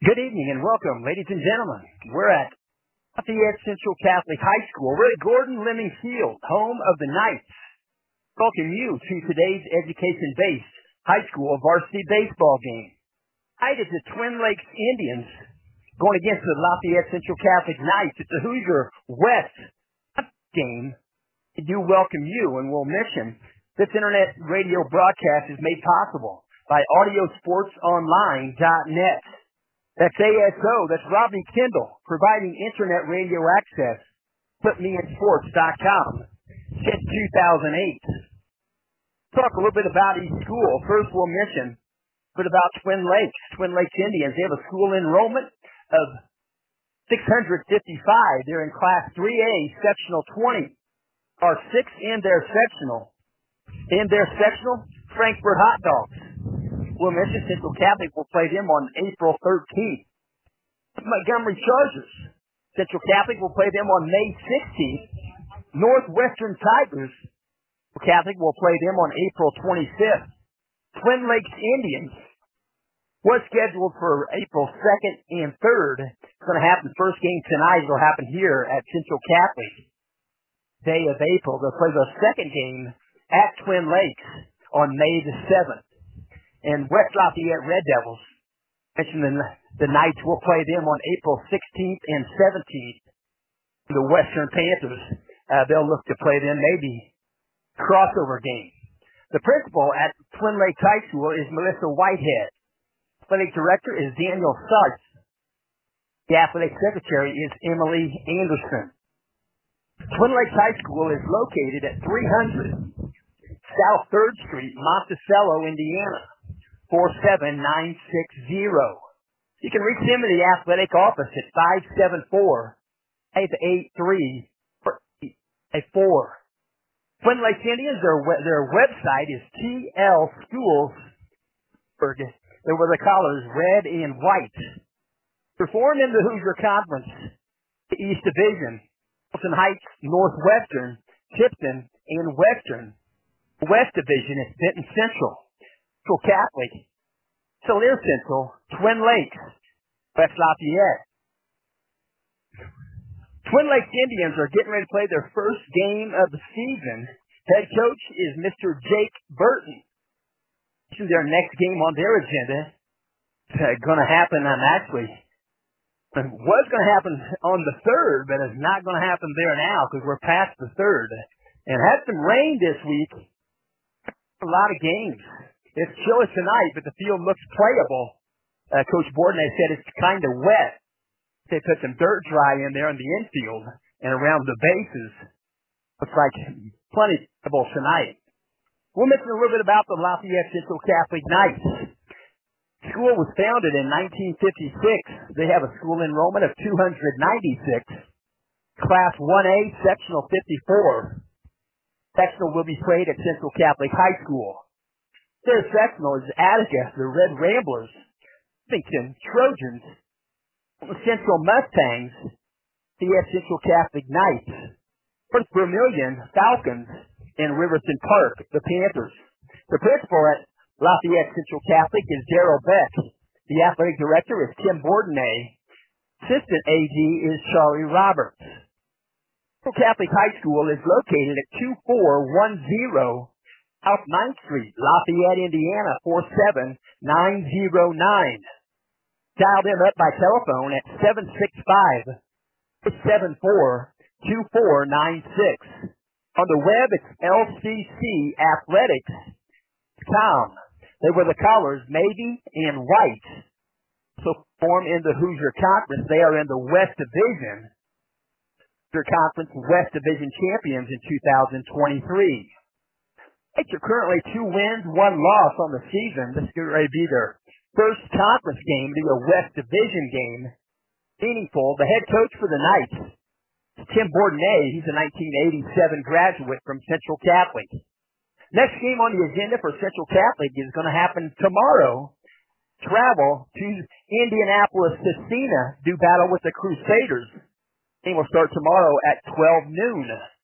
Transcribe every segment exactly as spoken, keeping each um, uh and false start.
Good evening and welcome, ladies and gentlemen. We're at Lafayette Central Catholic High School. We're at Gordon Leming Field, home of the Knights. Welcome you to today's education-based high school varsity baseball game. Tonight is the Twin Lakes Indians going against the Lafayette Central Catholic Knights. It's a Hoosier West game. We do welcome you, and we'll mention this internet radio broadcast is made possible by audio sports online dot net. That's A S O, that's Rodney Kendall, providing internet radio access, put me in sports dot com, since two thousand eight. Talk a little bit about each school. First, we'll mention a bit about Twin Lakes. Twin Lakes Indians, they have a school enrollment of six hundred fifty-five. They're in Class three A, Sectional twenty, are six in their sectional. In their sectional, Frankfurt Hot Dogs. We'll mention Central Catholic will play them on April thirteenth. Montgomery Chargers. Central Catholic will play them on May sixteenth. Northwestern Tigers. Central Catholic will play them on April twenty-fifth. Twin Lakes Indians was scheduled for April second and third. It's going to happen. First game tonight will happen here at Central Catholic. Day of April. They'll play the second game at Twin Lakes on May the seventh. And West Lafayette Red Devils, mentioned the, the Knights will play them on April sixteenth and seventeenth. The Western Panthers, uh, they'll look to play them maybe crossover game. The principal at Twin Lakes High School is Melissa Whitehead. Athletic director is Daniel Sartz. The athletic secretary is Emily Anderson. Twin Lakes High School is located at three hundred South third Street, Monticello, Indiana. four seven nine six zero. You can reach them in the athletic office at five seven four, five eight three, four. Twin Lakes Indians, their, their website is T L Schools. They wear the collars red and white. Perform in the Hoosier Conference, the East Division, Wilson Heights, Northwestern, Tipton, and Western. The West Division is Benton Central. Central Catholic, Tulare Central, Twin Lakes, West Lafayette. Twin Lakes Indians are getting ready to play their first game of the season. Head coach is Mister Jake Burton. This is their next game on their agenda. It's uh, going to happen, um, actually, it was going to happen on the third, but it's not going to happen there now because we're past the third. And had some rain this week. A lot of games. It's chilly tonight, but the field looks playable. Uh, Coach Borden said it's kind of wet. They put some dirt dry in there in the infield and around the bases. Looks like plenty playable tonight. We'll mention a little bit about the Lafayette Central Catholic Knights. The school was founded in nineteen fifty-six. They have a school enrollment of two hundred ninety-six. Class one A, Sectional fifty-four. Sectional will be played at Central Catholic High School. Their sectional is Attica, the Red Ramblers, Washington Trojans, Central Mustangs, the Central Catholic Knights, North Vermilion Falcons, and Riverton Park, the Panthers. The principal at Lafayette Central Catholic is Darrell Beck. The athletic director is Tim Bourdonnais. Assistant A D is Charlie Roberts. Central Catholic High School is located at two four one zero South ninth Street, Lafayette, Indiana, four seven nine zero nine. Dial them up by telephone at seven six five, seven four two four nine six. On the web, it's L C C athletics dot com. They wear the collars navy and white. So form in the Hoosier Conference. They are in the West Division. Hoosier Conference West Division champions in two thousand twenty-three. Knights are currently two wins, one loss on the season. This is going to be their first conference game, be a West Division game. Meaningful. The head coach for the Knights is Tim Bourdonnais. He's a nineteen eighty-seven graduate from Central Catholic. Next game on the agenda for Central Catholic is going to happen tomorrow. Travel to Indianapolis, Scecina, do battle with the Crusaders. Game will start tomorrow at twelve noon.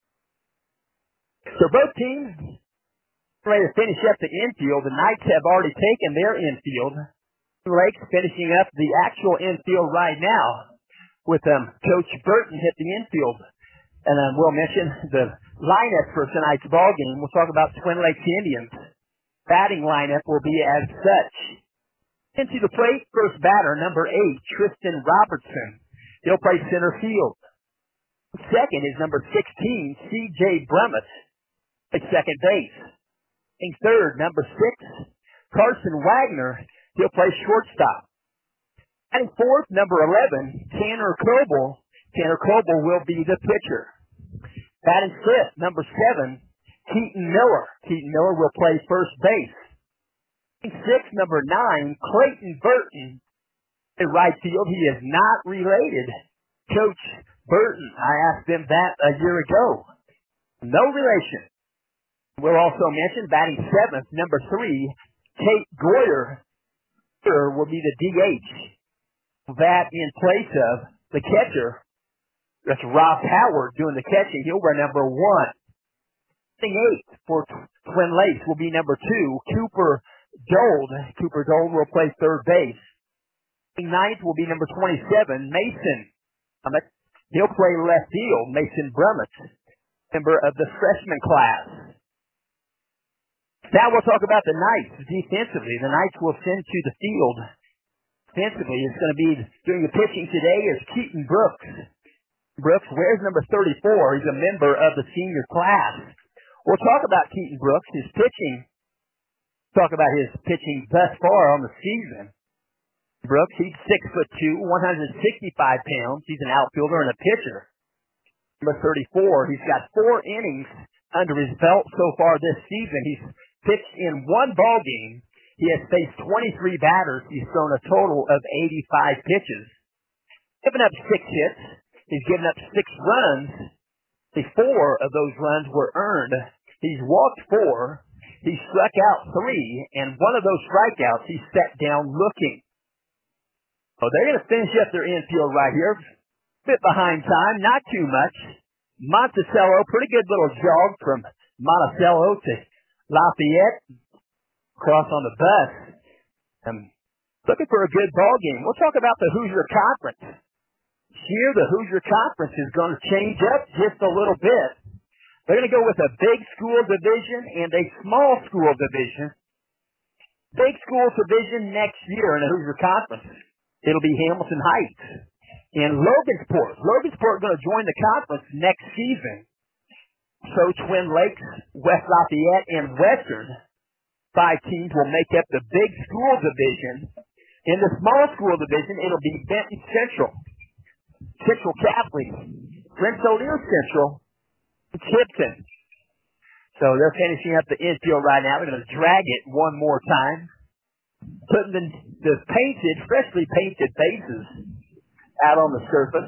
So both teams ready to finish up the infield. The Knights have already taken their infield. Lakes finishing up the actual infield right now with um, Coach Burton hit the infield. And um, we'll mention the lineup for tonight's ball game. We'll talk about Twin Lakes Indians. Batting lineup will be as such. Into the plate, first batter, number eight, Tristan Robertson. He'll play center field. Second is number sixteen, C J Brummett, at second base. And third, number six, Carson Wagner. He'll play shortstop. And fourth, number eleven, Tanner Coble. Tanner Coble will be the pitcher. Batting fifth, number seven, Keaton Miller. Keaton Miller will play first base. Batting sixth, number nine, Clayton Burton. In right field, he is not related. Coach Burton, I asked him that a year ago. No relation. We'll also mention batting seventh, number three, Kate Goyer. Will be the D H. That in place of the catcher. That's Rob Howard doing the catching. He'll wear number one. Batting eighth for Twin Lakes will be number two, Cooper Dold. Cooper Dold will play third base. Batting ninth will be number twenty-seven, Mason Brummett. He'll play left field. Mason Brummett, member of the freshman class. Now we'll talk about the Knights defensively. The Knights will send to the field. Defensively, it's going to be doing the pitching today is Keaton Brooks. Brooks wears number thirty-four. He's a member of the senior class. We'll talk about Keaton Brooks, his pitching. Talk about his pitching thus far on the season. Brooks, he's six foot two, one hundred sixty-five pounds. He's an outfielder and a pitcher. Number thirty-four, he's got four innings under his belt so far this season. He's pitched in one ball game. He has faced twenty-three batters. He's thrown a total of eighty-five pitches. Given up six hits. He's given up six runs. The four of those runs were earned. He's walked four. He struck out three. And one of those strikeouts, he sat down looking. So they're going to finish up their infield right here. Bit behind time, not too much. Monticello, pretty good little jog from Monticello to Lafayette. Cross on the bus. Um, looking for a good ball game. We'll talk about the Hoosier Conference. Here, the Hoosier Conference is going to change up just a little bit. They're going to go with a big school division and a small school division. Big school division next year in the Hoosier Conference. It'll be Hamilton Heights and Logansport. Logansport going to join the conference next season. So Twin Lakes, West Lafayette, and Western, five teams will make up the big school division. In the small school division, it'll be Benton Central, Central Catholic, Rensselaer Central, and Tipton. So they're finishing up the infield right now. They're going to drag it one more time. Putting the, the painted, freshly painted bases out on the surface.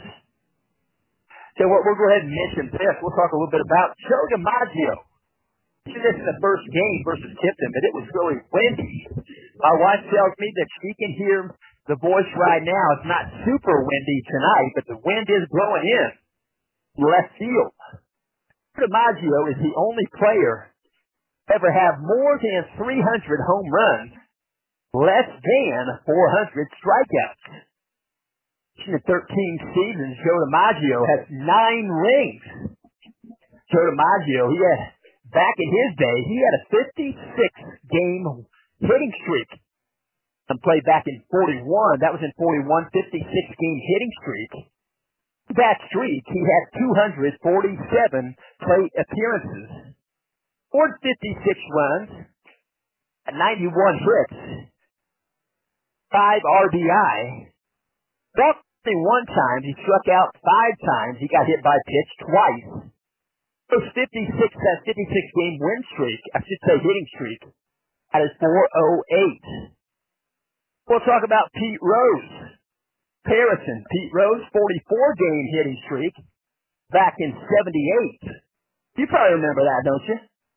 So we'll, we'll go ahead and mention this. We'll talk a little bit about Joe DiMaggio. This is the first game versus Tipton, but it was really windy. My wife tells me that she can hear the voice right now. It's not super windy tonight, but the wind is blowing in left field. DiMaggio is the only player to ever have more than three hundred home runs, less than four hundred strikeouts. In thirteen seasons, Joe DiMaggio has nine rings. Joe DiMaggio, he had, back in his day, he had a fifty-six game hitting streak. And played back in forty-one. That was in forty-one, fifty-six game hitting streak. That streak, he had two hundred forty-seven plate appearances. Scored fifty-six runs, ninety-one hits, five R B I. Walked one time, he struck out five times. He got hit by pitch twice. Those fifty-six, that fifty-six game win streak, I should say hitting streak, that is four oh eight. We'll talk about Pete Rose. Harrison, Pete Rose, forty-four game hitting streak back in seventy-eight. You probably remember that, don't you?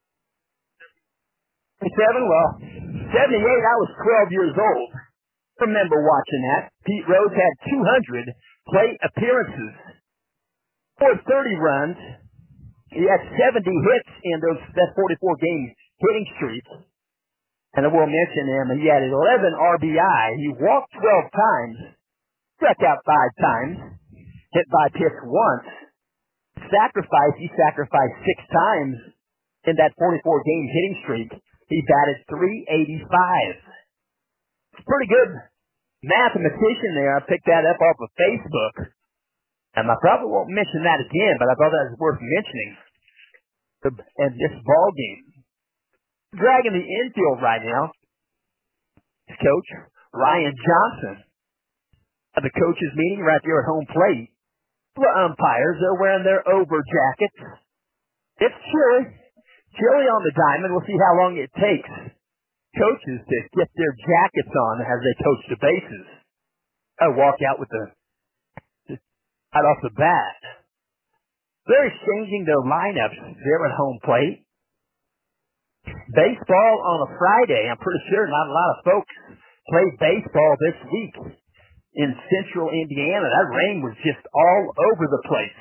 seventy-seven, well, seventy-eight, I was twelve years old. Remember watching that. Pete Rose had two hundred plate appearances, scored thirty runs. He had seventy hits in those that forty-four game hitting streak. And I will mention him, he had eleven R B I. He walked twelve times, struck out five times, hit by pitch once, sacrificed, he sacrificed six times in that forty-four game hitting streak. He batted three eighty-five. It's pretty good mathematician there. I picked that up off of Facebook. And I probably won't mention that again, but I thought that was worth mentioning. And this ball game. Dragging the infield right now. Coach Ryan Johnson. At the coaches meeting right there at home plate. The umpires are wearing their over jackets. It's chilly. Chilly on the diamond. We'll see how long it takes coaches to get their jackets on as they coach the bases. I walk out with the right off the bat. They're exchanging their lineups there at home plate. Baseball on a Friday. I'm pretty sure not a lot of folks played baseball this week in central Indiana. That rain was just all over the place.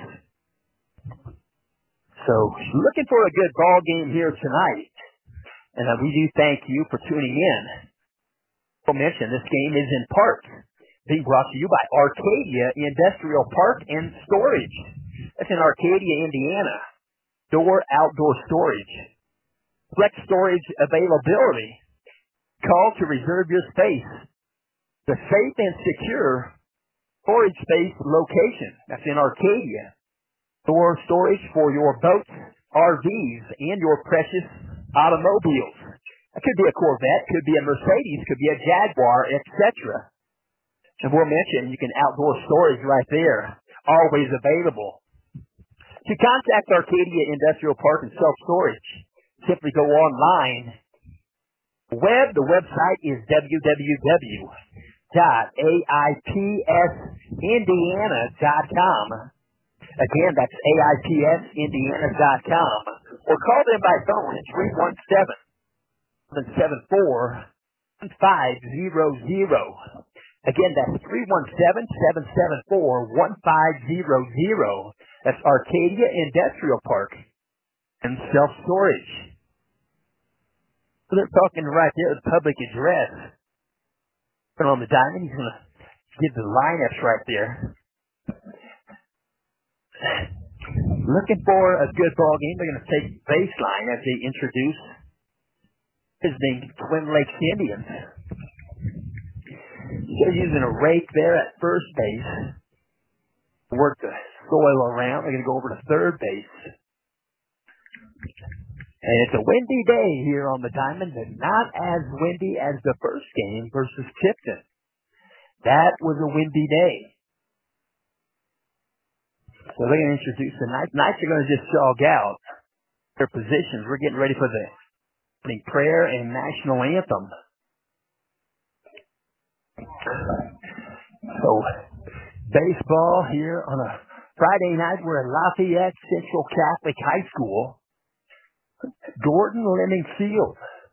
So, looking for a good ball game here tonight. And uh, we do thank you for tuning in. I'll mention this game is in part being brought to you by Arcadia Industrial Park and Storage. That's in Arcadia, Indiana. Door outdoor storage. Flex storage availability. Call to reserve your space. The safe and secure storage space location. That's in Arcadia. Door storage for your boats, R Vs, and your precious automobiles. That could be a Corvette, could be a Mercedes, could be a Jaguar, et cetera. And we'll mention you can outdoor storage right there, always available. To contact Arcadia Industrial Park and Self-Storage, simply go online. Web, the website is w w w dot a i p s indiana dot com. Again, that's a i p s indiana dot com. Or call them by phone at three one seven, seven seven four, one five zero zero. Again, that's three one seven, seven seven four, one five zero zero. That's Arcadia Industrial Park and Self-Storage. So they're talking right there at the public address. And on the diamond, he's going to give the lineups right there. Looking for a good ball game. They're going to take baseline as they introduce his name, Twin Lakes Indians. They're using a rake there at first base. Work the soil around. They're going to go over to third base. And it's a windy day here on the diamond, but not as windy as the first game versus Tipton. That was a windy day. So they're going to introduce the Knights. Knights are going to just jog out their positions. We're getting ready for the opening prayer and national anthem. So, baseball here on a Friday night. We're at Lafayette Central Catholic High School. Gordon Leming Field.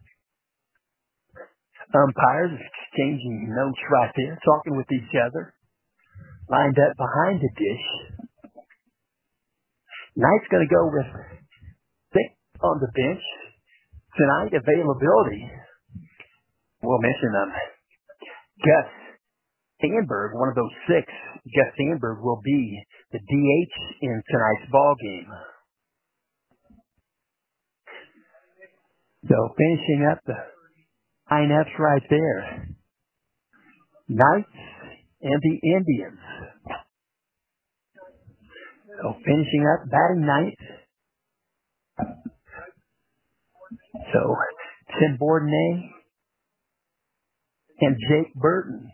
Umpires exchanging notes right there, talking with each other. Lined up behind the dish. Knight's going to go with six on the bench. Tonight, availability. We'll mention them. Gus Sandberg, one of those six. Gus Sandberg will be the D H in tonight's ball game. So finishing up the lineups right there. Knights and the Indians. So finishing up batting Knights. So Tim Bourdonnais and Jake Burton.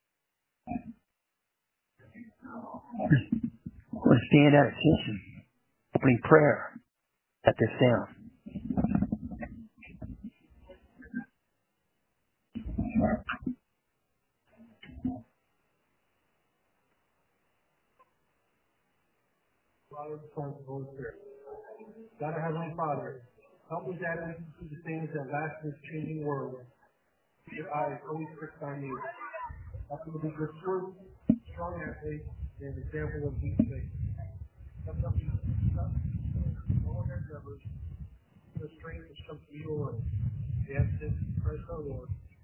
We'll stand at attention. Opening prayer at this sound. Father, the Son, and the Holy Spirit. God, our Heavenly Father, help us that we see the things that last in this changing world. Your eyes always fixed on you. Help us to be good fruit, strong athletes, and an example of deep faith. Help us to be all our endeavors. the strength which comes from you alone. We ask this in Christ our Lord.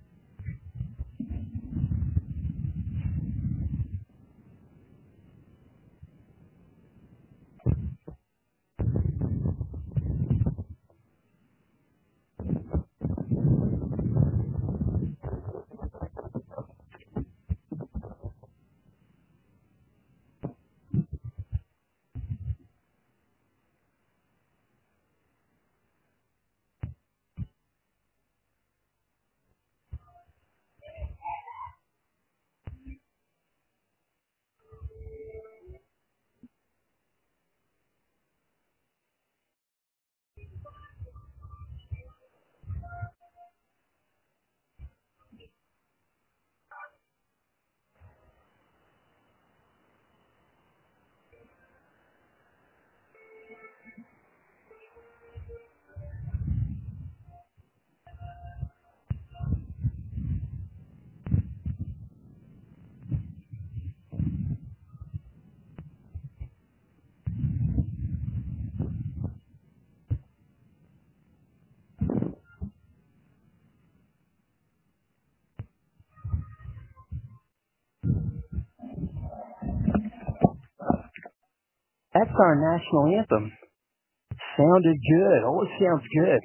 That's our national anthem. Sounded good. Always sounds good.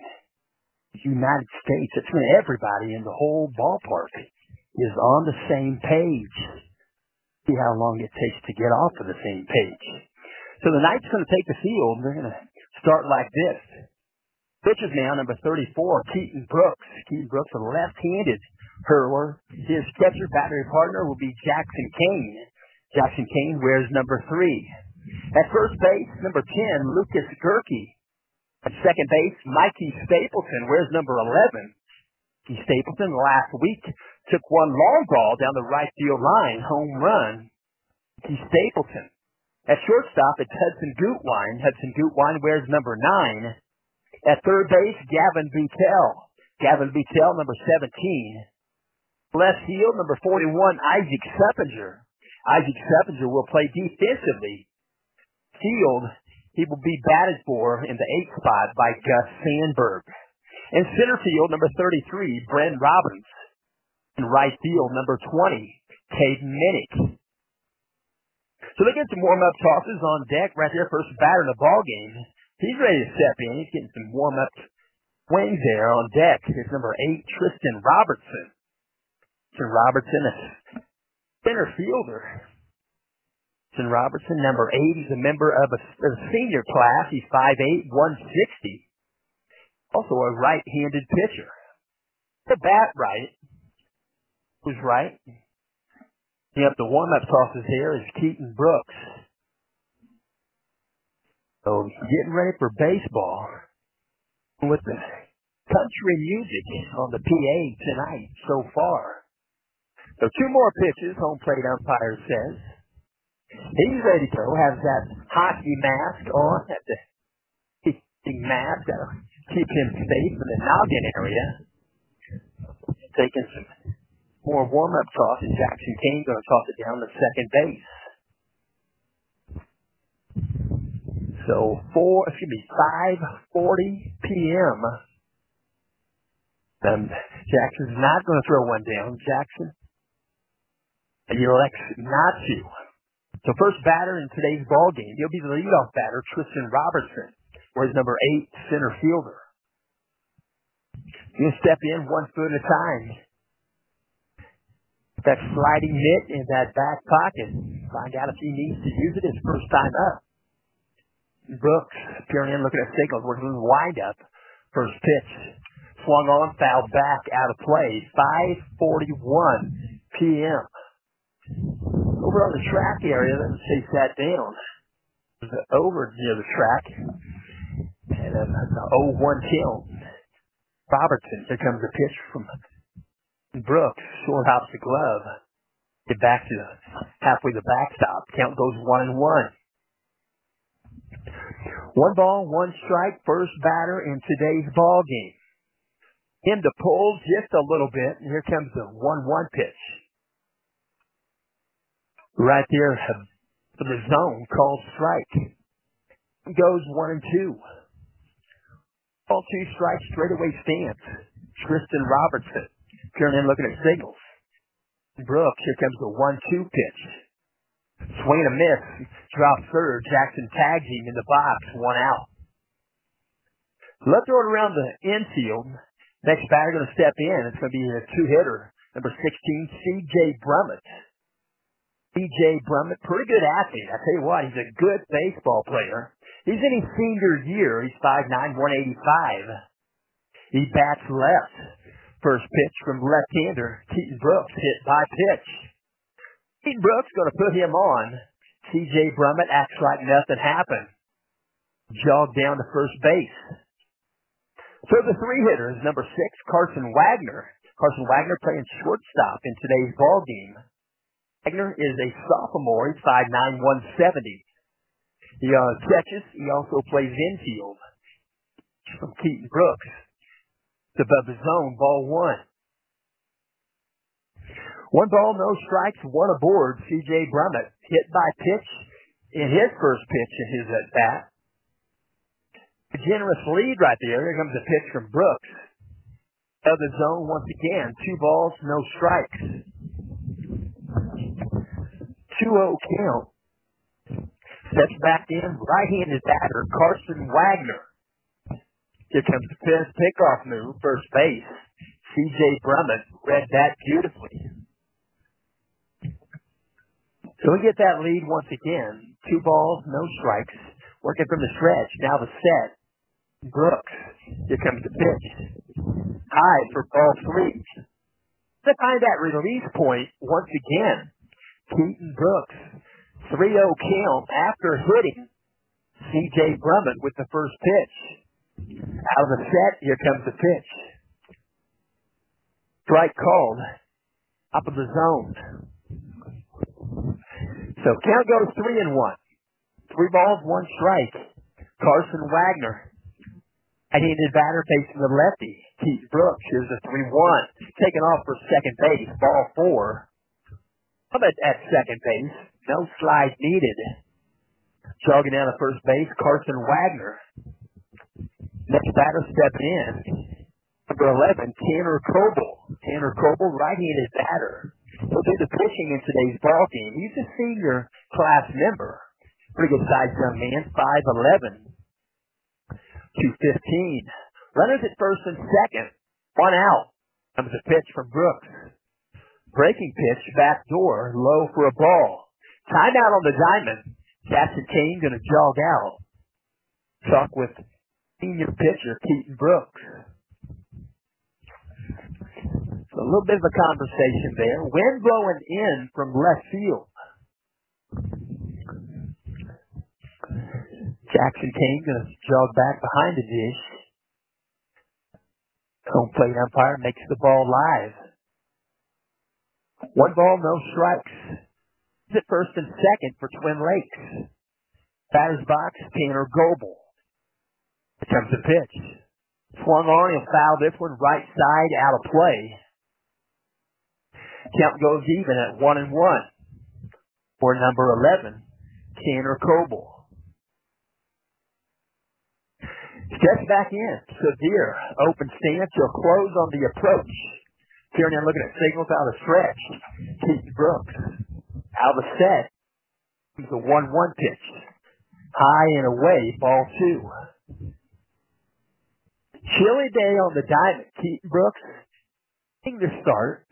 United States. It's when everybody in the whole ballpark is on the same page. See how long it takes to get off of the same page. So the Knights going to take the field. They're going to start like this. Pitches now, number thirty-four, Keaton Brooks. Keaton Brooks, a left-handed hurler. His catcher battery partner will be Jackson Kane. Jackson Kane wears number three. At first base, number ten, Lucas Gerke. At second base, Mikey Stapleton wears number eleven. Mikey Stapleton last week took one long ball down the right field line, home run. Mikey Stapleton. At shortstop, it's Hudson Gutwine. Hudson Gutwine wears number nine. At third base, Gavin Buttel. Gavin Buttel, number seventeen. Left field, number forty-one, Isaac Seppinger. Isaac Seppinger will play defensively. Field, he will be batted for in the eighth spot by Gus Sandberg. In center field, number thirty-three, Brent Robbins. In right field, number twenty, Cade Minnick. So they get some warm-up tosses on deck right there, first batter in the ball game. He's ready to step in. He's getting some warm-up swings there on deck. Here's number eight, Tristan Robertson. Tristan Robertson, a center fielder. Tristan Robertson, number eight, he's a member of a, a senior class. He's five eight, one sixty. Also a right-handed pitcher. The bat right. Who's right? Yep, the warm-up tosses here is Keaton Brooks. So getting ready for baseball with the country music on the P A tonight so far. So two more pitches, home plate umpire says. He's ready to go. Has that hockey mask on, at the hockey mask. That'll keep him safe in the noggin area. Taking some more warm-up toss, and Jackson Kane going to toss it down to second base. So four, excuse me, five forty p.m. Um, Jackson's not going to throw one down. Jackson, he elects not to. So first batter in today's ball game, he'll be the leadoff batter, Tristan Robertson, whereas number eight, center fielder. He'll step in one foot at a time. That sliding mitt in that back pocket. Find out if he needs to use it his first time up. Brooks peering in, looking at signals, working on the windup. First pitch, swung on, fouled back, out of play. five forty-one p.m. Over on the track area, let's chase that down. Over near the track, and um, the oh one kill. Robertson, here comes a pitch from Brooks, short hops the glove. Get back to the, halfway the backstop. Count goes one and one. One ball, one strike, first batter in today's ball game. Him to pull just a little bit, and here comes the one one pitch. Right there for the zone, called strike. Goes one and two. Ball two strikes, straightaway stance. Tristan Robertson. Peering in, looking at signals. Brooks, here comes the one two pitch. Swing and a miss. Drop third. Jackson tags him in the box. One out. Let's throw it around the infield. Next batter going to step in. It's going to be a two-hitter. Number sixteen, C J Brummett. C J Brummett, pretty good athlete. I tell you what, he's a good baseball player. He's in his senior year. He's five nine, one eighty-five. He bats left. First pitch from left-hander, Keaton Brooks, hit by pitch. Keaton Brooks going to put him on. C J Brummett acts like nothing happened. Jogged down to first base. So the three hitters, number six, Carson Wagner. Carson Wagner playing shortstop in today's ball game. Wagner is a sophomore. He's five nine, one seventy. He uh, catches. He also plays infield. From Keaton Brooks. It's above the zone, ball one. One ball, no strikes, one aboard. C J Brummett hit by pitch in his first pitch in his at bat. A generous lead right there. Here comes a pitch from Brooks. Of the zone once again. Two balls, no strikes. two oh count. Steps back in. Right-handed batter, Carson Wagner. Here comes the pitch, pickoff move, first base. C J Brummett read that beautifully. So we get that lead once again. Two balls, no strikes. Working from the stretch. Now the set. Brooks. Here comes the pitch. High for ball three. To find that release point once again. Keaton Brooks. three oh count after hitting C J Brummett with the first pitch. Out of the set, here comes the pitch. Strike called. Up of the zone. So count goes three and one. Three balls, one strike. Carson Wagner. Right-handed batter facing the lefty. Keaton Brooks. Here's a three one. Taken off for second base. Ball four. Brummett at second base. No slide needed. Jogging down to first base, Carson Wagner. Next batter stepping in. Number eleven, Tanner Coble. Tanner Coble, right-handed batter. He'll do the pitching in today's ball game. He's a senior class member. Pretty good sized young man, five eleven. two fifteen. Runners at first and second. One out. Comes a pitch from Brooks. Breaking pitch, back door, low for a ball. Timeout on the diamond. Jackson Kane going to jog out. Talk with senior pitcher Keaton Brooks. So a little bit of a conversation there. Wind blowing in from left field. Jackson Kane going to jog back behind the dish. Home plate umpire makes the ball live. One ball, no strikes. At first and second for Twin Lakes. Batter's box, Tanner Goebel. Here comes the pitch. Swung on, he'll foul this one right side, out of play. Count goes even at one and one. For number eleven, Tanner Goebel. Steps back in. Severe. Open stance. He'll close on the approach. Peering in, looking at signals out of stretch. Keaton Brooks. Out of the set. It's a one one pitch. High and away. Ball two. Chilly day on the diamond. Keaton Brooks. Getting the start.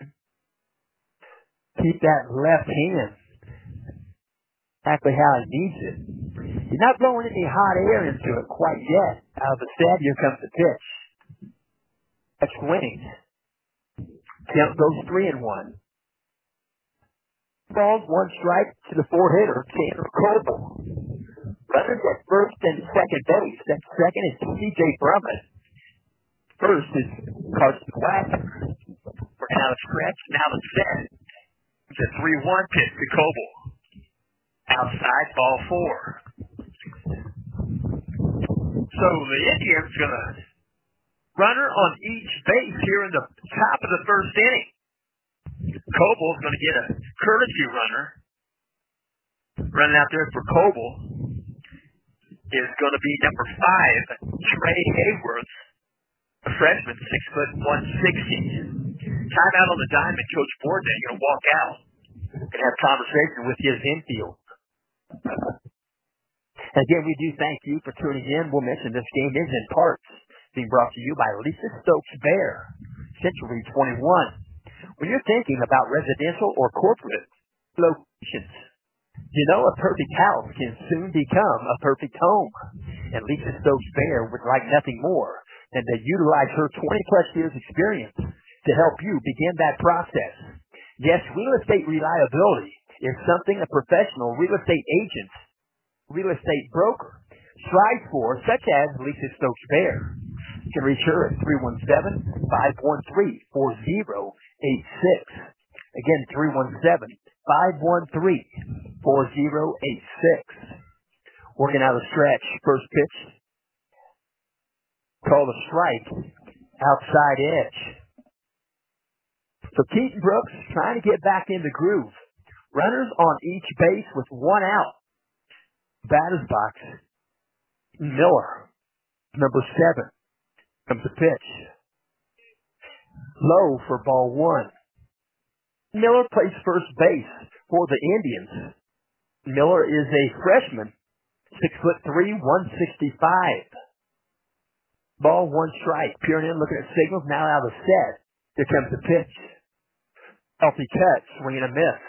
Keep that left hand exactly how he needs it. He's not blowing any hot air into it quite yet. Out of the set, here comes the pitch. That's winning. Count goes three and one. Balls, one strike to the four-hitter, Tanner Coble. Runners at first and second base. That second is C J Brummett. First is Carson Wagner. We're now the stretch, now the set. It's a three one pitch to Coble. Outside, ball four. So the Indians going to runner on each base here in the top of the first inning. Coble's going to get a courtesy runner. Running out there for Coble is going to be number five, Trey Hayworth. A freshman, six foot one sixty. Time out on the diamond, Coach Borden going to walk out and have conversation with his infield. Again, we do thank you for tuning in. We'll mention this game is in parts being brought to you by Lisa Stokes Bear, Century twenty-one. When you're thinking about residential or corporate locations, you know a perfect house can soon become a perfect home. And Lisa Stokes Bear would like nothing more than to utilize her twenty plus years experience to help you begin that process. Yes, real estate reliability is something a professional real estate agent, real estate broker strives for, such as Lisa Stokes Bear. You can reach her at three one seven, five one three, four zero eight six. Again, three one seven, five one three, four zero eight six. Working out a stretch. First pitch. Called a strike. Outside edge. So Keaton Brooks trying to get back in the groove. Runners on each base with one out. Batter's box. Miller. Number seven. Comes the pitch. Low for ball one. Miller plays first base for the Indians. Miller is a freshman. Six foot three, one sixty-five. Ball one strike. Peering in, looking at signals. Now out of the set. Here comes the pitch. Healthy cut. Swing and a miss.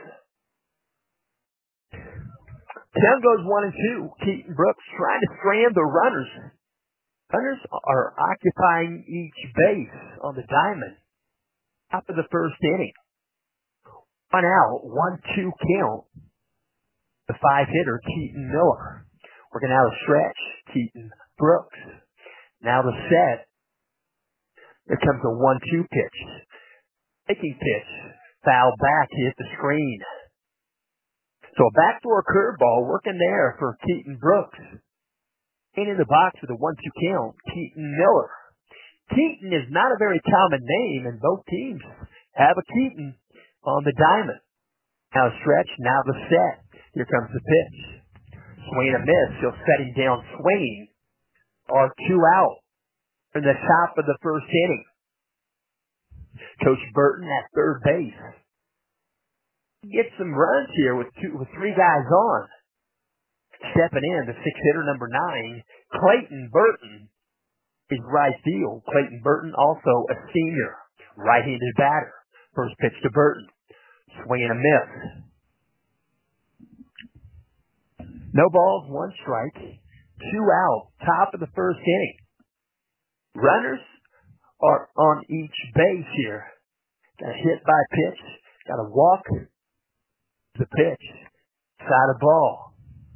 Count goes one and two. Keaton Brooks trying to strand the runners. Runners are occupying each base on the diamond. Top of the first inning. One out, one two count. The five hitter, Keaton Miller. Working out a stretch, Keaton Brooks. Now the set. Here comes a one two pitch. Taking pitch. Foul back, hit the screen. So a backdoor curveball working there for Keaton Brooks. In the box with a one two count, Keaton Miller. Keaton is not a very common name, and both teams have a Keaton on the diamond. Now a stretch, now the set. Here comes the pitch. Swing and a miss. He'll set him down swinging. Or two out in the top of the first inning. Coach Burton at third base. Get some runs here with two, with three guys on. Stepping in, the six hitter number nine, Clayton Burton, is right field. Clayton Burton, also a senior, right-handed batter. First pitch to Burton. Swing and a miss. No balls, one strike. Two out, top of the first inning. Runners are on each base here. Got a hit by pitch. Got a walk. The pitch. Side of ball.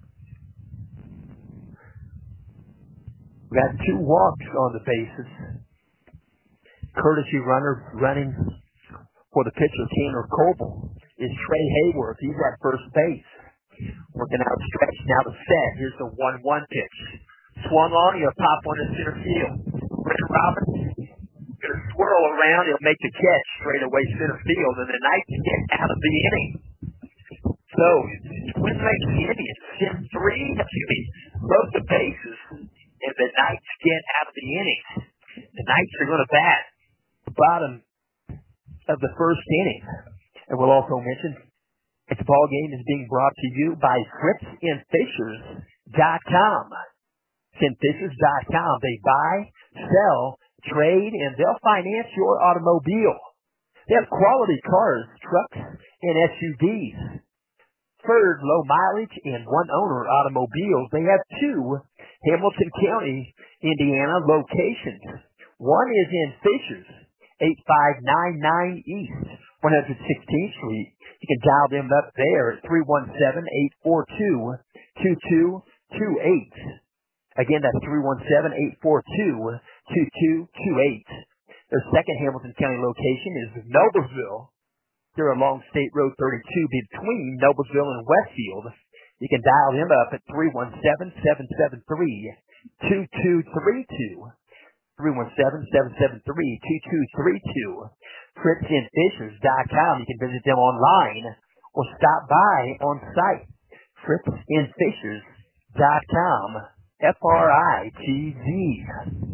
We got two walks on the bases. Courtesy runner running for the pitcher, Tanner Coble, is Trey Hayworth. He's at first base. Working out stretch. Now the set. Here's the one one pitch. Swung on. He'll pop one to center field. Richard Roberts going to swirl around. He'll make the catch straight away center field. And the Knights get out of the inning. So, Twin Lakes Indians hit three, excuse me, both the bases, and the Knights get out of the inning. The Knights are going to bat the bottom of the first inning. And we'll also mention this ball game is being brought to you by Fritz and Fishers dot com. Fritz and Fishers dot com. They buy, sell, trade, and they'll finance your automobile. They have quality cars, trucks, and S U Vs. Preferred low mileage and one owner automobiles. They have two Hamilton County, Indiana locations. One is in Fishers, eighty-five ninety-nine East one hundred sixteenth Street. You can dial them up there at three one seven, eight four two, two two two eight. Again, that's three one seven, eight four two, two two two eight. Their second Hamilton County location is Noblesville. They're along State Road thirty-two between Noblesville and Westfield. You can dial them up at three one seven, seven seven three, two two three two. three one seven, seven seven three, two two three two. Fritz and Fishers dot com. You can visit them online or stop by on site. Fritz and Fishers dot com. F R I T Z.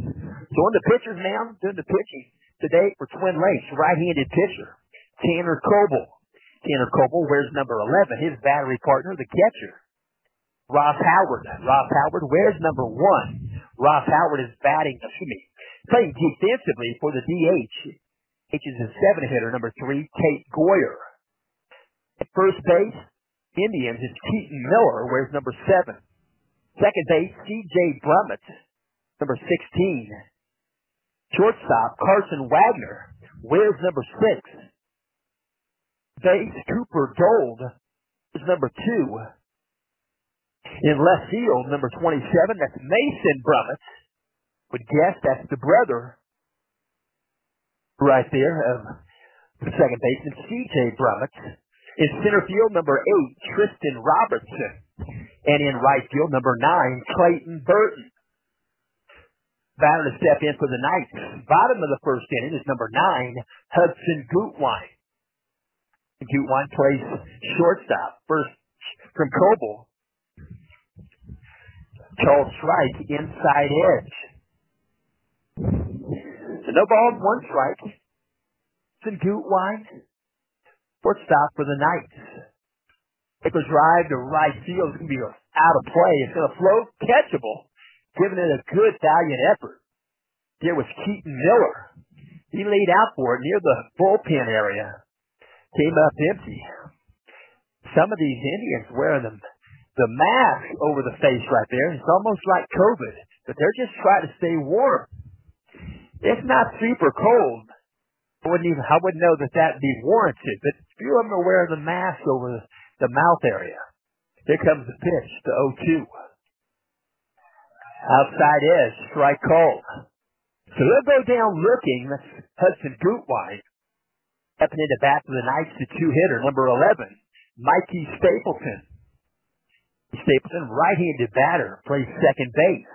So on the pitcher's mound, doing the pitching today for Twin Lakes, right-handed pitcher, Tanner Coble. Tanner Coble wears number eleven, his battery partner, the catcher, Ross Howard. Ross Howard wears number one. Ross Howard is batting, excuse me, playing defensively for the D H. H is a seven-hitter, number three, Tate Goyer. At first base, Indians is Keaton Miller, wears number seven. Second base, C J Brummett, number sixteen. Shortstop, Carson Wagner, wears number six. Base, Cooper Gold, is number two. In left field, number twenty-seven, that's Mason Brummett. Would guess that's the brother right there of the second baseman, C J Brummett. In center field, number eight, Tristan Robertson. And in right field, number nine, Clayton Burton. Batter to step in for the Knights. Bottom of the first inning is number nine, Hudson Gutwine. Gutwine plays shortstop. First from Coble. Called strike, inside edge. So no balls, one strike. Hudson Gutwine, shortstop for the Knights. Take a drive to right field. It's going to be out of play. It's going to float, catchable, giving it a good, valiant effort. Here was Keaton Miller. He laid out for it near the bullpen area. Came up empty. Some of these Indians wearing them, the mask over the face right there. It's almost like COVID, but they're just trying to stay warm. It's not super cold. I wouldn't even, I wouldn't know that that'd be warranted, but a few of them are wearing the mask over the, the mouth area. Here comes the pitch, the oh two. Outside edge, strike called. So they'll go down looking. That's Hudson Gutwine. Stepping into bat for the Knights, the two-hitter, number eleven, Mikey Stapleton. Stapleton, right-handed batter, plays second base.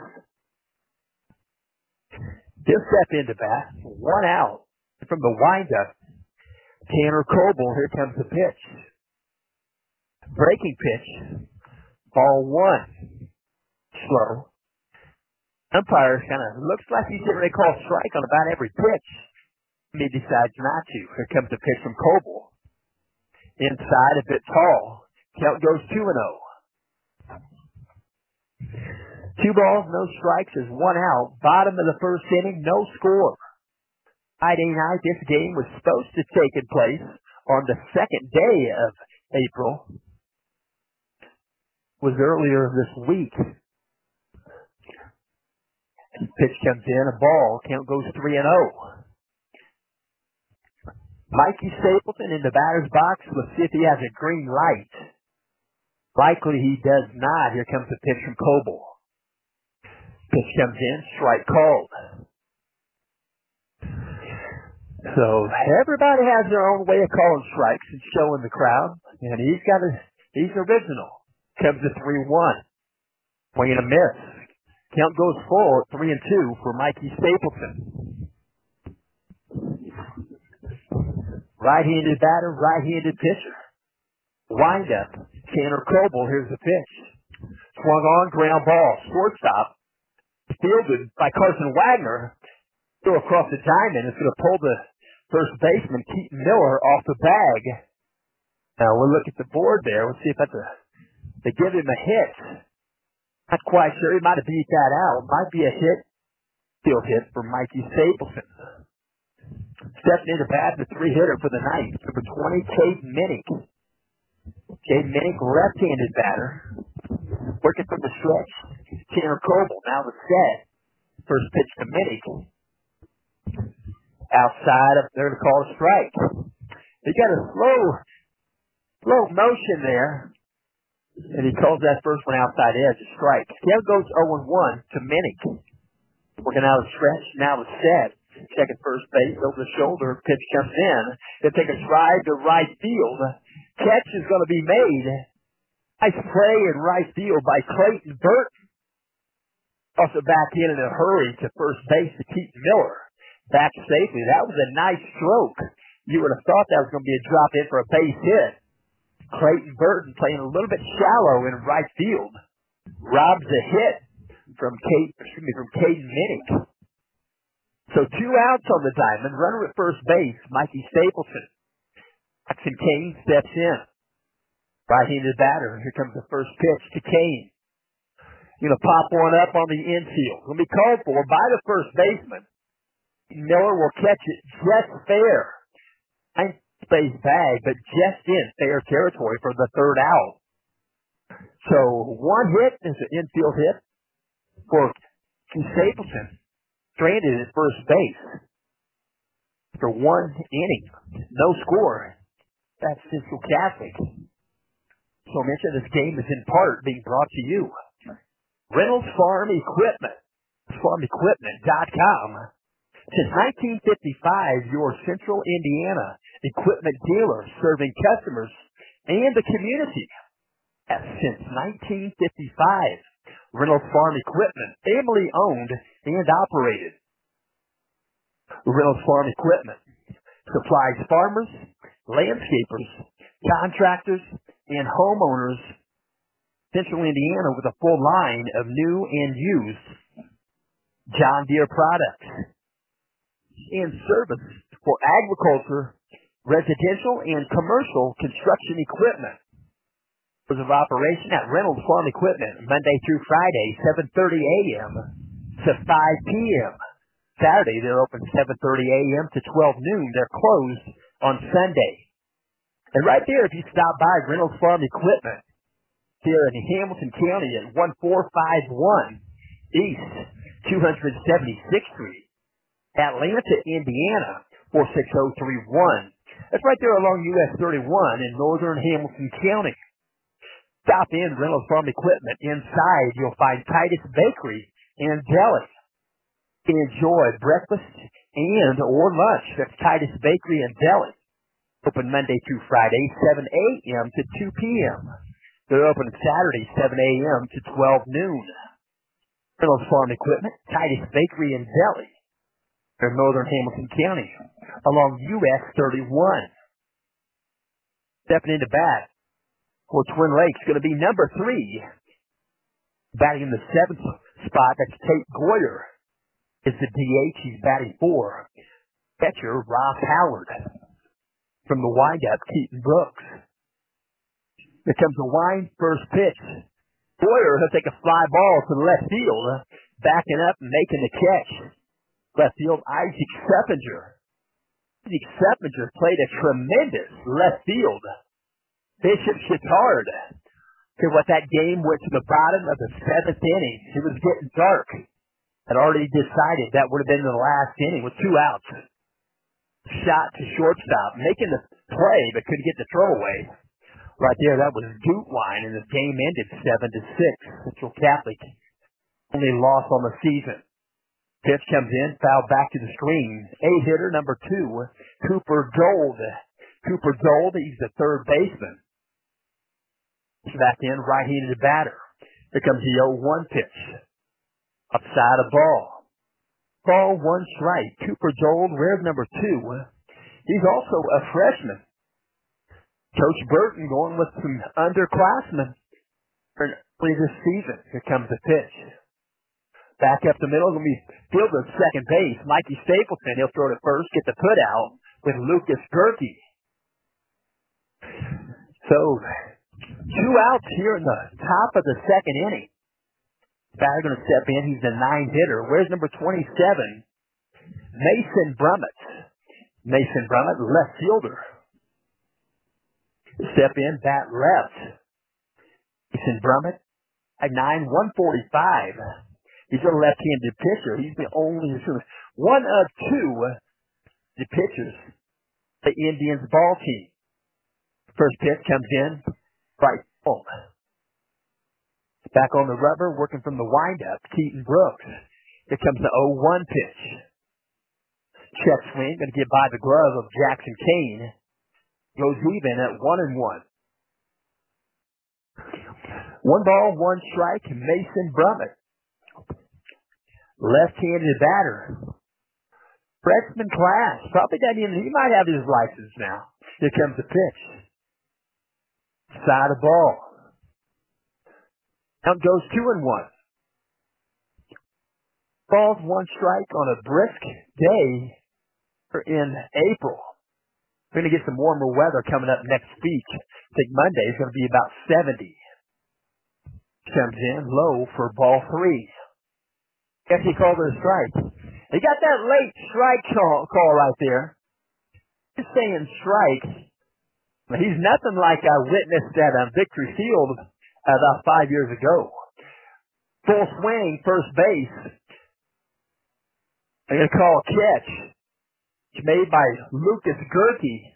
He'll step into bat, one out. From the windup, Tanner Coble, here comes the pitch. Breaking pitch, ball one. Slow. Umpire kind of looks like he's getting ready to call strike on about every pitch. He decides not to. Here comes the pitch from Coble. Inside, a bit tall. Count goes two and oh. Two balls, no strikes, is one out. Bottom of the first inning, no score. Friday night, this game was supposed to take place on the second day of April. It was earlier this week. Pitch comes in, a ball. Count goes three and oh. Mikey Stapleton in the batter's box. Let's see if he has a green light. Likely he does not. Here comes the pitch from Coble. Pitch comes in, strike called. So everybody has their own way of calling strikes and showing the crowd. And he's got a, he's original. Comes to three one. Swing and a miss. Count goes full at three and two for Mikey Stapleton. Right-handed batter, right-handed pitcher. Wind up. Tanner Coble, here's the pitch. Swung on, ground ball. Shortstop. Fielded by Carson Wagner. Throw across the diamond. It's going to pull the first baseman, Keaton Miller, off the bag. Now we'll look at the board there. We'll see if that's a, they give him a hit. Not quite sure. He might have beat that out. Might be a hit. Field hit for Mikey Stapleton. Stepping into bat, the three-hitter for the night. Number twenty, Cade Minnick. Cade Minnick, left-handed batter. Working from the stretch. Tanner Coble, now the set. First pitch to Minnick. Outside up there to call a strike. He got a slow, slow motion there. And he calls that first one outside edge a strike. Count goes oh and one to Minnick. Working out a stretch, now the set. Second first base, over the shoulder, pitch comes in. They take a drive to right field. Catch is going to be made. Nice play in right field by Clayton Burton. Also back in in a hurry to first base to Keaton Miller. Back safely. That was a nice stroke. You would have thought that was going to be a drop in for a base hit. Clayton Burton playing a little bit shallow in right field. Robs a hit from Kate, excuse me, from Caden Minnick. So two outs on the diamond. Runner at first base, Mikey Stapleton. Jackson Kane steps in. Right-handed batter. Here comes the first pitch to Kane. Going to pop one up on the infield. Going to be called for by the first baseman. Miller will catch it just fair. Ninth base bag, but just in fair territory for the third out. So one hit is an infield hit for Stapleton. Stranded at first base for one inning. No score. That's Central Catholic. So I mentioned this game is in part being brought to you. Reynolds Farm Equipment. farm equipment dot com. Since nineteen fifty-five, your Central Indiana equipment dealer serving customers and the community. Yes, since nineteen fifty-five. Reynolds Farm Equipment, family owned and operated. Reynolds Farm Equipment supplies farmers, landscapers, contractors, and homeowners Central Indiana with a full line of new and used John Deere products and service for agriculture, residential, and commercial construction equipment. Hours of operation at Reynolds Farm Equipment, Monday through Friday, seven thirty a.m. to five p.m. Saturday, they're open seven thirty a.m. to twelve noon. They're closed on Sunday. And right there, if you stop by Reynolds Farm Equipment, here in Hamilton County at one four five one East two seventy-sixth Street, Atlanta, Indiana, four six zero three one. That's right there along U S thirty-one in northern Hamilton County. Stop in Reynolds Farm Equipment. Inside, you'll find Titus Bakery and Deli. You can enjoy breakfast and or lunch. That's Titus Bakery and Deli. Open Monday through Friday, seven a.m. to two p.m. They're open Saturday, seven a.m. to twelve noon. Reynolds Farm Equipment, Titus Bakery and Deli. They're in northern Hamilton County along U S thirty-one. Stepping into bat for Twin Lakes, going to be number three. Batting in the seventh spot, that's Tate Goyer. Is the D H, he's batting four. Catcher, Ross Howard. From the windup, Keaton Brooks. Here comes the wind, first pitch. Goyer, he'll take a fly ball to the left field, backing up and making the catch. Left field, Isaac Seppinger. Isaac Seppinger played a tremendous left field. Bishop Chittard. To what that game went to the bottom of the seventh inning. It was getting dark. Had already decided that would have been the last inning with two outs. Shot to shortstop, making the play but couldn't get the throw away. Right there, that was Gutwein, and the game ended seven to six. Central Catholic only loss on the season. Pitch comes in, foul back to the screen. A-hitter number two, Cooper Gold. Cooper Gold, he's the third baseman. Back in, right-handed batter. Here comes the oh one pitch. Upside a ball. Ball, one strike. Cooper Gold, where's number two? He's also a freshman. Coach Burton going with some underclassmen early this season. Here comes the pitch. Back up the middle, going to be fielded second base. Mikey Stapleton, he'll throw to first, get the put out with Lucas Gerke. So, two outs here in the top of the second inning. Batter going to step in. He's the nine hitter. Where's number twenty-seven? Mason Brummett. Mason Brummett, left fielder. Step in, bat left. Mason Brummett at nine, one forty-five. He's a left-handed pitcher. He's the only one of two the pitchers the Indians ball team. First pitch comes in, right home. Back on the rubber, working from the windup, Keaton Brooks. Here comes the oh one pitch. Check swing, going to get by the glove of Jackson Kane. Goes even at one and one. One ball, one strike, Mason Brummett. Left-handed batter. Freshman class. Probably doesn't even, he might have his license now. Here comes the pitch. Side of ball. Count goes two and one. Balls one strike on a brisk day in April. We're going to get some warmer weather coming up next week. I think Monday is going to be about seventy. Comes in low for ball three. Guess he called it a strike. He got that late strike call, call right there. He's saying strike. He's nothing like I witnessed at um, Victory Field about five years ago. Full swing, first base. They're going to call a catch. It's made by Lucas Gerke.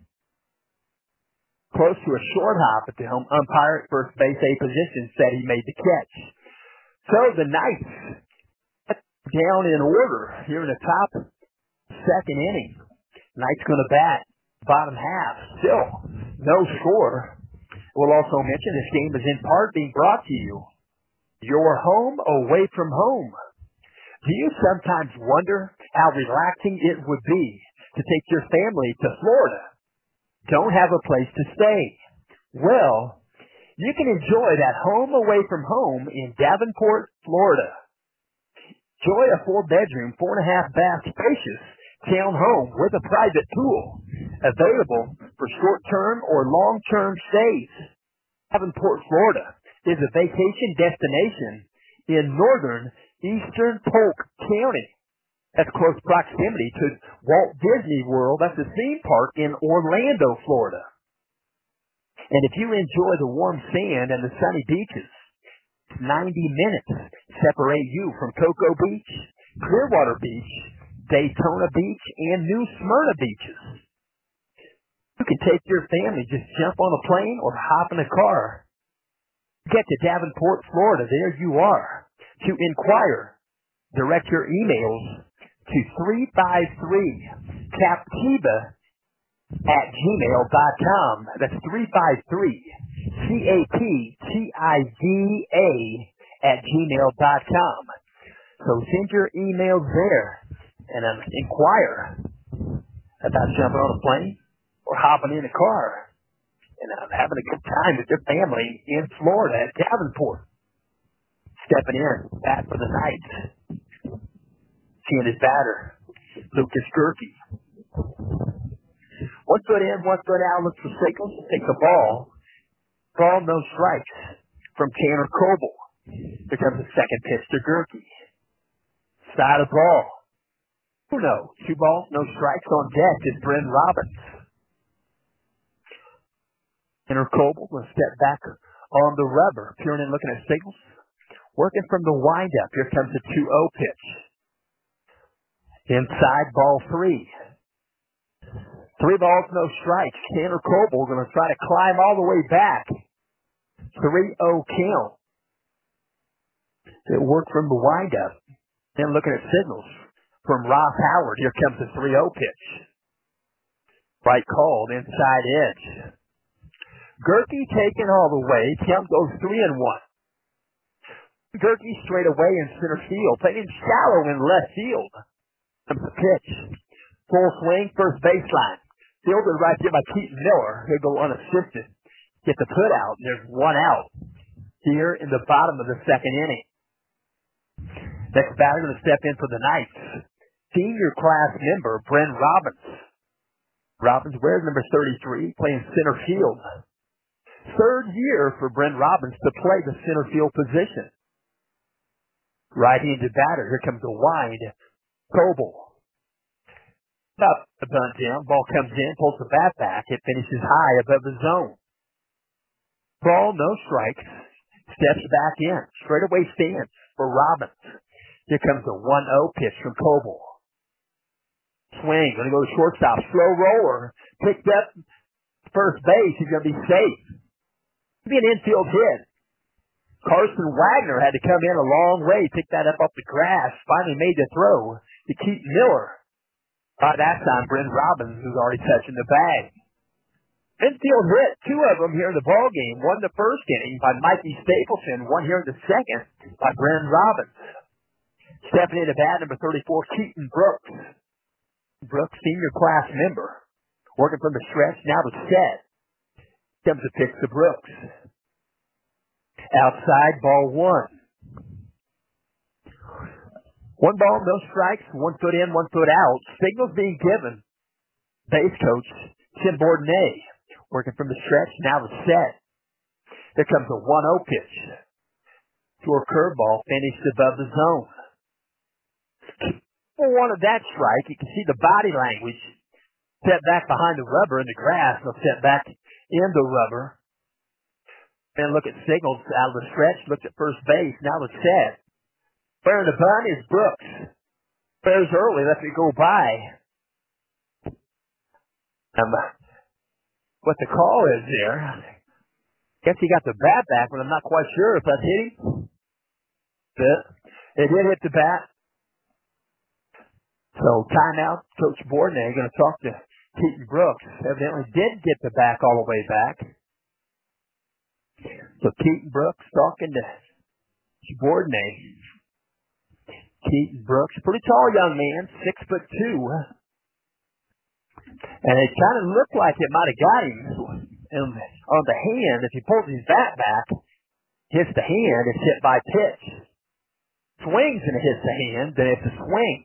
Close to a short hop at the home umpire at first base A position said he made the catch. So the Knights down in order here in the top second inning. Knights going to bat bottom half. Still no score. We'll also mention this game is in part being brought to you. Your home away from home. Do you sometimes wonder how relaxing it would be to take your family to Florida? Don't have a place to stay? Well, you can enjoy that home away from home in Davenport, Florida. Enjoy a four-bedroom, four-and-a-half bath spacious townhome with a private pool. Available for short-term or long-term stays. Davenport, Florida is a vacation destination in northern eastern Polk County. That's close proximity to Walt Disney World. That's a theme park in Orlando, Florida. And if you enjoy the warm sand and the sunny beaches, ninety minutes separate you from Cocoa Beach, Clearwater Beach, Daytona Beach, and New Smyrna beaches. You can take your family, just jump on a plane or hop in a car. Get to Davenport, Florida. There you are. To inquire, direct your emails to three five three captiva at gmail dot com. That's three five three C A P T I V A at gmail dot com. So send your emails there and um, inquire about jumping on a plane or hopping in a car and uh, having a good time with your family in Florida at Davenport. Stepping in, bat for the Knights. Seeing his batter, Lucas Gerke. One foot in, one foot out, looks for Sickles, takes the ball. Ball, no strikes from Tanner Coble. Here comes the second pitch to Gerke. Side of ball. Who knows? Two balls, no strikes on deck is Bryn Robbins. Tanner Coble will step back on the rubber. Peering in, looking at Sickles. Working from the windup. Here comes the two oh pitch. Inside, ball three. Three balls, no strikes. Tanner Coble going to try to climb all the way back. three oh count. It worked from the windup. Then looking at signals from Ross Howard. Here comes the three oh pitch. Right called, inside edge. Gerke taken all the way. Count goes three and one. Gerke straight away in center field. Playing shallow in left field. Comes the pitch. Full swing, first baseline. Fielded right there by Keaton Miller. He'll go unassisted. Get the put out. There's one out here in the bottom of the second inning. Next batter going to step in for the Knights. Senior class member, Bryn Robbins. Robbins wears number thirty-three, playing center field. Third year for Bryn Robbins to play the center field position. Right-handed batter. Here comes the wind. Coble. Up the bunt down. Ball comes in, pulls the bat back. It finishes high above the zone. Ball, no strikes. Steps back in. Straightaway stance for Robbins. Here comes the one oh pitch from Coble. Swing. Going to go to shortstop. Slow roller. Picked up first base. He's going to be safe. It'll be an infield hit. Carson Wagner had to come in a long way, pick that up off the grass, finally made the throw to Keaton Miller. By that time, Bryn Robbins was already touching the bag. Infield hit, two of them here in the ball game. One the first inning by Mikey Stapleton, one here in the second by Bryn Robbins. Stepping in to bat, number thirty-four, Keaton Brooks. Brooks, senior class member, working from the stretch, now to set. Comes a pitch to Brooks. Outside, ball one. One ball, no strikes, one foot in, one foot out. Signals being given. Base coach Tim Bourdonnais working from the stretch. Now the set. There comes a one oh pitch. Short curveball finished above the zone. For one of that strike, you can see the body language. Set back behind the rubber in the grass. They'll set back in the rubber. And look at Signals out of the stretch. Looks at first base. Now the set. Bearing the bunt is Brooks. Bears early. Lets it go by. Um, what the call is there. Guess he got the bat back, but I'm not quite sure if that's hitting. It, it did hit the bat. So timeout. Coach Bourdonnais going to talk to Keaton Brooks. Evidently did get the back all the way back. So Keaton Brooks talking to Bourdonnais. Keaton Brooks, pretty tall young man, six foot two. And it kind of looked like it might have got him on the hand. If he pulls his bat back, hits the hand, it's hit by pitch. Swings and it hits the hand, then it's a swing.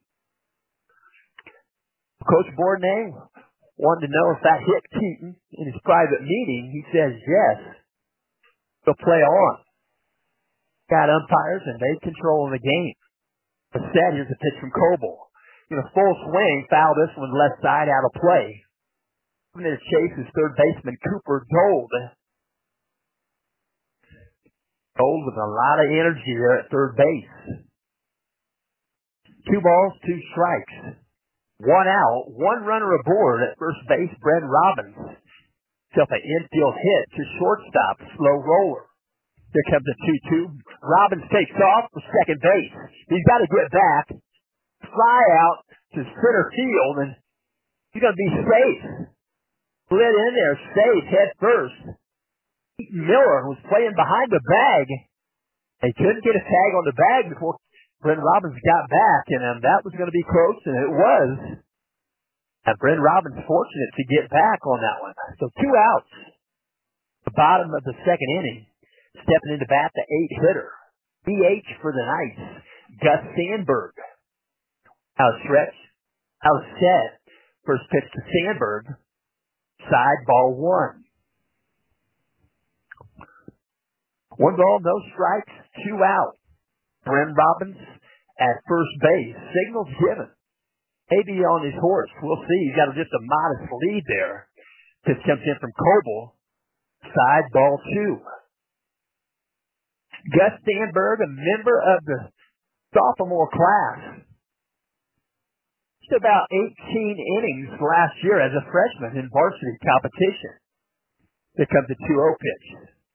Coach Bourdonnais wanted to know if that hit Keaton in his private meeting. He says yes. They'll play on. Got umpires and they control the game. The set, here's a pitch from Coble. You know, full swing, foul this one left side out of play. Coming to chase is third baseman Cooper Gold. Gold with a lot of energy there at third base. Two balls, two strikes. One out, one runner aboard at first base, Brent Robbins. Self an infield hit to shortstop, slow roller. Here comes a two two. Robbins takes off for second base. He's got to get back, fly out to center field, and he's going to be safe. Slid in there, safe, head first. Miller was playing behind the bag. They couldn't get a tag on the bag before Brent Robbins got back, and um, that was going to be close, and it was. And Brent Robbins fortunate to get back on that one. So two outs. The bottom of the second inning. Stepping into bat, the eight hitter. B H for the Knights. Gus Sandberg. Out of stretch. Out of set. First pitch to Sandberg. Side ball one. One ball, no strikes, two out. Brent Robbins at first base. Signals given. Maybe on his horse. We'll see. He's got just a modest lead there. Pitch comes in from Coble. Side ball two. Gus Sandberg, a member of the sophomore class. Just about eighteen innings last year as a freshman in varsity competition. Here comes a two oh pitch.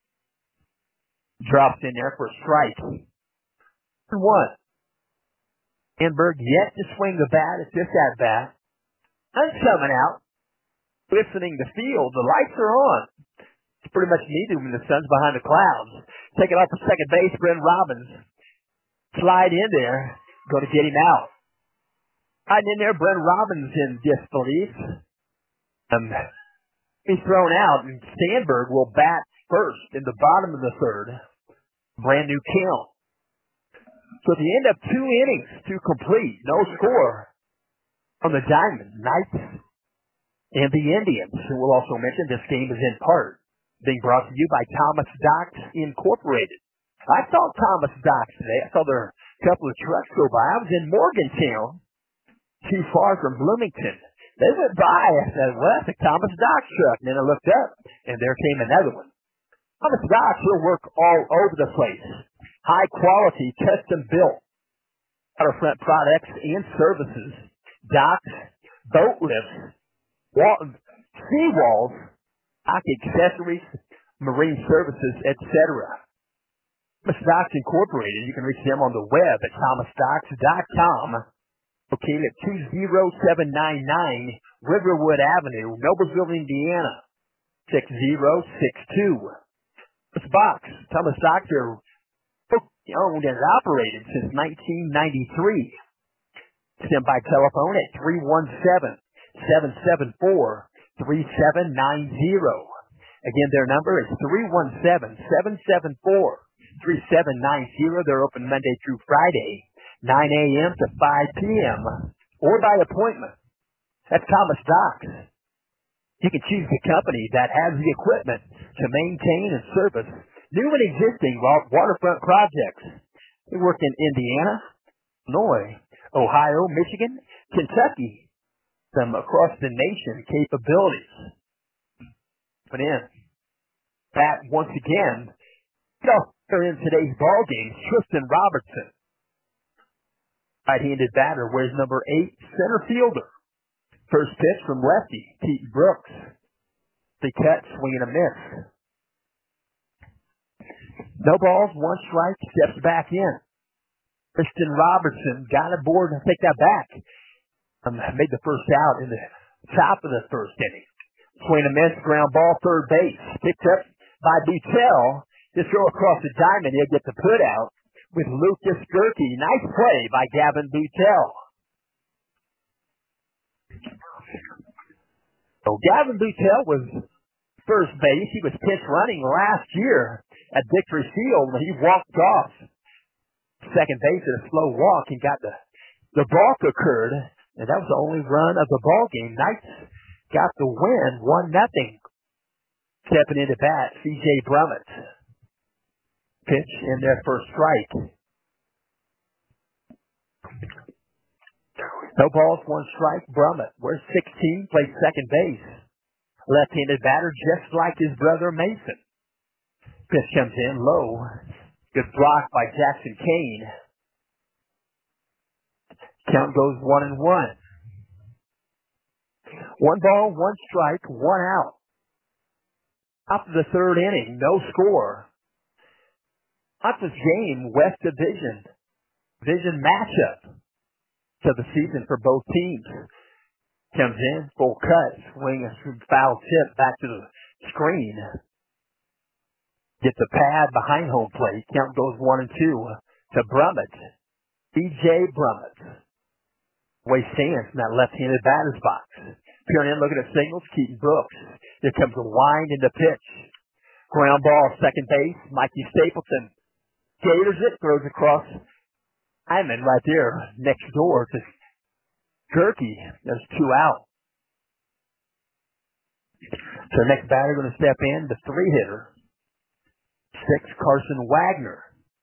Drops in there for a strike. One. Sandberg yet to swing the bat at this at bat. Sun's coming out. Listening the field. The lights are on. It's pretty much needed when the sun's behind the clouds. Take it off for second base, Brent Robbins. Slide in there. Going to get him out. Sliding in there, Brent Robbins in disbelief. Um, he's thrown out, and Sandberg will bat first in the bottom of the third. Brand new count. So at the end of two innings to complete, no score on the Diamond Knights and the Indians. And we'll also mention this game is in part being brought to you by Thomas Docks Incorporated. I saw Thomas Docks today. I saw their couple of trucks go by. I was in Morgantown, too far from Bloomington. They went by. I said, well, that's a Thomas Docks truck. And then I looked up, and there came another one. Thomas Docks will work all over the place. High quality, custom built waterfront products and services. Docks, boat lifts, wall, sea walls, dock accessories, marine services, et cetera. Thomas Docks Incorporated, you can reach them on the web at thomas docks dot com. Located at two oh seven nine nine Riverwood Avenue, Noblesville, Indiana, six oh six two. This box, Thomas Docks are owned and operated since nineteen ninety-three. Send by telephone at three one seven, seven seven four, three seven nine zero. Again, their number is three one seven, seven seven four, three seven nine zero. They're open Monday through Friday, nine a.m. to five p.m. or by appointment. That's Thomas Docks. You can choose the company that has the equipment to maintain and service new and existing waterfront projects. They work in Indiana, Illinois, Ohio, Michigan, Kentucky, some across the nation capabilities. But in that, once again, in today's ball game, Tristan Robertson. Right-handed batter wears number eight, center fielder. First pitch from lefty, Keaton Brooks. The cut, swing and a miss. No balls, one strike, steps back in. Tristan Robertson got aboard and take that back. Um, made the first out in the top of the first inning. Swing and a miss, ground ball, third base. Picked up by Buttel. Just throw across the diamond, he'll get the put out with Lucas Gerke. Nice play by Gavin Buttel. So Gavin Buttel was first base. He was pitch running last year at Victory Field when he walked off second base at a slow walk and got the, the balk occurred, and that was the only run of the ball game. Knights got the win, one nothing. Stepping into bat, C J Brummett. Pitch in their first strike. No balls, one strike. Brummett, wears sixteen, plays second base. Left-handed batter, just like his brother Mason. Pitch comes in low. Good block by Jackson Kane. Count goes one and one. One ball, one strike, one out. After the third inning, no score. After this game, West Division division matchup to the season for both teams. Comes in, full cut, swing a foul tip back to the screen. Gets a pad behind home plate. Count goes one and two to Brummett. C J Brummett. Way stands in that left-handed batter's box. Peering in, looking at signals, Keaton Brooks. Here comes a wind in the pitch. Ground ball, second base. Mikey Stapleton gators it, throws across Hyman right there next door to Gerke. There's two out. So next batter going to step in, the three-hitter. Six, Carson Wagner.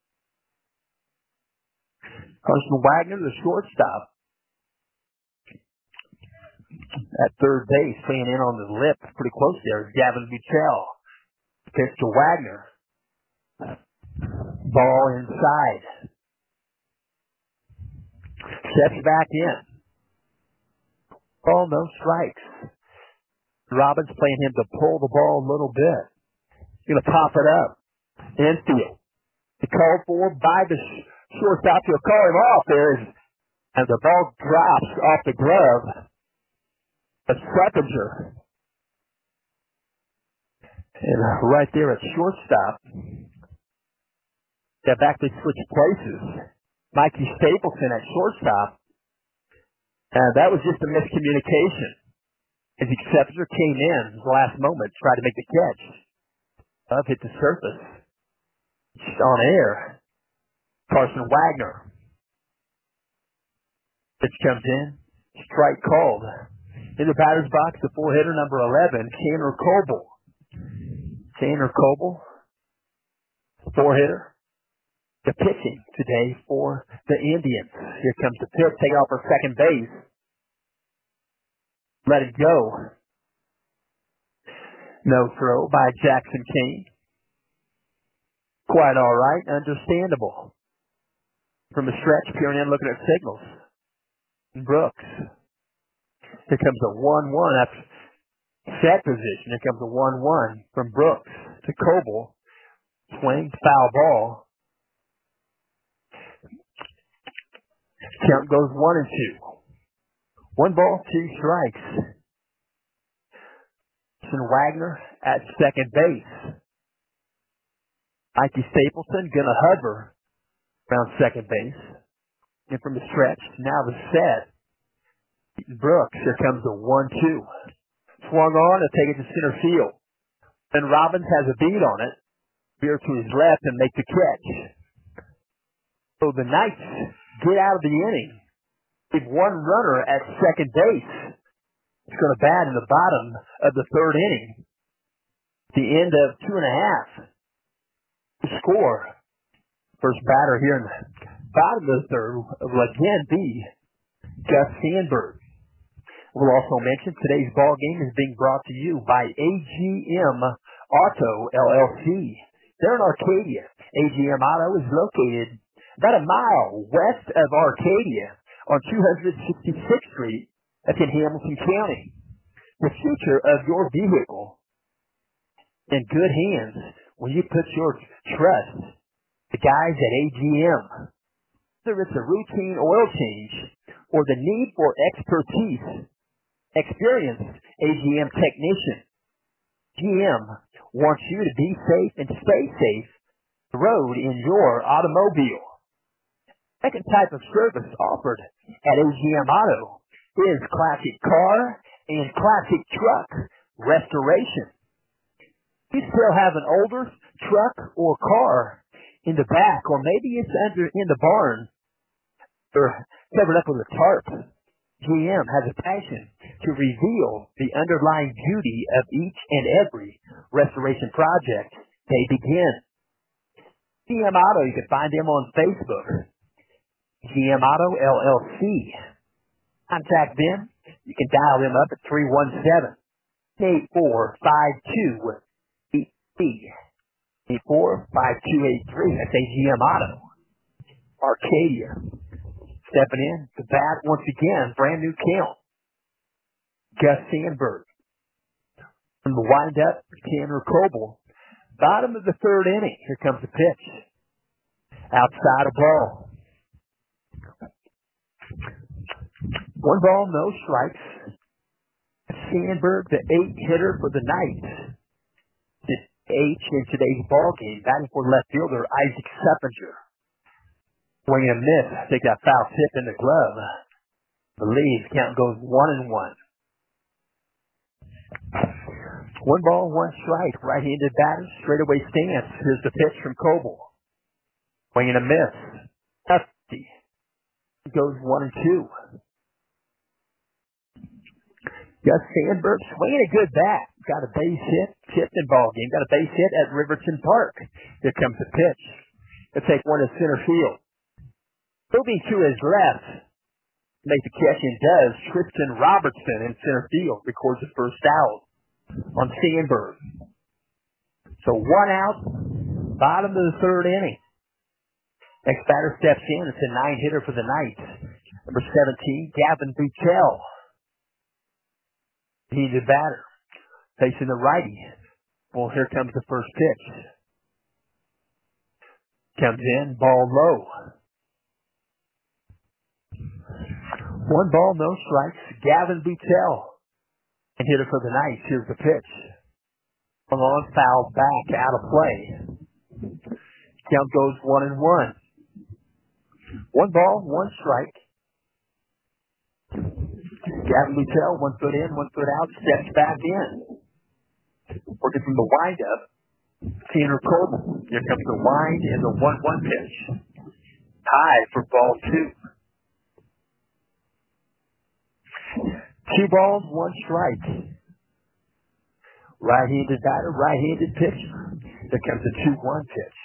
Carson Wagner, the shortstop. At third base, playing in on the lip, pretty close there, is Gavin Buttel. Pitch to Wagner. Ball inside. Steps back in. Ball, no strikes. Robbins playing him to pull the ball a little bit. He's going to pop it up. Infield. He called for by the shortstop. He'll call him off there. And the ball drops off the glove. A Seppinger. And right there at shortstop. They're back to switch places. Mikey Stapleton at shortstop. And that was just a miscommunication. As Seppinger came in at the last moment, tried to make the catch. Up hit the surface. On air. Carson Wagner. Pitch comes in. Strike called. In the batter's box, the four-hitter, number eleven, Tanner Coble. Tanner Coble, four-hitter. The pitching today for the Indians. Here comes the pitch, take off for second base. Let it go. No throw by Jackson Kane. Quite all right, understandable. From the stretch, peering in, looking at signals. Brooks. Here comes a one one. That's set position. Here comes a one one from Brooks to Coble. Swing, foul ball. Count goes one and two. One ball, two strikes. Wagner at second base. Mikey Stapleton gonna hover around second base. And from the stretch, now the set. Brooks, here comes the one two. Swung on to take it to center field. Then Robbins has a beat on it. Veer to his left and make the catch. So the Knights get out of the inning. Leave one runner at second base. It's going to bat in the bottom of the third inning. The end of two and a half. Score. First batter here in the bottom of the third will again be Gus Sandberg. We'll also mention today's ball game is being brought to you by A G M Auto L L C. They're in Arcadia. A G M Auto is located about a mile west of Arcadia on two hundred sixty-sixth Street. That's in Hamilton County. The future of your vehicle in good hands when you put your trust the guys at A G M. Whether it's a routine oil change or the need for expertise, experienced A G M technician. G M wants you to be safe and stay safe on the road in your automobile. Second type of service offered at A G M Auto is classic car and classic truck restoration. You still have an older truck or car in the back, or maybe it's under in the barn or covered up with a tarp. G M has a passion to reveal the underlying beauty of each and every restoration project they begin. G M Auto, you can find them on Facebook. G M Auto L L C. Contact them. You can dial them up at three one seven, eight four five two, eight three. eight four five two eight three. That's A G M Auto. Arcadia. Stepping in to bat once again, brand new count. Gus Sandberg. From the windup, Tanner Coble. Bottom of the third inning. Here comes the pitch. Outside a ball. One ball, no strikes. Sandberg, the eighth hitter for the Knights. The H in today's ball game, batting for left fielder Isaac Seppinger. Swing and a miss. Take that foul tip in the glove. Believe count goes one and one. One ball, one strike. Right-handed batter, straightaway stance. Here's the pitch from Coble. Swing and a miss. Lefty. Goes one and two. Gus Sandberg swinging a good bat. Got a base hit, chipped in ball game. Got a base hit at Riverton Park. Here comes the pitch. He'll take one to center field. Moving to his left, make the catch and does. Tristan Robertson in center field records the first out on Sandberg. So one out, bottom of the third inning. Next batter steps in. It's a nine hitter for the Knights. Number seventeen, Gavin Butell. He's a batter facing the righty. Well, here comes the first pitch. Comes in, ball low. One ball, no strikes. Gavin Butell, and hitter for the Knights. Here's the pitch. Long foul back, out of play. Count goes one and one. One ball, one strike. Gavin Butell, one foot in, one foot out, steps back in. Working from the windup, Tanner Coble. Here comes the wind and the one one pitch. Tied for ball two. Two balls, one strike. Right-handed batter, right-handed pitcher. Here comes the two one pitch.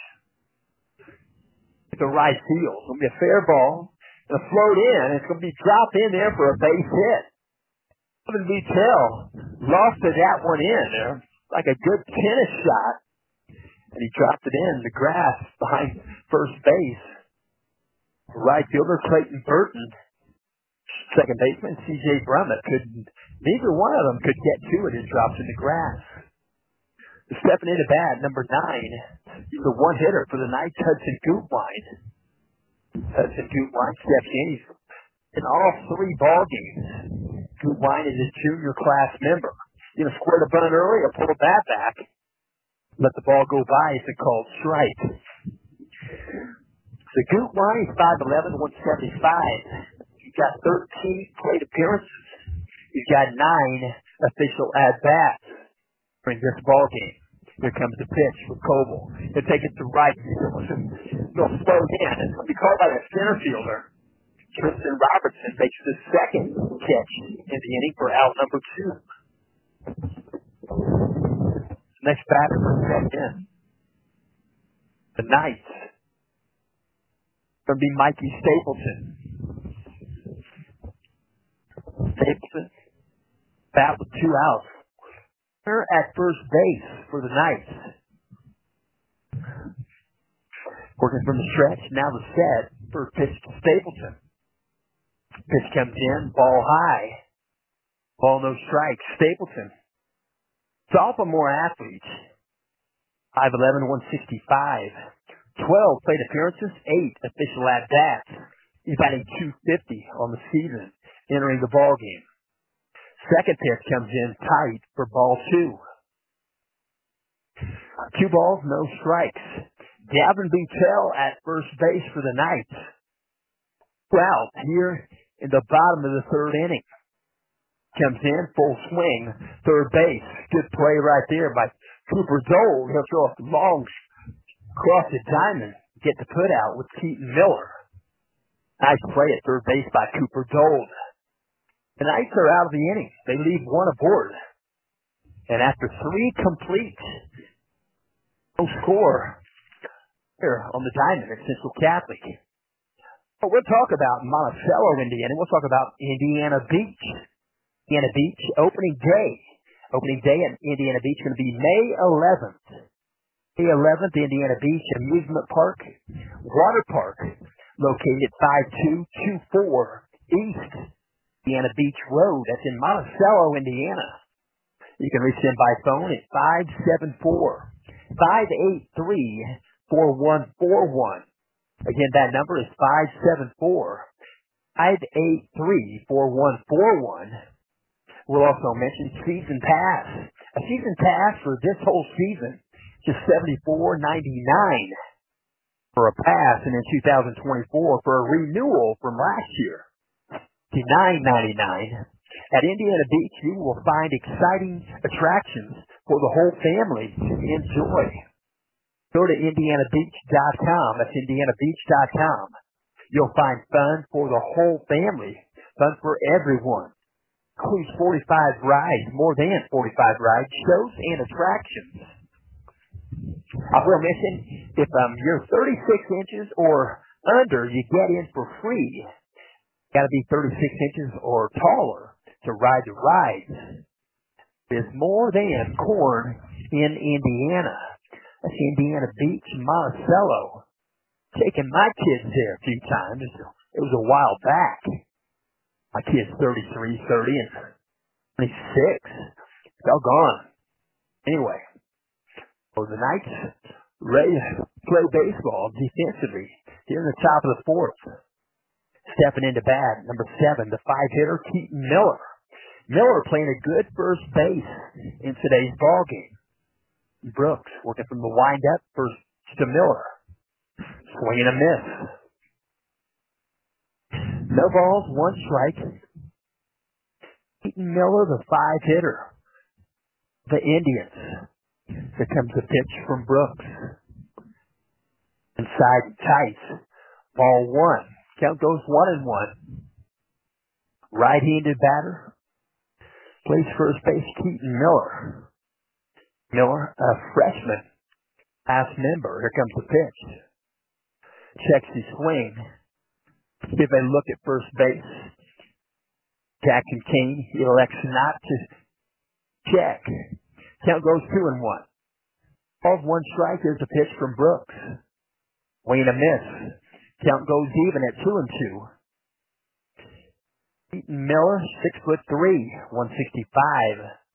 The right field. It's going to be a fair ball. It'll float in. It's going to be dropped in there for a base hit. Gavin Butell lost that one in there. Like a good tennis shot. And he dropped it in the grass behind first base. Right fielder Clayton Burton. Second baseman C J Brummett. Could, neither one of them could get to it. It drops in the grass. Stepping into bat, number nine, he's the one hitter for the Knights, Hudson Gutwein. Hudson Gutwein steps in. He's in all three ball games. Gutwein is a junior class member. You know, squared a bunt early or pulled that back. Let the ball go by. It's a called strike. So Gutwein is five eleven, one seventy-five. He's got thirteen plate appearances. He's got nine official at-bats during this ball game. Here comes the pitch for Coble. He'll take it to right field. He'll slow in. It's going to be called by the center fielder. Tristan Robertson makes the second catch in the inning for out number two. Next batter for second. The Knights. Going to be Mikey Stapleton. Stapleton. Bat with two outs. Runner at first base for the Knights. Working from the stretch. Now the set for pitch to Stapleton. Pitch comes in. Ball high. Ball no strikes. Stapleton. Sophomore athlete. five eleven, one sixty-five. twelve plate appearances, eight official at-bats. He's batting two fifty on the season, entering the ball game. Second pitch comes in tight for ball two. Two balls, no strikes. Gavin Butell at first base for the Knights. Two out here in the bottom of the third inning. Comes in, full swing, third base. Good play right there by Cooper Dole. He'll throw a long across the diamond, get the put out with Keaton Miller. Nice play at third base by Cooper Dole. The Knights are out of the inning. They leave one aboard. And after three complete, no score here on the diamond at Central Catholic. But we'll talk about Monticello, Indiana. We'll talk about Indiana Beach. Indiana Beach opening day. Opening day at Indiana Beach going to be May eleventh. May eleventh, Indiana Beach Amusement Park, Water Park, located at five two two four East Indiana Beach Road. That's in Monticello, Indiana. You can reach them by phone at five seven four, five eight three, four one four one. Again, that number is five seven four, five eight three, four one four one. We'll also mention season pass. A season pass for this whole season, just seventy-four ninety-nine for a pass, and in two thousand twenty-four for a renewal from last year, nine ninety-nine. At Indiana Beach, you will find exciting attractions for the whole family to enjoy. Go to indiana beach dot com. That's indiana beach dot com. You'll find fun for the whole family, fun for everyone. Includes forty-five rides, more than forty-five rides, shows, and attractions. I will mention, if um, you're thirty-six inches or under, you get in for free. Got to be thirty-six inches or taller to ride the rides. There's more than corn in Indiana. That's Indiana Beach, Monticello. Taking my kids there a few times. It was a while back. My kid's thirty-three, thirty, and twenty-six. Doggone. Anyway, so the Knights ready to play baseball defensively here in the top of the fourth. Stepping into bat, number seven, the five-hitter, Keaton Miller. Miller playing a good first base in today's ball game. Brooks working from the windup, first to Miller. Swinging a miss. No balls, one strike. Keaton Miller, the five-hitter. The Indians. Here comes the pitch from Brooks. Inside tight. Ball one. Count goes one and one. Right-handed batter. Plays first base, Keaton Miller. Miller, a freshman. Last member. Here comes the pitch. Checks his swing. Give a look at first base. Jackson Kane elects not to check. Count goes two and one. Balls one strike. Here's a pitch from Brooks. Wayne a miss. Count goes even at two and two. Keaton Miller, six foot three, one sixty-five.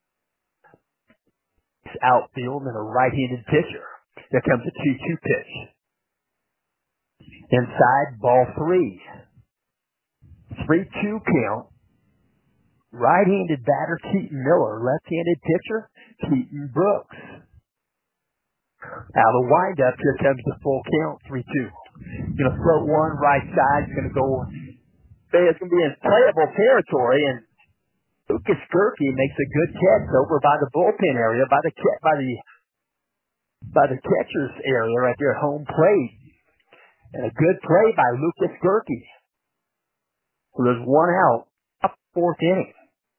It's outfield and a right-handed pitcher. Here comes a two two pitch. Inside, ball three. three two count. Right-handed batter, Keaton Miller. Left-handed pitcher, Keaton Brooks. Out of the windup, here comes the full count, three two. Going to throw one right side. It's going to go. It's going to be in playable territory, and Lucas Gerke makes a good catch over by the bullpen area, by the by the by the catcher's area right there, home plate. And a good play by Lucas Gerke. So there's one out, up fourth inning.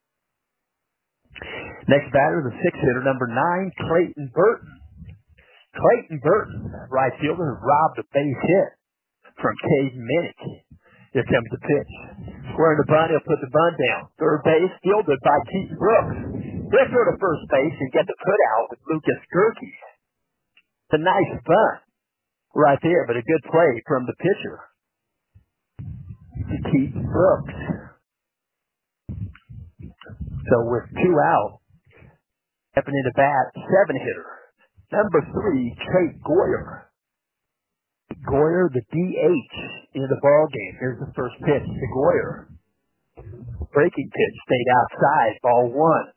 Next batter, the six-hitter, number nine, Clayton Burton. Clayton Burton, right fielder, robbed a base hit from Caden Minnick. Here comes the pitch. Squaring the bunt, he'll put the bunt down. Third base, fielded by Keaton Brooks. He'll throw to first base and get the put out with Lucas Gerke. It's a nice bunt right there, but a good play from the pitcher, Keaton Brooks. So with two out, stepping into bat, seven-hitter, number three, Tate Goyer. Goyer, the D H in the ball game. Here's the first pitch to Goyer. Breaking pitch, stayed outside, ball one.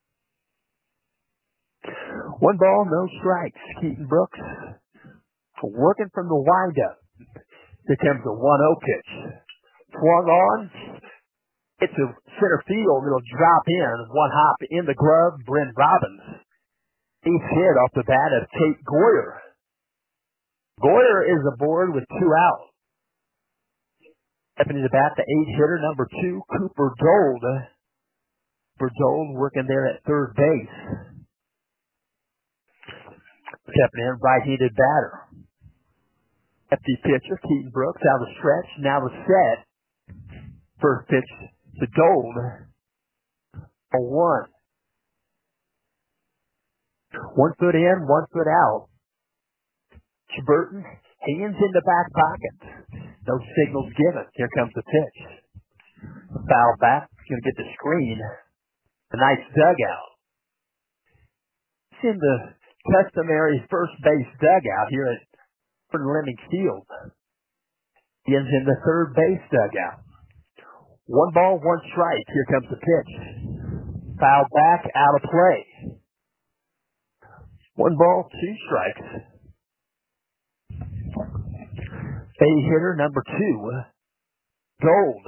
One ball, no strikes. Keaton Brooks working from the windup. Here comes the one oh pitch. Swung on. It's a center field. It'll drop in. One hop in the glove. Bryn Robbins. Eighth hit off the bat of Tate Goyer. Goyer is aboard with two out. Stepping into bat, the eight-hitter, number two, Cooper Dold. Cooper Dold working there at third base. Stepping in, right-handed batter. Lefty pitcher, Keaton Brooks, out of the stretch, now the set. First pitch to Dold. A one. One foot in, one foot out. Burton, hands in the back pocket. No signals given. Here comes the pitch. Foul back. Going to get the screen. A nice dugout. It's in the customary first base dugout here at Lemming Field. He is in the third base dugout. One ball, one strike. Here comes the pitch. Foul back, out of play. One ball, two strikes. Base hitter number two, Gold.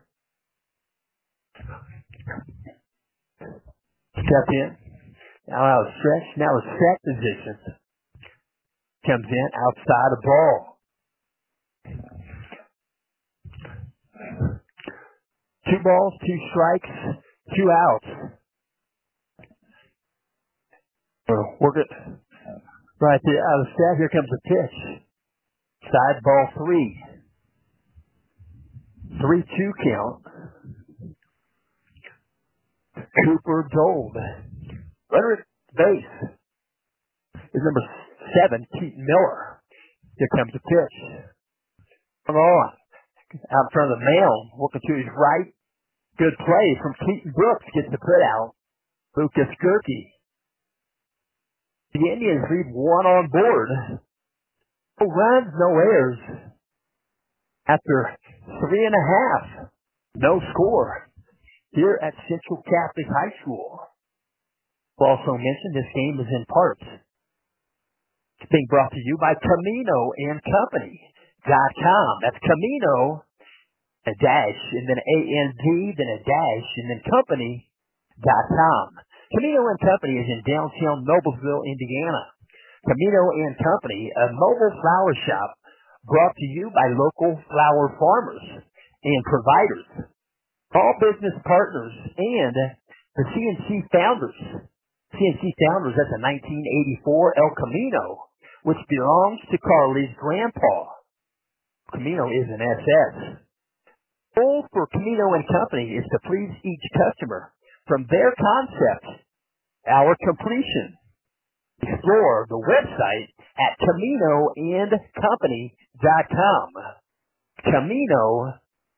Step in. Now out of stretch. Now a set position. Comes in outside the ball. Two balls, two strikes, two outs. Work it right there out of set. Here comes the pitch. Side ball three. three two count. Cooper Dold. Runner at base is number seven, Keaton Miller. Here comes the pitch. Come on. Out in front of the mound, working to his right. Good play from Keaton Brooks. Gets the put out. Lucas Gerke. The Indians lead one on board. No runs, no errors. After three and a half, no score here at Central Catholic High School. We'll also mention this game is in parts. It's being brought to you by Camino and Company dot com. That's Camino, a dash, and then A N D, then a dash, and then Company dot com. Camino and Company is in downtown Noblesville, Indiana. Camino and Company, a mobile flower shop brought to you by local flower farmers and providers, all business partners, and the C N C founders. C N C founders, that's a nineteen eighty-four El Camino, which belongs to Carly's grandpa. Camino is an S S. The goal for Camino and Company is to please each customer from their concept, our completion. Explore the website at Camino and Company dot com. Camino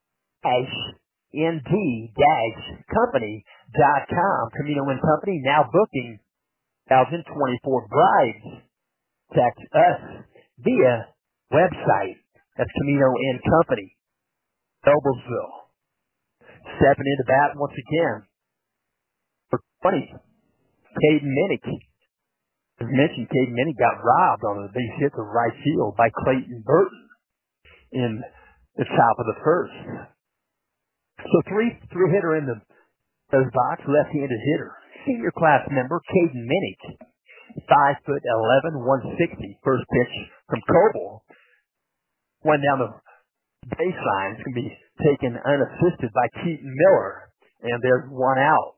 N D Company dot com. Camino and Company now booking two thousand twenty-four brides. Text us via website. That's Camino and Company. Noblesville. Stepping into bat once again. For twenty, Caden Minnick. As mentioned, Caden Minnick got robbed on a base hit to right field by Clayton Burton in the top of the first. So three three hitter in the those box, left-handed hitter. Senior class member Caden Minnick, five foot eleven, one sixty. First pitch from Coble. Went down the baseline is going to be taken unassisted by Keaton Miller, and there's one out.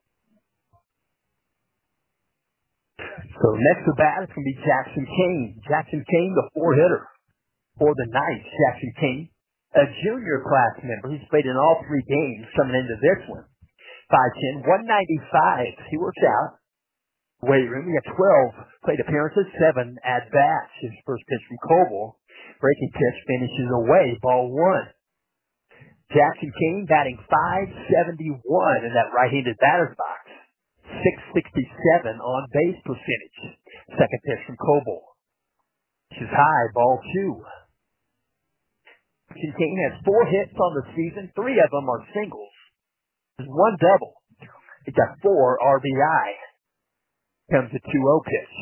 So next to bat, it's going to be Jackson Kane. Jackson Kane, the four-hitter for the Knights. Jackson Kane, a junior class member. He's played in all three games coming into this one. five ten, one ninety-five. He works out. Weight room. We got twelve plate appearances, seven at-bats. His first pitch from Coble. Breaking pitch finishes away. Ball one. Jackson Kane batting five seventy-one in that right-handed batter's box. six sixty-seven on base percentage. Second pitch from Coble. This is high, ball two. Jackson Kane has four hits on the season. Three of them are singles. There's one double. He got four R B I. Comes a two oh pitch.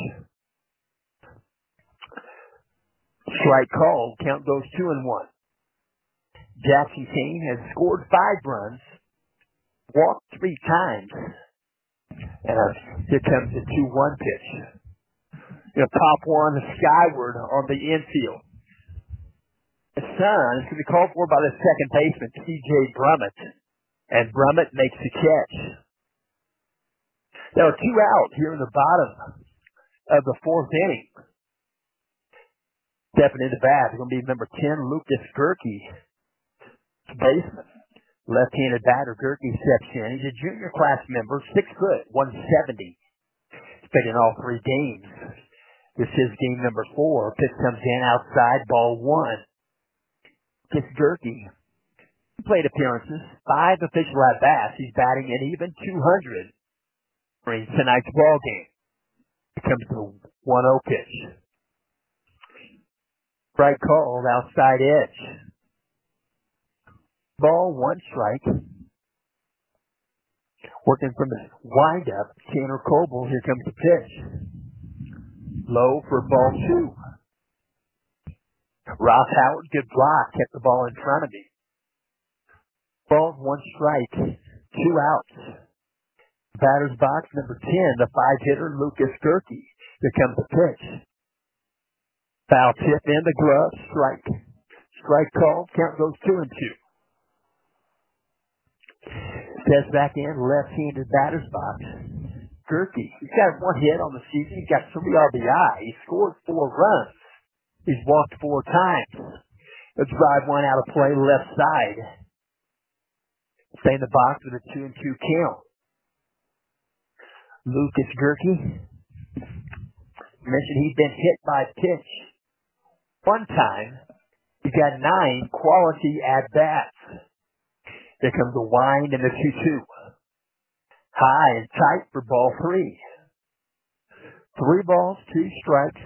Strike called. Count goes two and one. Jackson Kane has scored five runs, walked three times, and uh, here comes the two one pitch. Going to pop one skyward on the infield. The sun is going to be called for by the second baseman, T J Brummett, and Brummett makes the catch. There are two out here in the bottom of the fourth inning. Stepping into bat is going to be number ten, Lucas Gerke, baseman. Left-handed batter, Gerke steps in. He's a junior class member, six foot, one seventy. He's played in all three games. This is game number four. Pitch comes in outside, ball one. Lucas Gerke, plate appearances, five official at-bats. He's batting at even two hundred during tonight's ball game. Here comes the one oh pitch. Strike called, outside edge. Ball, one strike. Working from the windup, Tanner Coble. Here comes the pitch. Low for ball two. Ross Howard, good block, kept the ball in front of me. Ball, one strike, two outs. Batter's box, number ten, the five-hitter, Lucas Gerke. Here comes the pitch. Foul tip in the glove, strike. Strike called, count goes two and two. Steps back in, left-handed batter's box. Gerke, he's got one hit on the season. He's got three R B I. He scored four runs. He's walked four times. Let's drive one out of play left side. Stay in the box with a two and two count. Lucas Gerke. Mentioned he's been hit by pitch one time. He's got nine quality at-bats. There comes the wind and the two two. High and tight for ball three. Three balls, two strikes.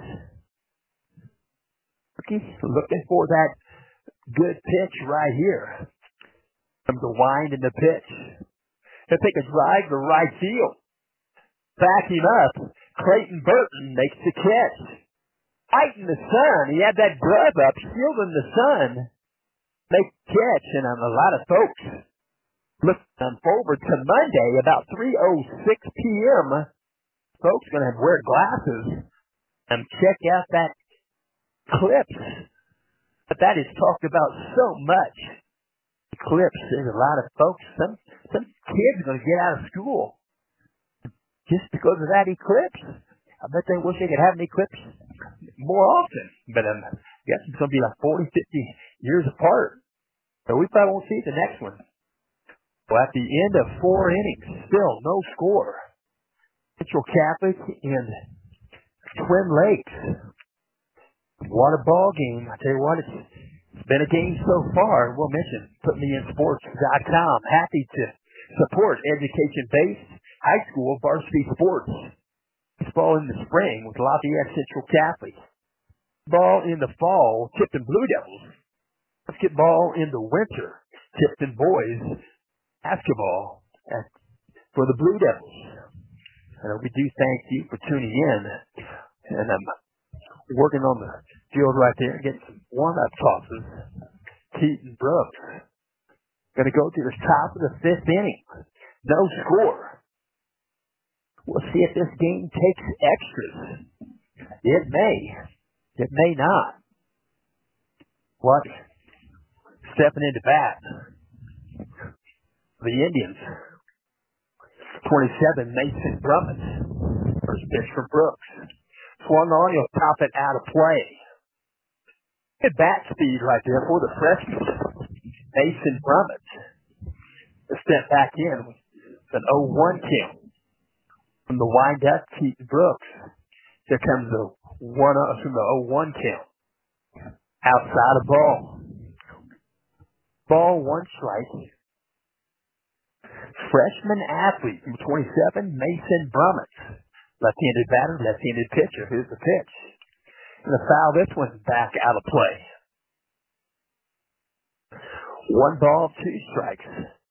Looking for that good pitch right here. Comes the wind and the pitch. He'll take a drive to right field. Backing up, Clayton Burton makes the catch. Fighting the sun. He had that glove up, shielding the sun. Make the catch, and um, a lot of folks looking forward to Monday about three oh six p.m. Folks going to have wear glasses and check out that Eclipse. But that is talked about so much. Eclipse. There's a lot of folks. Some some kids are going to get out of school just because of that eclipse. I bet they wish they could have an eclipse more often. But um, I guess it's going to be like forty, fifty years apart. So we probably won't see the next one. Well, at the end of four innings, still no score. Central Catholic and Twin Lakes. What a ball game. I tell you what, it's, it's been a game so far. We'll mention put me in sports dot com. Happy to support education-based high school varsity sports. Baseball in the spring with Lafayette Central Catholic. Ball in the fall, Tipton Blue Devils. Basketball in the winter, Tipton Boys. Basketball at, for the Blue Devils. And we do thank you for tuning in. And I'm working on the field right there, getting some warm-up tosses. Keaton Brooks going to go to the top of the fifth inning. No score. We'll see if this game takes extras. It may. It may not. What Stepping into bat, the Indians. twenty-seven, Mason Brummett. First pitch for Brooks. Swung on, he'll pop it out of play. Good bat speed right there for the freshman, Mason Brummett. A step back in with an oh one count. From the windup, Keaton Brooks. Here comes the one up from the oh one count. Outside of ball. Ball, one strike. Freshman athlete from twenty-seven, Mason Brummett. Left-handed batter, left-handed pitcher. Here's the pitch. And the foul, this one's back out of play. One ball, two strikes.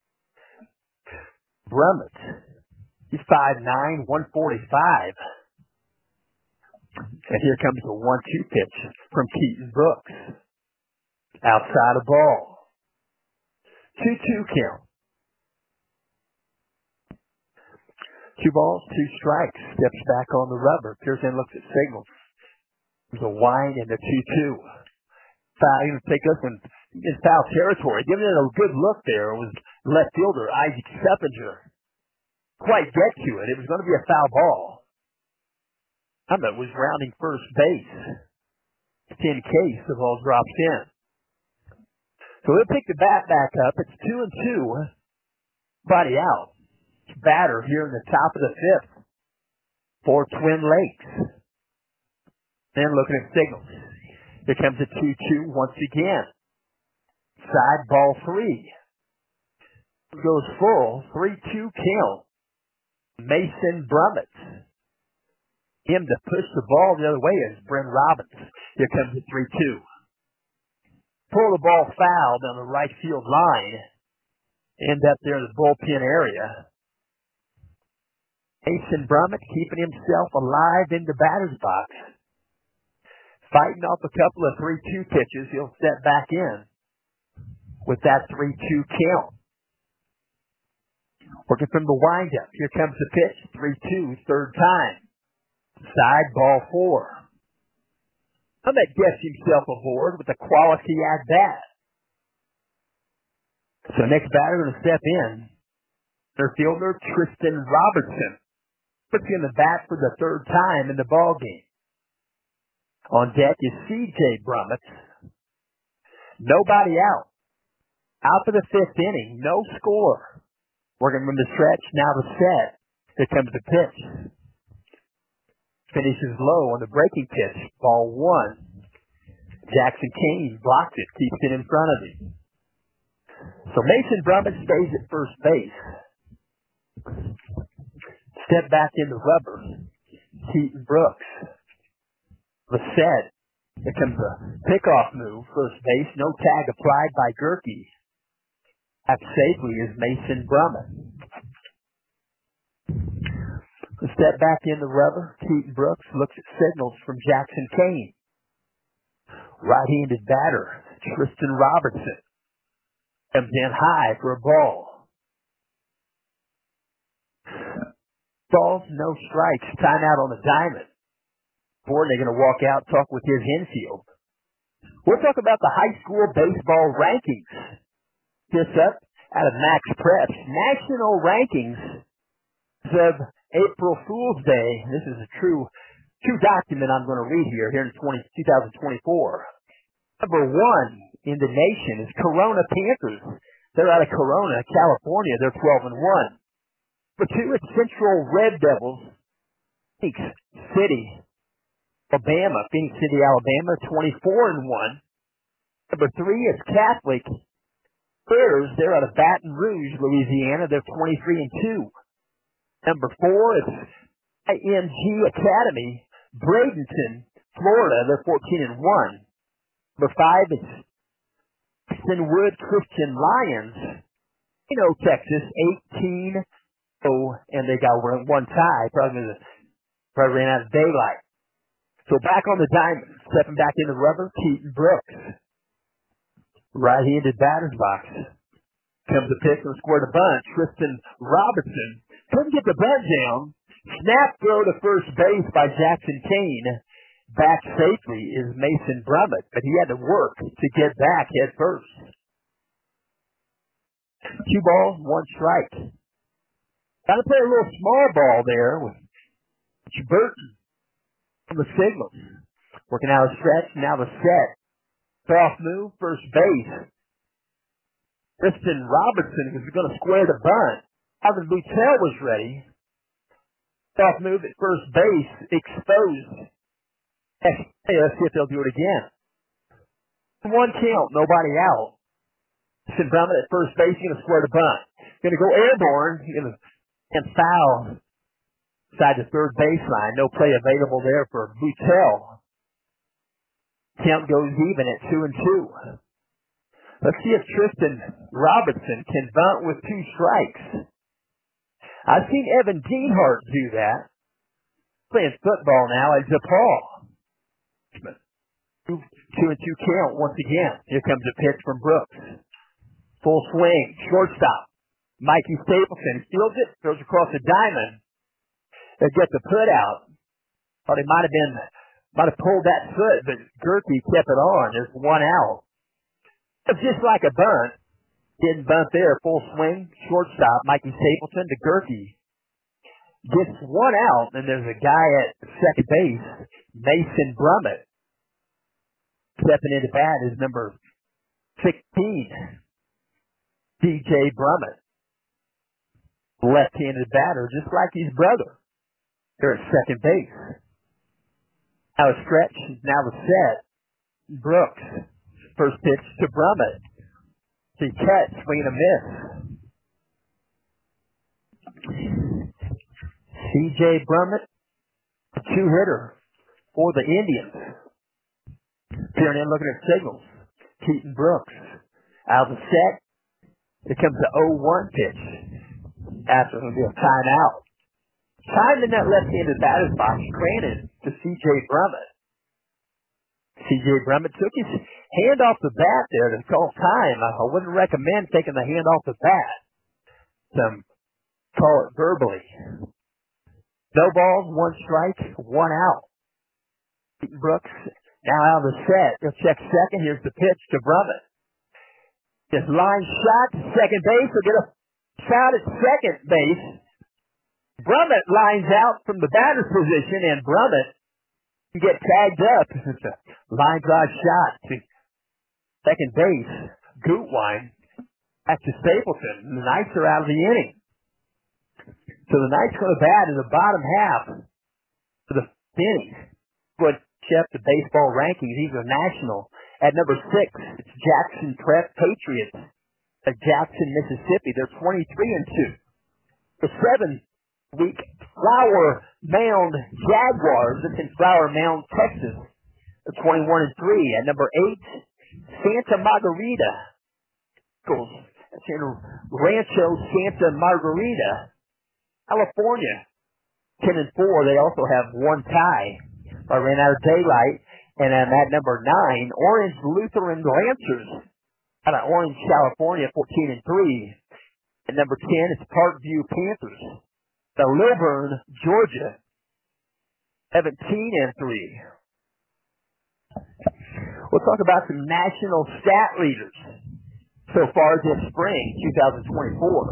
Brummett. He's five nine, one forty-five. And here comes the one two pitch from Keaton Brooks. Outside of ball. two two count. Two balls, two strikes. Steps back on the rubber. Pearson looks at signals. There's a wind and a two two. Foul, even take us in, in foul territory. Giving it a good look there was left fielder Isaac Seppinger. Quite get to it. It was going to be a foul ball. Emmett was rounding first base. In case the ball drops in. So he'll pick the bat back up. It's two and two. Body out. Batter here in the top of the fifth for Twin Lakes. Then looking at signals. Here comes a two two once again. Side ball three. Goes full. three two count. Mason Brummett. Him to push the ball the other way is Bryn Robbins. Here comes the three two. Pull the ball foul down the right field line. End up there in the bullpen area. Mason Brummett keeping himself alive in the batter's box. Fighting off a couple of three two pitches. He'll step back in with that three two count. Working from the windup. Here comes the pitch. three two, third time. Side ball four. Brummett gets himself aboard with a quality at bat. So next batter going to step in. Their fielder, Tristan Robertson. Puts in the bat for the third time in the ball game. On deck is C J Brummett. Nobody out. Out for the fifth inning. No score. Working from the stretch, now the set. Here comes the pitch. Finishes low on the breaking pitch. Ball one. Jackson Kane blocks it, keeps it in front of him. So Mason Brummett stays at first base. Step back in the rubber. Keaton Brooks. The set. Here comes a pickoff move. First base. No tag applied by Gerke. Back safely is Mason Brummett. Step back in the rubber. Keaton Brooks looks at signals from Jackson Kane. Right-handed batter, Tristan Robertson. Comes in high for a ball. Balls, no strikes. Time out on the diamond. Boy, they're going to walk out, talk with his infield. We'll talk about the high school baseball rankings. This up out of Max Preps. National rankings of April Fool's Day. This is a true, true document I'm going to read here, here in twenty, twenty twenty-four. Number one in the nation is Corona Panthers. They're out of Corona, California. They're twelve and one. Number two is Central Red Devils, Phoenix City, Alabama. Phoenix City, Alabama, twenty-four and one. Number three is Catholic Bears. They're out of Baton Rouge, Louisiana. They're twenty-three and two. Number four is I M G Academy, Bradenton, Florida. They're fourteen and one. Number five is Wood Christian Lions, Plano, Texas, eighteen and oh, and they got one tie. Probably, probably ran out of daylight. So back on the diamond, stepping back in the rubber, Keaton Brooks. Right-handed batter's box. Comes the pitch and scored a bunt. Tristan Robertson couldn't get the bunt down. Snap throw to first base by Jackson Kane. Back safely is Mason Brummett, but he had to work to get back head first. Two balls, one strike. Got to play a little small ball there with Burton on the signals. Working out a stretch, now the set. Soft move, first base. Tristan Robinson was going to square the bunt. Alvin Boutel was ready. Soft move at first base, exposed. Hey, let's see if they'll do it again. One count, nobody out. Tristan Brummett at first base, going to square the bunt. Going to go airborne, going to and foul side the third baseline. No play available there for Boutel. Count goes even at two and two. Let's see if Tristan Robinson can bunt with two strikes. I've seen Evan Deanhart do that. Playing football now at DePaul. Two, two and two count once again. Here comes a pitch from Brooks. Full swing, shortstop. Mikey Stapleton fields it, throws across the diamond. They get the put out. Thought he might have been, might have pulled that foot, but Gerke kept it on. There's one out. It's just like a bunt. Didn't bunt there. Full swing, shortstop. Mikey Stapleton to Gerke. Gets one out, and there's a guy at second base, Mason Brummett. Stepping into bat is number sixteen, D J Brummett. Left-handed batter, just like his brother. They're at second base. Now a stretch, now the set. Brooks. First pitch to Brummett. He catch, swing and a miss. C J Brummett, a two-hitter for the Indians. Peering in, looking at signals. Keaton Brooks. Out of the set. Here comes the oh one pitch. After it'll be a timeout. Time in that left-handed batter's box, granted to C J Brummett. C J Brummett took his hand off the bat there to call time. I wouldn't recommend taking the hand off the bat. Some call it verbally. No balls, one strike, one out. Keaton Brooks now out of the set. He'll check second. Here's the pitch to Brummett. His line shot to second base. He'll get a shot at second base. Brummett lines out from the batter's position, and Brummett can get tagged up. It's a line drive shot to second base. Gutwein back to Stapleton. And the Knights are out of the inning. So the Knights going to bat in the bottom half of the inning. But check the baseball rankings. These are national. At number six, it's Jackson Prep Patriots of Jackson, Mississippi. They're twenty-three and two. The seven-week Flower Mound Jaguars. It's in Flower Mound, Texas. They're twenty-one and three. At number eight, Santa Margarita. That's in Rancho Santa Margarita, California. Ten and four. They also have one tie. I ran out of daylight. And then at number nine, Orange Lutheran Lancers out of Orange, California, fourteen and three. At number ten, it's Parkview Panthers. The Lilburn, Georgia, seventeen and three. We'll talk about some national stat leaders so far this spring, twenty twenty-four.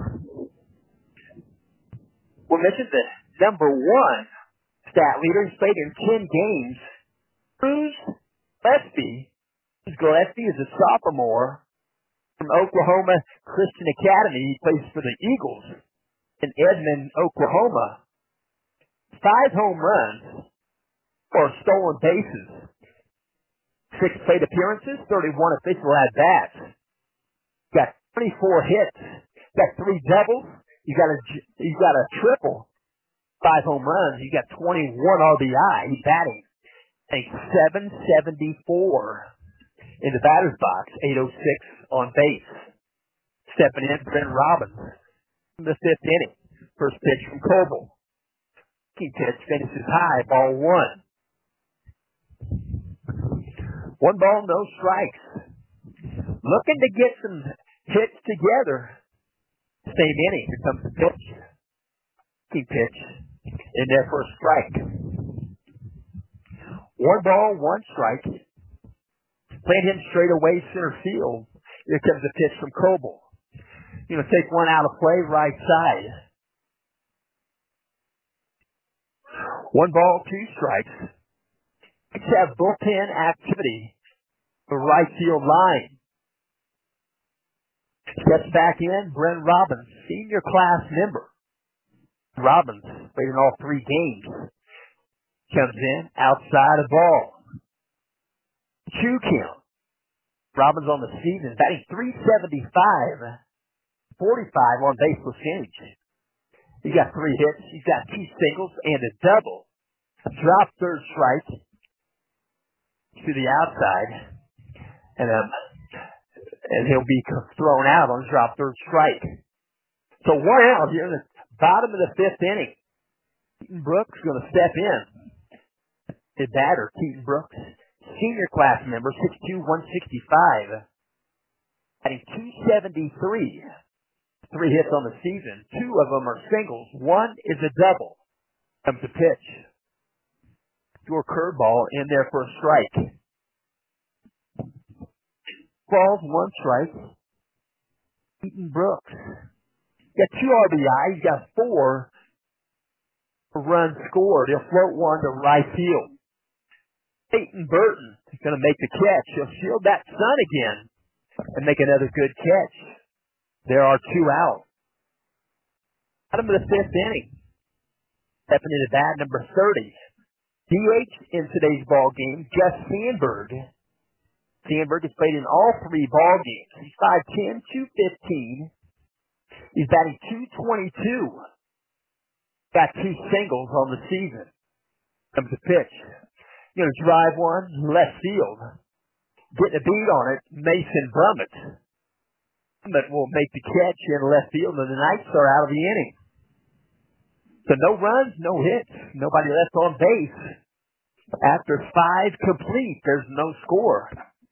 We'll mention the number one stat leader. He's played in ten games. Cruz Gillespie. Gillespie is a sophomore from Oklahoma Christian Academy. He plays for the Eagles in Edmond, Oklahoma. Five home runs or stolen bases. Six plate appearances, thirty-one official at-bats. Got twenty-four hits. Got three doubles. You got a, you got a triple. Five home runs. You got twenty-one R B I. He's batting a seven seventy-four in the batter's box, eight oh six on base. Stepping in, Brent Robbins in the fifth inning. First pitch from Coble. Key pitch finishes high, ball one. One ball, no strikes. Looking to get some hits together. Same inning. Here comes the pitch. Key pitch in there for a strike. One ball, one strike. Playing him straight away center field. Here comes the pitch from Coble. You know, take one out of play, right side. One ball, two strikes. Let's have bullpen activity. The right field line. Steps back in, Brent Robbins, senior class member. Robbins played in all three games. Comes in, outside of ball. Two count. Robbins on the season, batting three seventy-five, forty-five on base percentage. He's got three hits, he's got two singles and a double. Drop third strike to the outside, and um, and he'll be thrown out on drop third strike. So one out here in the bottom of the fifth inning. Keaton Brooks going to step in. The batter, Keaton Brooks, senior class member, six two, one sixty-five, batting two seventy-three. Three hits on the season. Two of them are singles. One is a double. Comes to pitch. Your curveball in there for a strike. Balls, one strike. Keaton Brooks. Got two R B I. He's got four runs scored. He'll float one to right field. Peyton Burton is going to make the catch. He'll shield that sun again and make another good catch. There are two out. Bottom of the fifth inning. Stepping into bat, number thirty. D H in today's ball game, Gus Sandberg. Sandberg has played in all three ball games. He's five ten, two fifteen. He's batting two twenty-two. Got two singles on the season. Comes to pitch. Going to drive one left field. Getting a beat on it, Mason Brummett. Brummett will make the catch in left field, and the Knights are out of the inning. So no runs, no hits, nobody left on base. After five complete, there's no score.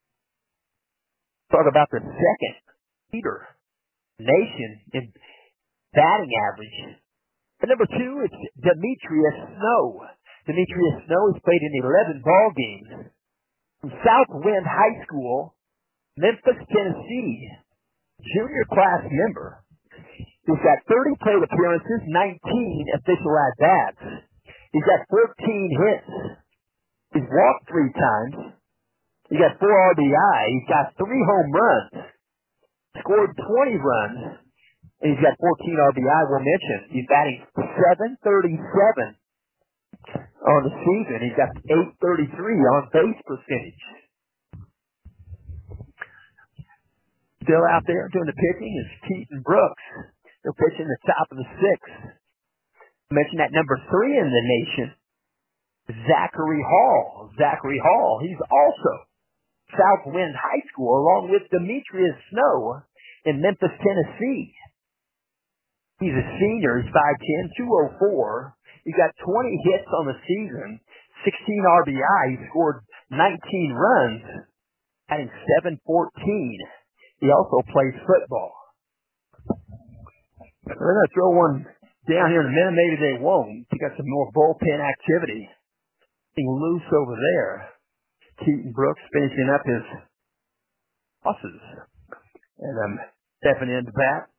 Talk about the second leader nation in batting average. At number two, it's Demetrius Snow. Demetrius Snow has played in eleven ball games. From Southwind High School, Memphis, Tennessee. Junior class member. He's got thirty plate appearances, nineteen official at-bats. He's got fourteen hits. He's walked three times. He's got four R B I. He's got three home runs. Scored twenty runs. And he's got fourteen R B I, we'll mention. He's batting seven thirty-seven on the season. He's got eight thirty-three on base percentage. Still out there doing the pitching is Keaton Brooks. They're pitching the top of the sixth. Mention that number three in the nation, Zachary Hall. Zachary Hall, he's also Southwind High School, along with Demetrius Snow in Memphis, Tennessee. He's a senior. He's five ten, two oh four. He got twenty hits on the season, sixteen R B I. He scored nineteen runs, batting seven fourteen. He also plays football. They're going to throw one down here in a minute. Maybe they won't. He got some more bullpen activity. Being loose over there. Keaton Brooks finishing up his losses. And I'm stepping into bat.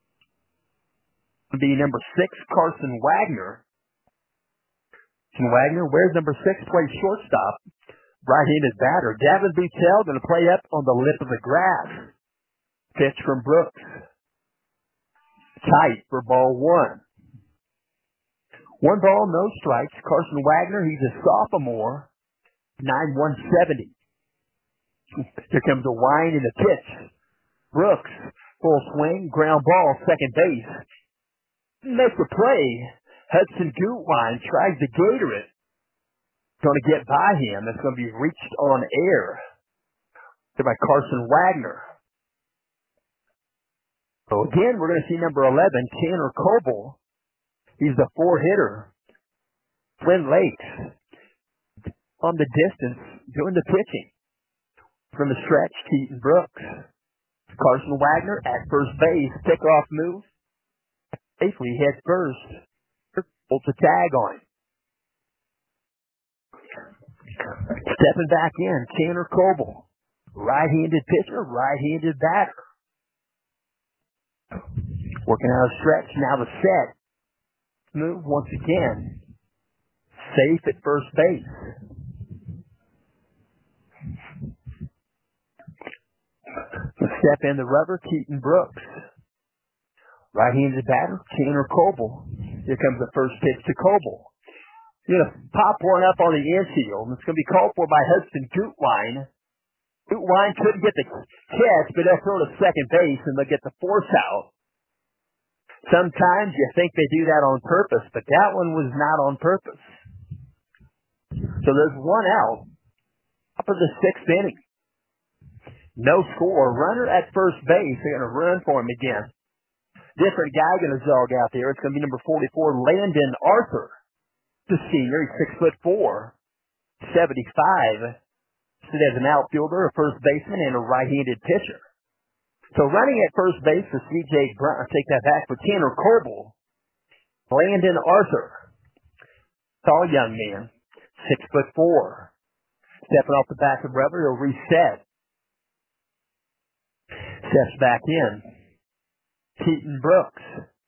Be number six, Carson Wagner. Carson Wagner, where's number six? Plays shortstop. Right-handed batter. Gavin Butell going to play up on the lip of the grass. Pitch from Brooks. Tight for ball one. One ball, no strikes. Carson Wagner, he's a sophomore. nine one seventy. Here comes a wind in the pitch. Brooks, full swing, ground ball, second base. Makes the play. Hudson Gutwein tries to gator it. Going to get by him. It's going to be reached on air. There by Carson Wagner. So again, we're going to see number eleven, Tanner Coble. He's the four-hitter. Twin Lakes on the distance doing the pitching. From the stretch, Keaton Brooks. Carson Wagner at first base. Pickoff move. Safely head first. Holds a tag on him. Stepping back in, Tanner Coble. Right-handed pitcher, right-handed batter. Working out a stretch. Now the set. Move once again. Safe at first base. The step in the rubber, Keaton Brooks. Right-handed batter, Tanner Coble. Here comes the first pitch to Coble. Going to pop one up on the infield. It's going to be called for by Hudson Gutwein. Gutwein couldn't get the catch, but they'll throw to second base and they'll get the force out. Sometimes you think they do that on purpose, but that one was not on purpose. So there's one out. Top of the sixth inning. No score. Runner at first base. They're going to run for him again. Different guy going to jog out there. It's going to be number forty-four, Landon Arthur. The senior. He's six foot four, seventy-five. So there's an outfielder, a first baseman, and a right-handed pitcher. So running at first base for C J Brown, take that back for Tanner Coble. Landon Arthur. Tall young man, six foot four. Stepping off the back of rubber, he'll reset. Steps back in. Keaton Brooks.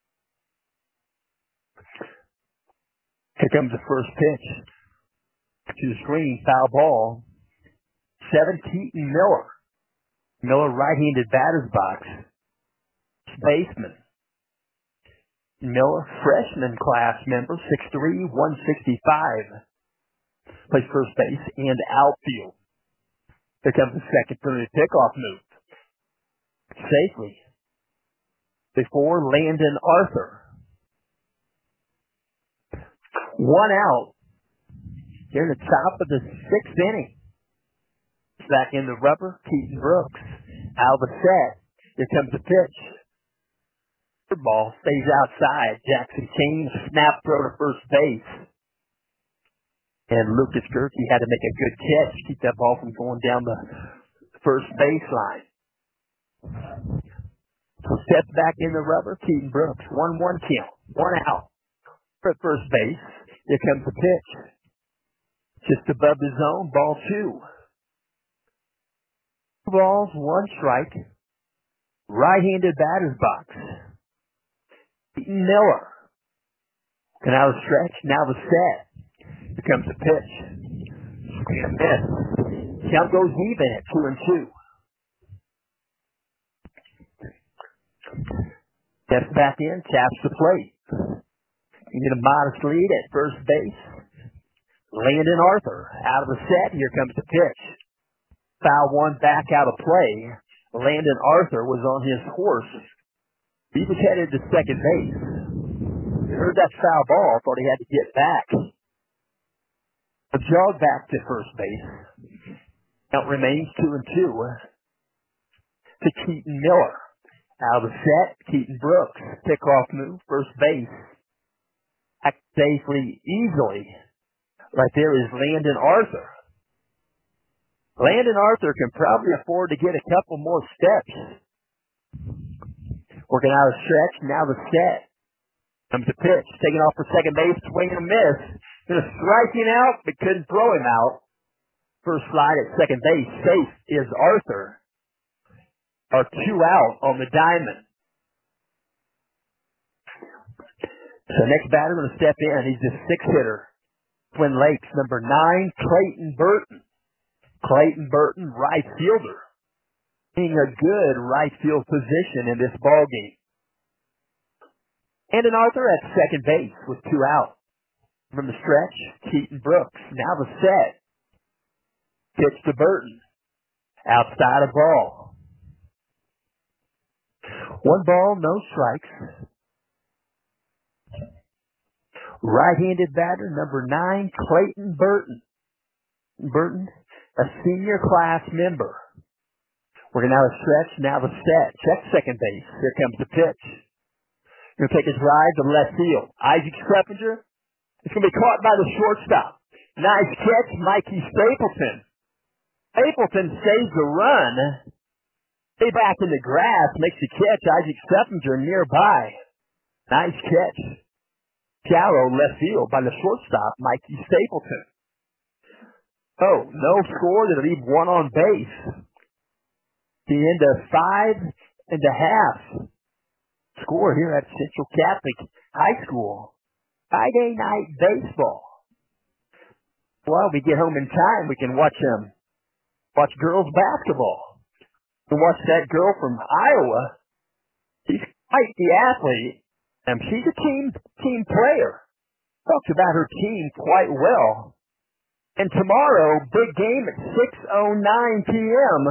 Here comes the first pitch. To the screen, foul ball. Seven, Keaton Miller. Miller, right-handed batter's box. Baseman. Miller, freshman class member, six three, one sixty-five. Plays first base and outfield. Here comes the second for the pickoff move. Safely. Before Landon Arthur. One out. Here in the top of the sixth inning. Back in the rubber, Keaton Brooks. Out of the set. Here comes the pitch. Ball stays outside. Jackson Kane, snap throw to first base. And Lucas Gerke had to make a good catch to keep that ball from going down the first baseline. So steps back in the rubber, Keaton Brooks. one one count. One out. At first base. Here comes the pitch. Just above the zone, ball two. Two balls, one strike. Right-handed batter's box. Keaton Miller. And now the stretch, now the set. Here comes the pitch. And miss. Count goes even at two and two. Steps back in, taps the plate. You get a modest lead at first base. Landon Arthur out of the set. Here comes the pitch. Foul one back out of play. Landon Arthur was on his horse. He was headed to second base. He heard that foul ball, thought he had to get back. A jog back to first base. Count remains two and two to Keaton Miller. Out of the set, Keaton Brooks. Pickoff move, first base. Back safely, easily. Right there is Landon Arthur. Landon Arthur can probably afford to get a couple more steps. Working out a stretch, now the set. Comes the pitch, taking off for second base, swing and a miss. Gonna strike him out, but couldn't throw him out. First slide at second base, safe is Arthur. Are two out on the diamond. So next batter going to step in. He's the sixth hitter. Twin Lakes, number nine, Clayton Burton. Clayton Burton, right fielder. Being a good right field position in this ball game. And an Arthur at second base with two out. From the stretch, Keaton Brooks. Now the set. Pitch to Burton. Outside of ball. One ball, no strikes. Right-handed batter, number nine, Clayton Burton. Burton, a senior class member. We're going to have a stretch, now the set. Check second base. Here comes the pitch. Going to take his ride to left field. Isaac Seppinger. It's going to be caught by the shortstop. Nice catch, Mikey Stapleton. Stapleton saves the run. Stay back in the grass, makes the catch. Isaac Seppinger nearby. Nice catch. Shallow left field by the shortstop, Mikey Stapleton. Oh, no score. They leave one on base. The end of five and a half. score here at Central Catholic High School. Friday night baseball. Well, we get home in time, we can watch um, watch girls basketball. We watch that girl from Iowa. She's quite the athlete, and she's a team team player. Talks about her team quite well. And tomorrow, big game at six oh nine p.m.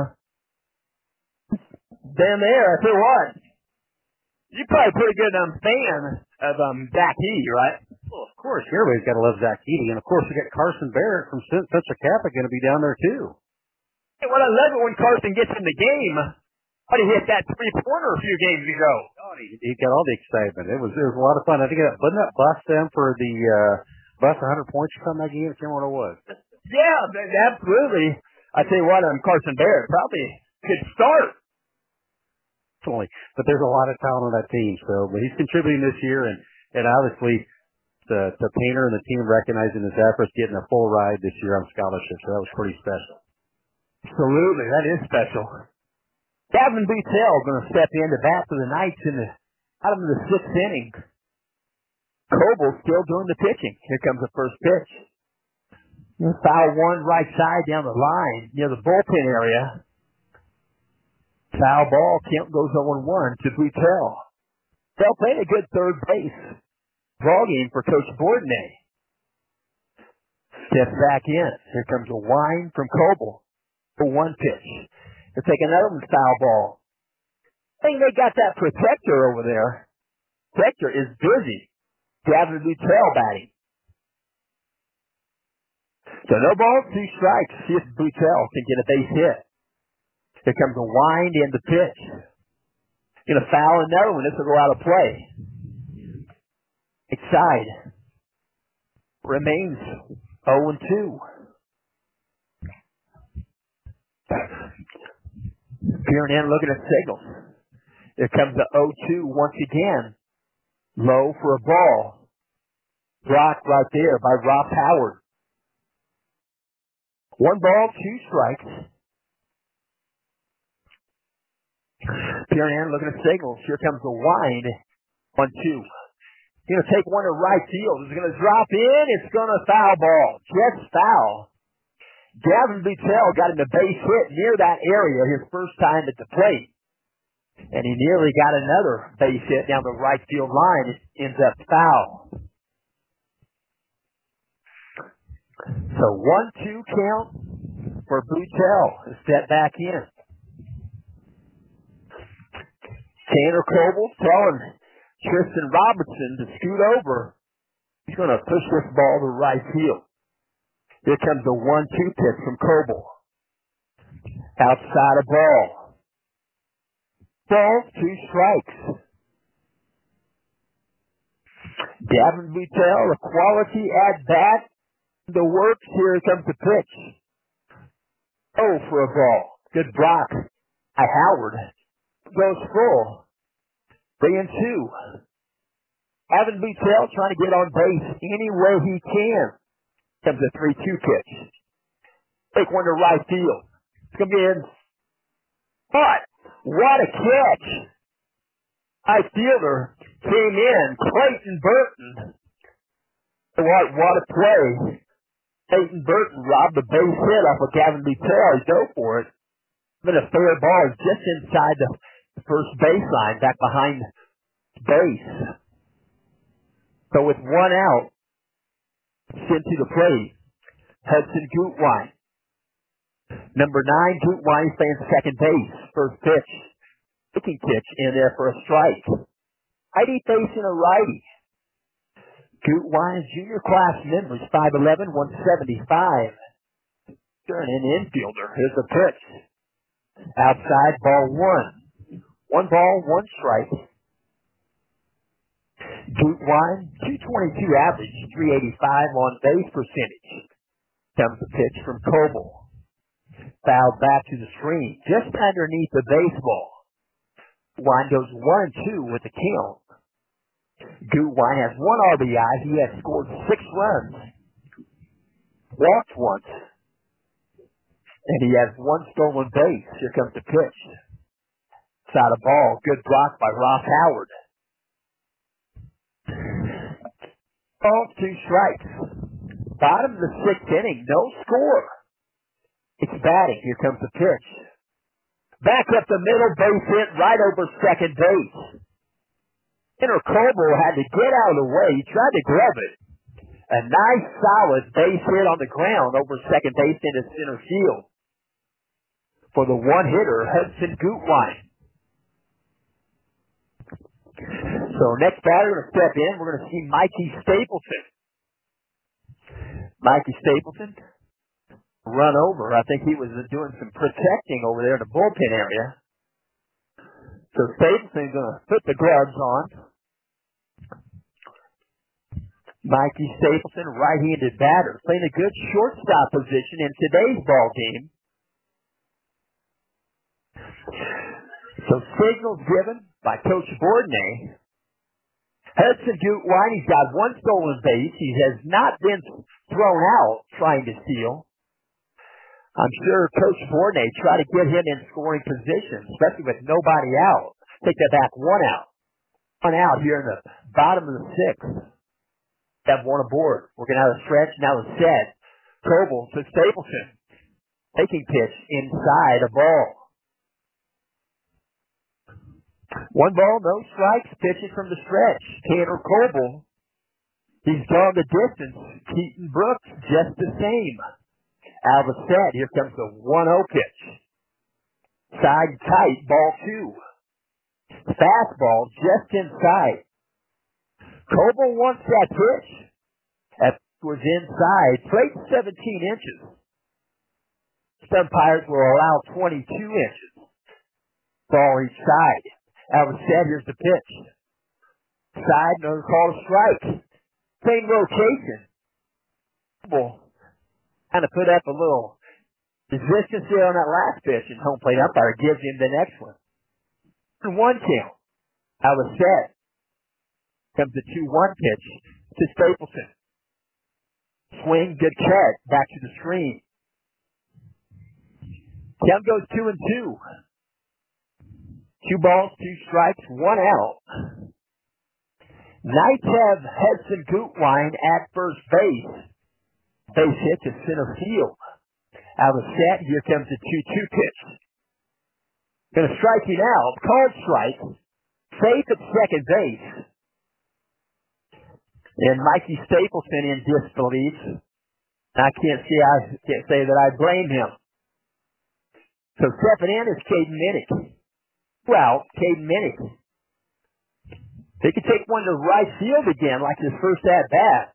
Then there, I tell you what, you're probably a pretty good um, fan of um, Zach Edey, right? Well, of course, everybody's got to love Zach Edey. And, of course, we got Carson Barrett from Central Catholic going to be down there, too. Hey, well, I love it when Carson gets in the game. But he hit that three-pointer a few games ago. Oh, he, he got all the excitement. It was it was a lot of fun. I think that, wasn't that bust them for the uh, bust one hundred points from that game? I can't remember what it was. Yeah, absolutely. I tell you what, um, Carson Barrett probably could start. But there's a lot of talent on that team. So, but he's contributing this year, and and obviously the the Painter and the team recognizing his efforts, getting a full ride this year on scholarship. So that was pretty special. Absolutely, that is special. Gavin Butell going to step in to bat for the Knights in the bottom of the sixth inning. Coble still doing the pitching. Here comes the first pitch. Foul one right side down the line near the bullpen area. Foul ball. Count goes oh one to Butell. Butell playing a good third base. Ball game for Coach Bourdonnais. Steps back in. Here comes a wind from Coble for one pitch. They'll take another one, foul ball. I think they got that protector over there. Protector is busy. Gavin Butell batting. So no balls, two strikes. See if Butell can get a base hit. Here comes a wind in the pitch. Going to foul another one. This will go out of play. Side remains oh and two. Peering in, looking at signals. Here comes the oh two once again. Low for a ball. Blocked right there by Rob Howard. One ball, two strikes. Peering in, looking at signals. Here comes the wind. One, two. He's going to take one to right field. It's going to drop in. It's going to foul ball. Just foul. Gavin Butell got him a base hit near that area his first time at the plate. And he nearly got another base hit down the right field line. It ends up foul. So one two count for Butell to step back in. Tanner Coble telling Tristan Robertson to scoot over. He's going to push this ball to right field. Here comes the one two pitch from Coble. Outside of ball. Ball, two strikes. Gavin Butell, a quality at bat. The works. Here comes the pitch. Oh, for a ball. Good block by Howard. Goes full. Three and two. Gavin Butell trying to get on base any way he can. Comes a three two pitch. Take one to right field. It's going to be in. But what a catch. Right fielder came in. Clayton Burton. What, what a play. Clayton Burton robbed the base hit off of Gavin Butell. He go for it. But a fair ball is just inside the first baseline, back behind base. So with one out, sent to the plate, Hudson Gutwein. Number nine, Gutwein playing second base. First pitch. Looking pitch in there for a strike. Righty facing a righty. Gutwein's junior class members, five eleven, one seventy-five. Turn in infielder. Here's the pitch. Outside, ball one. One ball, one strike. Gutwein, two twenty-two average, three eighty-five on base percentage. Comes the pitch from Coble. Fouled back to the screen, just underneath the baseball. Gutwein goes one and two with the count. Gutwein has one R B I. He has scored six runs. Walked once. And he has one stolen base. Here comes the pitch. Side of ball. Good block by Ross Howard. Ball, two strikes. Bottom of the sixth inning, no score. It's batting. Here comes the pitch. Back up the middle, base hit right over second base. Tanner Coble had to get out of the way. He tried to glove it. A nice, solid base hit on the ground over second base into center field for the one-hitter, Hudson Gutwein. So next batter going to step in, we're going to see Mikey Stapleton. Mikey Stapleton run over. I think he was doing some protecting over there in the bullpen area. So Stapleton's going to put the gloves on. Mikey Stapleton, right-handed batter, playing a good shortstop position in today's ball game. So signals given by Coach Bourdonnais. Hudson Gutwein, he's got one stolen base. He has not been thrown out trying to steal. I'm sure Coach Bourdonnais tried to get him in scoring position, especially with nobody out. Take that back, one out. One out here in the bottom of the sixth. Have one aboard. Working out a stretch, now a set. Coble to Stapleton. Taking pitch inside a ball. One ball, no strikes, pitching from the stretch. Tanner Coble, he's gone the distance. Keaton Brooks, just the same. Out of the set, here comes the one oh pitch. Side tight, ball two. Fastball just inside. Coble wants that pitch. That was inside. Plate seventeen inches. Some umpires will allow twenty-two inches. Ball each side. Out of the set, here's the pitch. Side, another call to strike. Same rotation. Coble kind of put up a little resistance there on that last pitch, and home plate umpire gives him the next one. One count. Out of the set. Comes the two one pitch to Stapleton. Swing, good cut. Back to the screen. Count goes two and two. Two balls, two strikes, one out. Knights have Hudson Gutwein at first base. Base hit to center field. Out of the set, here comes the two two pitch. Gonna strike him out. Called strike. Safe at second base. And Mikey Stapleton in disbelief. I can't say I can't say that I blame him. So stepping in is Caden Minnick. Well, Caden Minnick. They could take one to right field again, like his first at bat.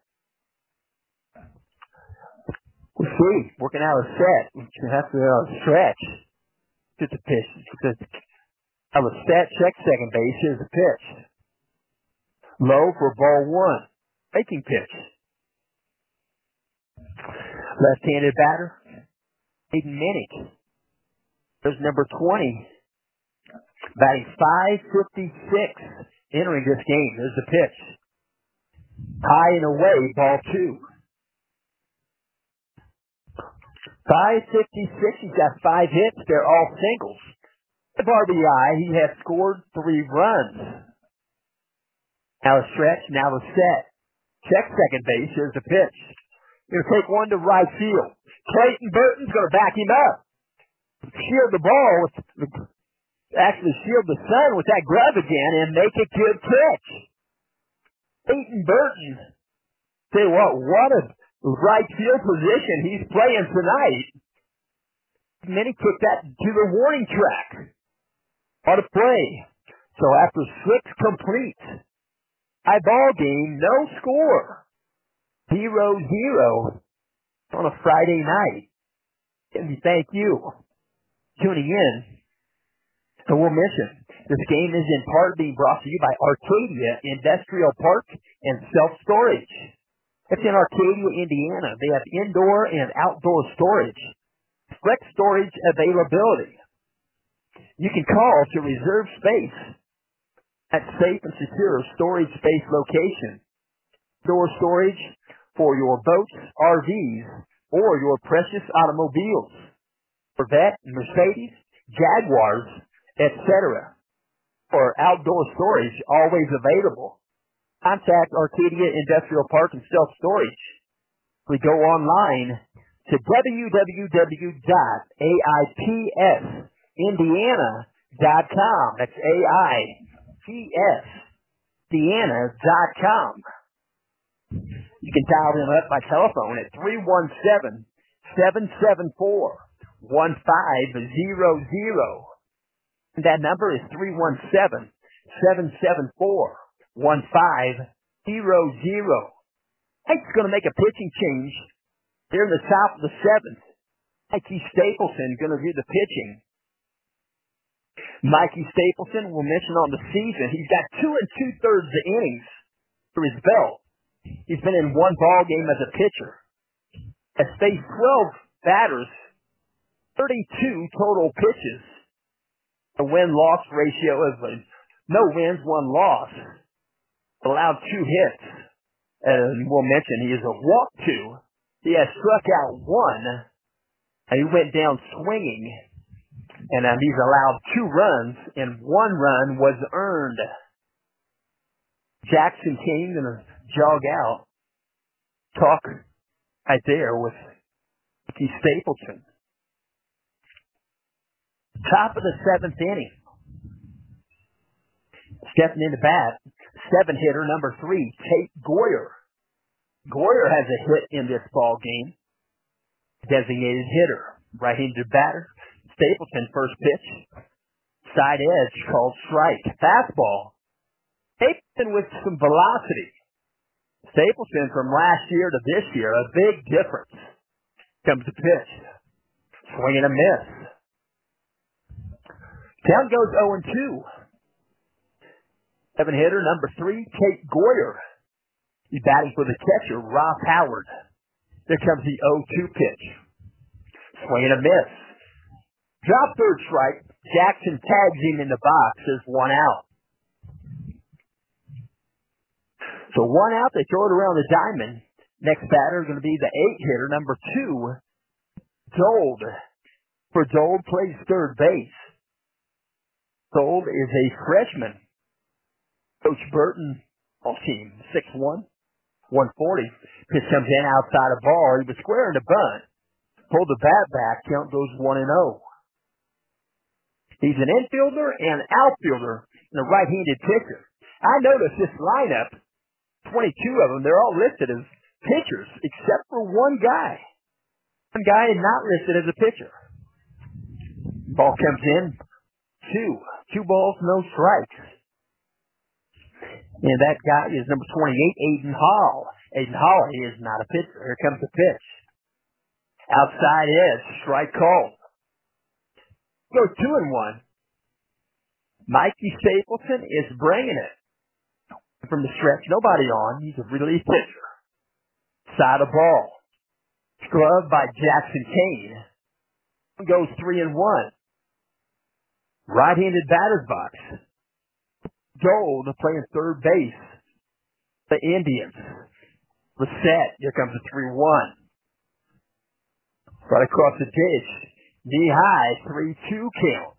We'll see. Working out a set. We have to uh, stretch. Just a pitch. Out of a set, check second base. Here's the pitch. Low for ball one. Making pitch. Left-handed batter, Caden Minnick. There's number twenty. Batting five fifty-six. Entering this game. There's the pitch. High and away, ball two. five fifty-six. He's got five hits. They're all singles. With R B I, he has scored three runs. Now a stretch, now a set. Check second base. Here's the pitch. Going to take one to right field. Clayton Burton's going to back him up. Shield the ball. With, actually shield the sun with that glove again and make a good catch. Clayton Burton. Say what? What a right field position he's playing tonight. Minnie took that to the warning track. What a play. So after six complete. High ball game, no score. Zero, zero on a Friday night. And we thank you tuning in. And we'll mention, this game is in part being brought to you by Arcadia Industrial Park and Self-Storage. It's in Arcadia, Indiana. They have indoor and outdoor storage. Flex storage availability. You can call to reserve space at safe and secure storage space location. Door storage for your boats, R Vs, or your precious automobiles. Corvette, Mercedes, Jaguars, et cetera. Or outdoor storage always available. Contact Arcadia Industrial Park and Self-Storage. We go online to w w w dot a i p s indiana dot com. That's A I P S indiana dot com. You can dial them up by telephone at three one seven, seven seven four, one five zero zero. That number is three one seven, seven seven four, one five zero zero. Mike's going to make a pitching change here in the top of the seventh. Mikey Stapleton going to do the pitching. Mikey Stapleton, we'll mention on the season, he's got two and two-thirds of innings for his belt. He's been in one ball game as a pitcher. Has faced twelve batters, thirty-two total pitches. A win-loss ratio of no wins, one loss. Allowed two hits. And we'll mention he is a walk two. He has struck out one, and he went down swinging. And um, he's allowed two runs, and one run was earned. Jackson King going to jog out. Talk right there with Mickey Stapleton. Top of the seventh inning. Stepping into bat, seven hitter number three, Tate Goyer. Goyer has a hit in this ball game. Designated hitter, right-handed batter. Stapleton first pitch, side edge called strike. Fastball. Stapleton with some velocity. Stapleton from last year to this year, a big difference. Comes the pitch. Swing and a miss. Count goes oh and two. Seven hitter number three, Tate Goyer. He's batting for the catcher, Ross Howard. There comes the oh two pitch. Swing and a miss. Drop third strike. Jackson tags him in the box. There's one out. So one out. They throw it around the diamond. Next batter is going to be the eight hitter, number two, Dold. For Dold plays third base. Dold is a freshman. Coach Burton, all team, six one, one forty. Pitch comes in outside a ball. He was squaring the bunt. Pulled the bat back. Count goes one and oh. He's an infielder and outfielder and a right-handed pitcher. I noticed this lineup, twenty-two of them, they're all listed as pitchers except for one guy. One guy is not listed as a pitcher. Ball comes in, two. Two balls, no strikes. And that guy is number twenty-eight, Aiden Hall. Aiden Hall is not a pitcher. Here comes the pitch. Outside edge, strike called. Goes two and one. Mikey Stapleton is bringing it from the stretch. Nobody on. He's a relief pitcher. Side of ball. Scrubbed by Jackson Kane. Goes three and one. Right-handed batter's box. Dold playing third base. The Indians. Reset. Here comes the three one. Right across the dish. Knee high. three two count.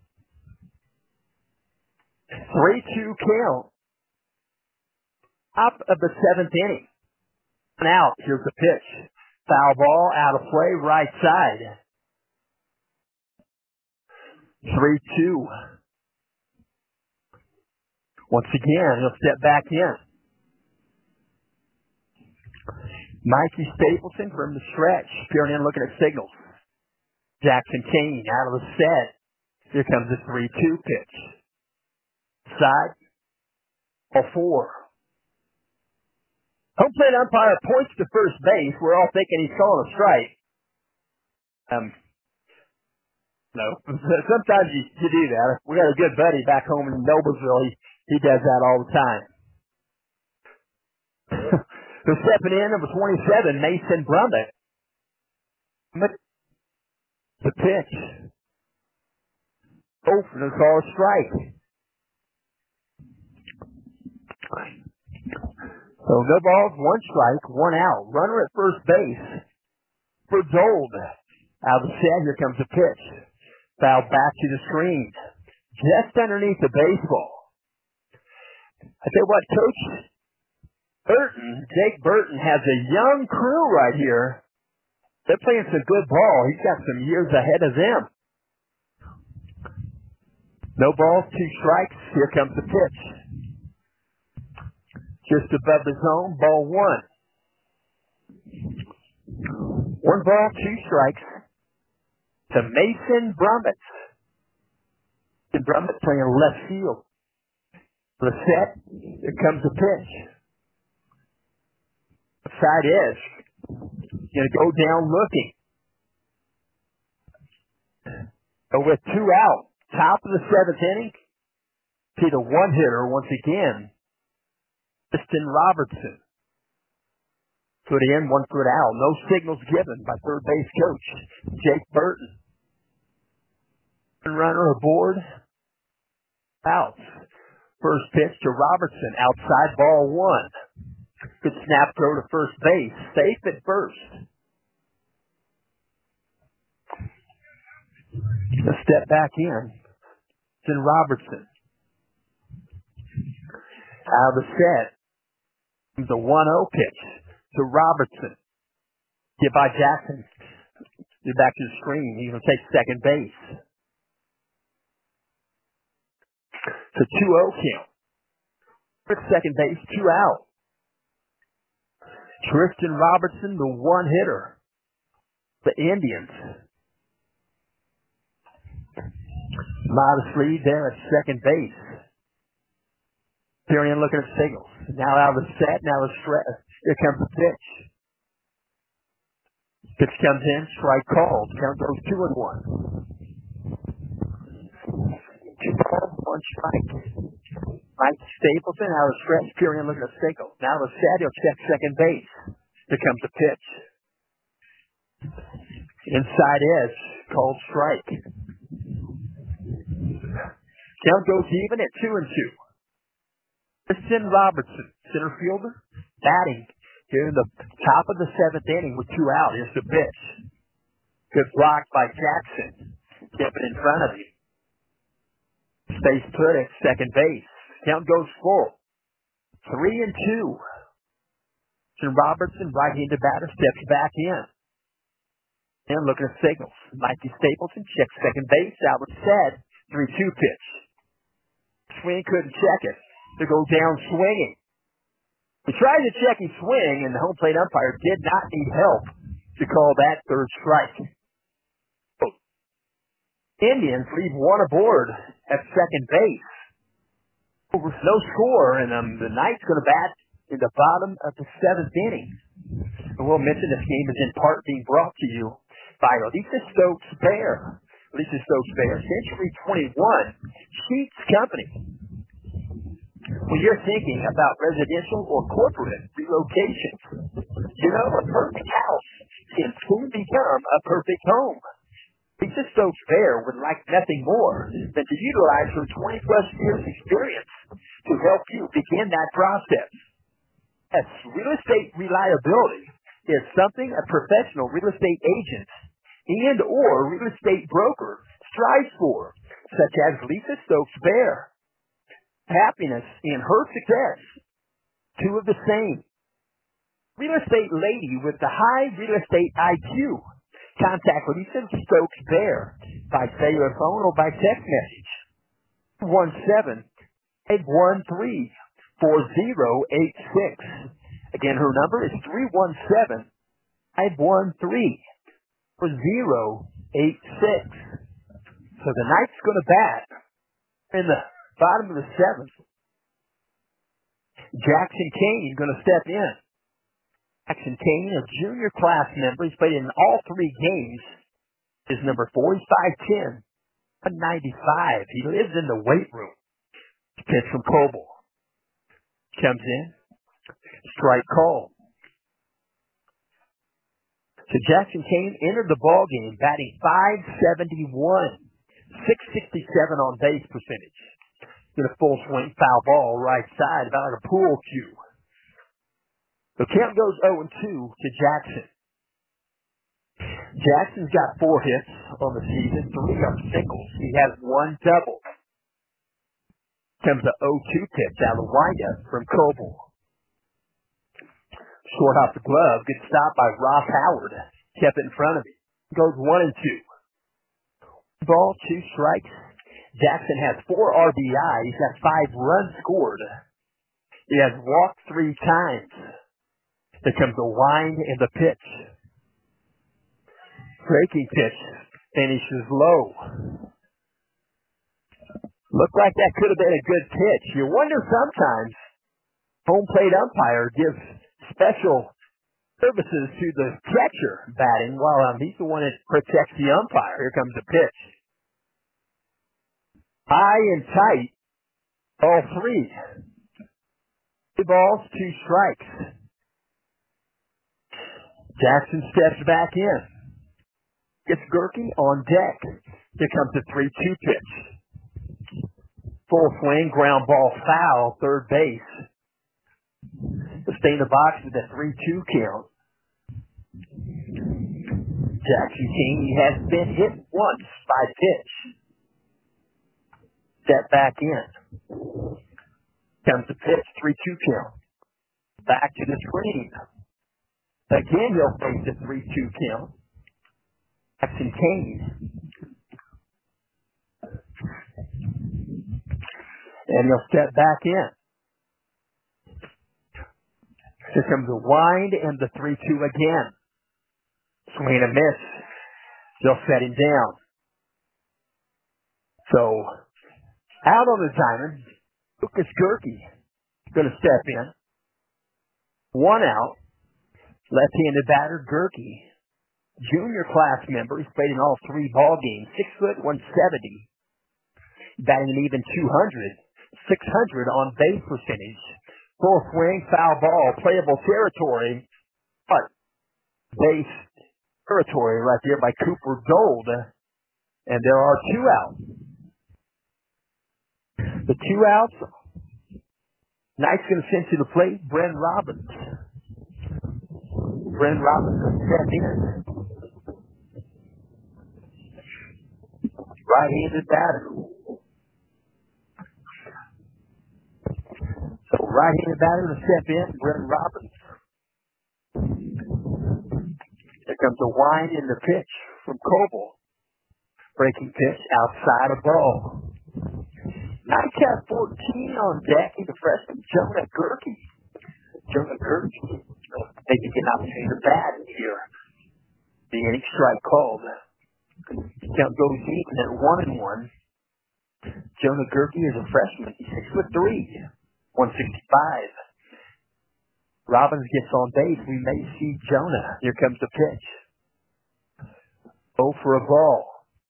three two count. Top of the seventh inning. One out. Here's the pitch. Foul ball out of play. Right side. three two. Once again, he'll step back in. Mikey Stapleton from the stretch. Peering in, looking at signals. Jackson Kane out of the set. Here comes the three two pitch. Side. Ball four. Home plate umpire points to first base. We're all thinking he's calling a strike. Um, no. Sometimes you, you do that. We got a good buddy back home in Noblesville. He, he does that all the time. Who's stepping in, number twenty-seven, Mason Brummett. The pitch. Oh, and it's all a strike. So no balls, one strike, one out. Runner at first base for Dold. Out of the set, here comes the pitch. Foul back to the screen. Just underneath the baseball. I tell you what, Coach, Burton, Jake Burton has a young crew right here. They're playing some good ball. He's got some years ahead of them. No balls, two strikes. Here comes the pitch. Just above the zone, ball one. One ball, two strikes. To Mason Brummett. Mason Brummett playing left field. For the set, here comes the pitch. Side edge. Going to go down looking. So with two out, top of the seventh inning, see the one hitter once again, Tristan Robertson. Foot in, one foot out. No signals given by third base coach Jake Burton. Runner aboard. Out. First pitch to Robertson. Outside, ball one. Good snap throw to first base. Safe at first. A step back in. Then Robertson. Out of the set. The one oh pitch to Robertson. Get by Jackson. Get back to the screen. He's going to take second base. It's a two oh count. At second base, two out. Tristan Robertson, the one hitter. The Indians. Modest lead there at second base. Period looking at signals. Now out of the set, now the stretch. Here comes the pitch. Pitch comes in, strike called. Count goes two and one. Two balls, one strike. Mike Stapleton out of the stretch. Period looking at signals. Now the set, he'll check second base. Here comes the pitch. Inside edge, called strike. Count goes even at two and two. Tristan Robertson, center fielder, batting here in the top of the seventh inning with two out. Here's the pitch. Good block by Jackson. Kept it in front of you. Space put at second base. Count goes full. Three and two. Tristan Robertson, right-handed batter, steps back in. And looking at signals. Mikey Stapleton checks second base. Out of set. three two pitch. Swing couldn't check it. To go down swinging. He tried to check his swing, and the home plate umpire did not need help to call that third strike. Indians leave one aboard at second base. Over no score, and um, the Knights going to bat in the bottom of the seventh inning. And we'll mention this game is in part being brought to you by Lisa Stokes Bear. Lisa Stokes Bear, Century twenty-one Sheets Company. When you're thinking about residential or corporate relocation, you know a perfect house can soon become a perfect home. Lisa Stokes Bear would like nothing more than to utilize her twenty plus years experience to help you begin that process. Yes, real estate reliability is something a professional real estate agent and or real estate broker strives for, such as Lisa Stokes Bear. Happiness and her success, two of the same. Real estate lady with the high real estate I Q. Contact Lisa Stokes Bear by cellular phone or by text message. one seven eight one three four zero eight six. Again, her number is three one seven eight one three four zero eight six. So the Knights going to bat in the bottom of the seventh. Jackson Kane going to step in. Jackson Kane, a junior class member. He's played in all three games. His number four, he's five ten, one ninety-five. He lives in the weight room. Pitch from Coble. Comes in. Strike call. So Jackson Kane entered the ball game batting five seventy-one, six sixty-seven on base percentage. Get a full swing, foul ball, right side, about like a pool cue. The count goes oh and two to Jackson. Jackson's got four hits on the season, three are singles. He has one double. Comes the oh two pitch out of the windup from Coble. Short off the glove. Good stop by Ross Howard. Kept it in front of him. Goes one and two. Ball, two strikes. Jackson has four R B I. He's got five runs scored. He has walked three times. There comes the wind and the pitch. Breaking pitch. Finishes low. Looked like that could have been a good pitch. You wonder sometimes home plate umpire gives special services to the catcher batting while um, he's the one that protects the umpire. Here comes the pitch. High and tight. All three. Two balls, two strikes. Jackson steps back in. Gets Gerke on deck. Here comes the three two pitch. Full swing, ground ball foul, third base. To stay in the box with a three two count. Jackson King, he has been hit once by pitch. Step back in. Comes the pitch, three two count. Back to the screen. Again, he'll face a three two count. Jackson King. And he'll step back in. Here comes the wind and the three two again. Swing and a miss. They'll set him down. So, out on the diamond, Lucas Gerke going to step in. One out. Left-handed batter, Gerke. Junior class member. He's played in all three ball games. Six foot, one seventy. Batting an even two hundred. six hundred on base percentage. Full swing, foul ball, playable territory. But base territory right there by Cooper Gold. And there are two outs. The two outs. Knight's going to send to the plate, Bren Robbins. Bren Robbins going to step in. Right-handed batter. So right-handed batter to step in, Bren Robbins. There comes a wind in the pitch from Coble. Breaking pitch outside of ball. Knights have fourteen on deck. He's a freshman, Jonah Gerke. Jonah Gerke. Maybe get an opportunity to bat here. The inning strike called. Count goes even at one and one. Jonah Gerke is a freshman. He's six foot three, one sixty-five. Robbins gets on base. We may see Jonah. Here comes the pitch. Oh for a ball.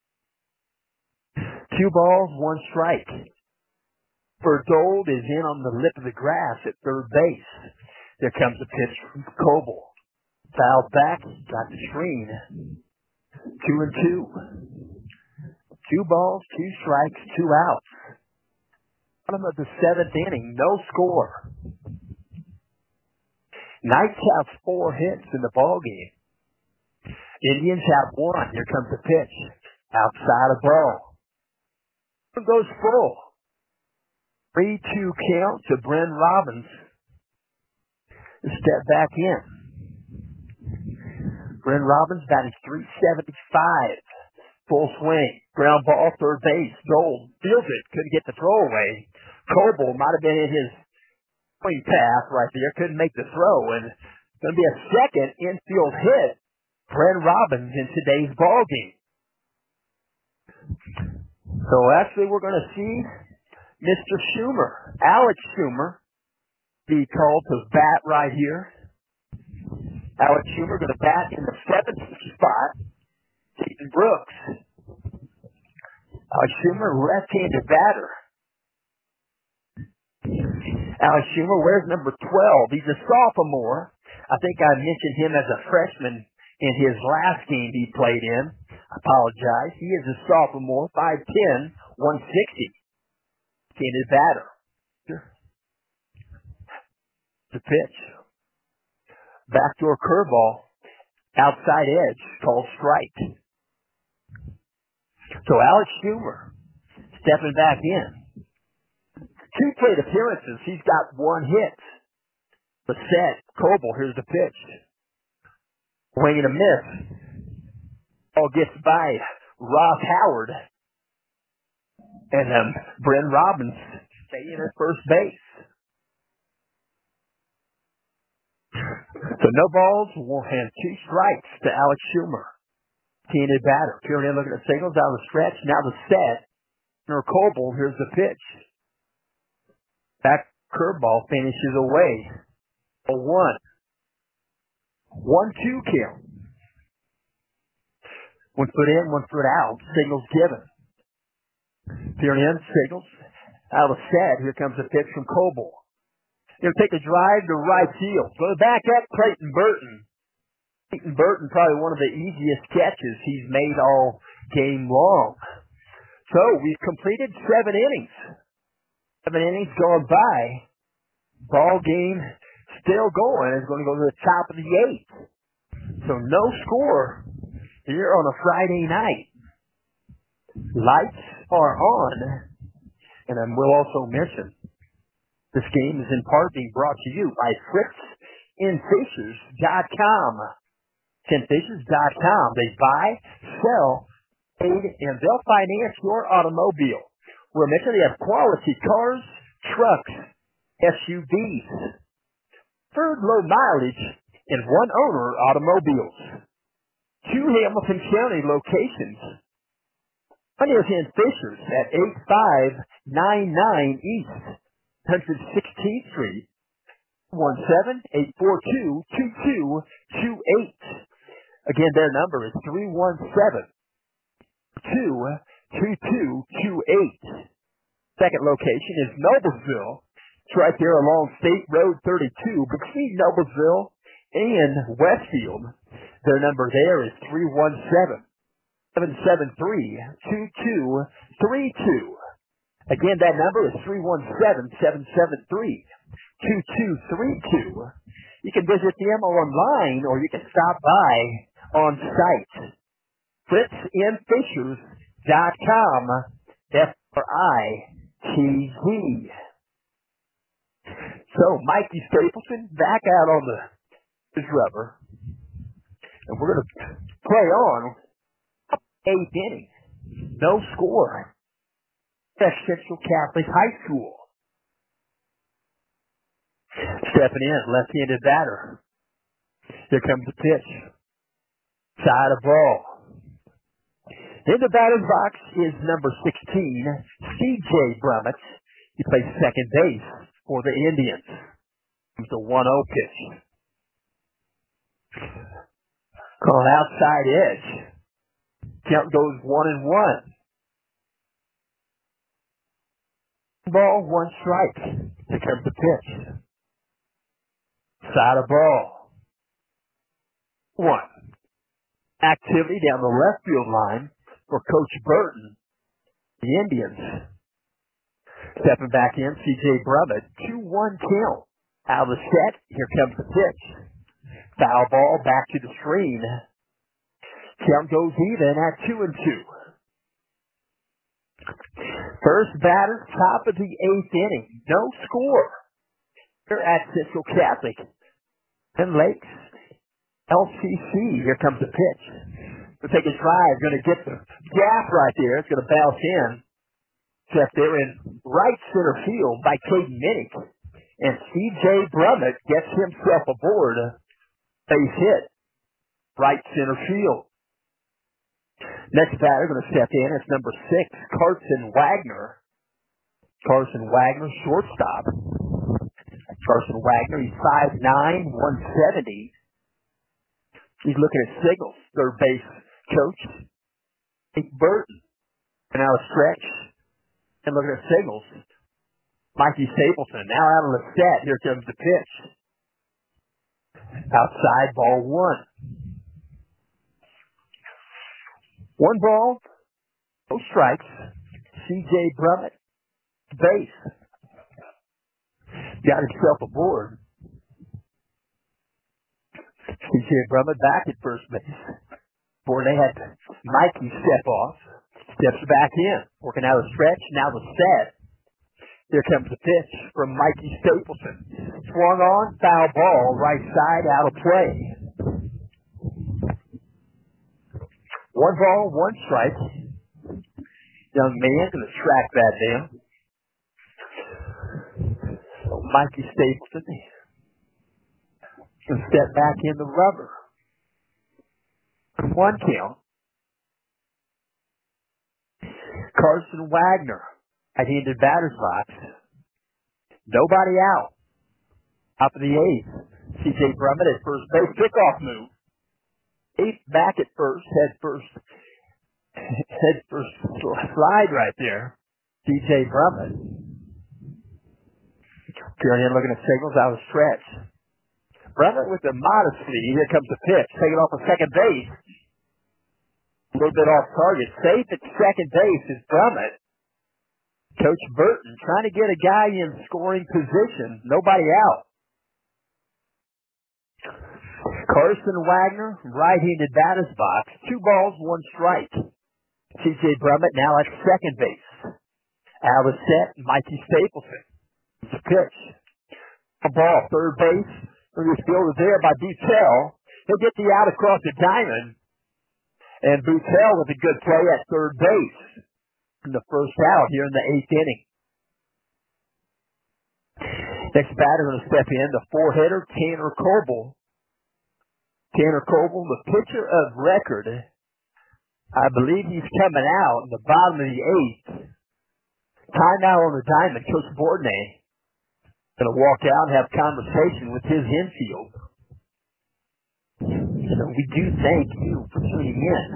Two balls, one strike. Berdold is in on the lip of the grass at third base. There comes the pitch from Coble. Fouled back, got the screen. Two and two. Two balls, two strikes, two outs. Bottom of the seventh inning, no score. Knights have four hits in the ball game. Indians have one. Here comes the pitch. Outside of ball. It goes full. three two count to Bren Robbins. Step back in. Bren Robbins batting three seventy-five. Full swing. Ground ball, third base. Gold feels it. Couldn't get the throw away. Coble might have been in his swing path right there. Couldn't make the throw. And it's going to be a second infield hit. Bren Robbins in today's ball game. So actually we're going to see Mister Schumer, Alex Schumer, be called to bat right here. Alex Schumer going to bat in the seventh spot. Keaton Brooks. Alex Schumer, left-handed batter. Alex Schumer wears number twelve. He's a sophomore. I think I mentioned him as a freshman in his last game he played in. I apologize. He is a sophomore, five ten, one sixty. Left-handed batter. The pitch. Backdoor curveball. Outside edge called strike. So Alex Schumer stepping back in. Two plate appearances. He's got one hit. But set Coble, here's the pitch. Swing and a miss. Ball gets by Ross Howard. And um, Bryn Robbins staying at first base. So no balls, and two strikes to Alex Schumer. T-handed batter. Peering in, looking at signals out of the stretch. Now the set. Or Coble, here's the pitch. Back curveball finishes away. A one. One two count. One foot in, one foot out. Signals given. Peering in, signals. Out of the set. Here comes the pitch from Coble. He'll take a drive to right field. Go back up Clayton Burton. Clayton Burton, probably one of the easiest catches he's made all game long. So we've completed seven innings. Seven innings gone by. Ball game still going. It's going to go to the top of the eighth. So no score here on a Friday night. Lights are on. And then we'll also mention this game is in part being brought to you by Fritz and Fishers dot com. Fritz and Fishers dot com. They buy, sell, trade, and they'll finance your automobile. We're mentioning they have quality cars, trucks, S U Vs, third low mileage, and one owner automobiles. Two Hamilton County locations. One is in Fishers at eighty-five ninety-nine East one hundred sixteenth Street, one seven eight four two two two two eight. Again, their number is three one seven two two two two eight. Second location is Noblesville. It's right there along State Road thirty-two between Noblesville and Westfield. Their number there is three one seven seven seven three two two three two. Again, that number is three one seven seven seven three two two three two. You can visit them online or you can stop by on site. Fritz and Fishers dot com. F R I T Z. So, Mikey Stapleton back out on the his rubber. And we're going to play on eighth inning. No score. Central Catholic High School. Stepping in, left-handed batter. Here comes the pitch. Side of ball. In the batter's box is number sixteen, C J Brummett. He plays second base for the Indians. Comes the one oh pitch. Calling outside edge. Count goes one and one. Ball, one strike. Here comes the pitch. Side of ball. One. Activity down the left field line for Coach Burton. The Indians. Stepping back in, C J Brummett. two one count. Out of the set. Here comes the pitch. Foul ball back to the screen. Count goes even at two and two. First batter, top of the eighth inning. No score. Here at Central Catholic. And Lakes. L C C. Here comes the pitch. We'll take a drive. Going to get the gap right there. It's going to bounce in. Except they're in right center field by Caden Minnick. And C J Brummett gets himself aboard. Base hit. Right center field. Next batter going to step in. It's number six, Carson Wagner. Carson Wagner, shortstop. Carson Wagner, he's five nine, one seventy. He's looking at signals. Third base coach, Nate Burton. And now a stretch. And looking at signals. Mikey Stapleton. Now out of the set. Here comes the pitch. Outside, ball one. One ball, no strikes. C J Brummett, base. Got himself aboard. C J Brummett back at first base. Before they had Mikey step off. Steps back in. Working out a stretch. Now the set. Here comes the pitch from Mikey Stapleton. Swung on, foul ball, right side, out of play. One ball, one strike. Young man going to track that down. So Mikey Stapleton going to step back in the rubber. One count. Carson Wagner, right-handed batter's box. Nobody out. Top of the eighth. C J Brummett at first base. Kickoff move. Eighth back at first. Head first. Head first slide right there. C J Brummett. Peering in, looking at signals out of stretch. Brummett with a modest lead. Here comes the pitch. Taking off of second base. A little bit off target. Safe at second base is Brummett. Coach Burton trying to get a guy in scoring position. Nobody out. Carson Wagner, right-handed batter's box. Two balls, one strike. C J Brummett now at second base. Out of set, Mikey Stapleton. It's a pitch. A ball, third base. This field is there by Boutel. He'll get the out across the diamond. And Boutel with a good play at third base. In the first out here in the eighth inning. Next batter going to step in, the four-hitter, Tanner Coble. Tanner Coble, the pitcher of record. I believe he's coming out in the bottom of the eighth. Time out on the diamond. Coach Bourdonnais going to walk out and have conversation with his infield. So we do thank you for tuning in.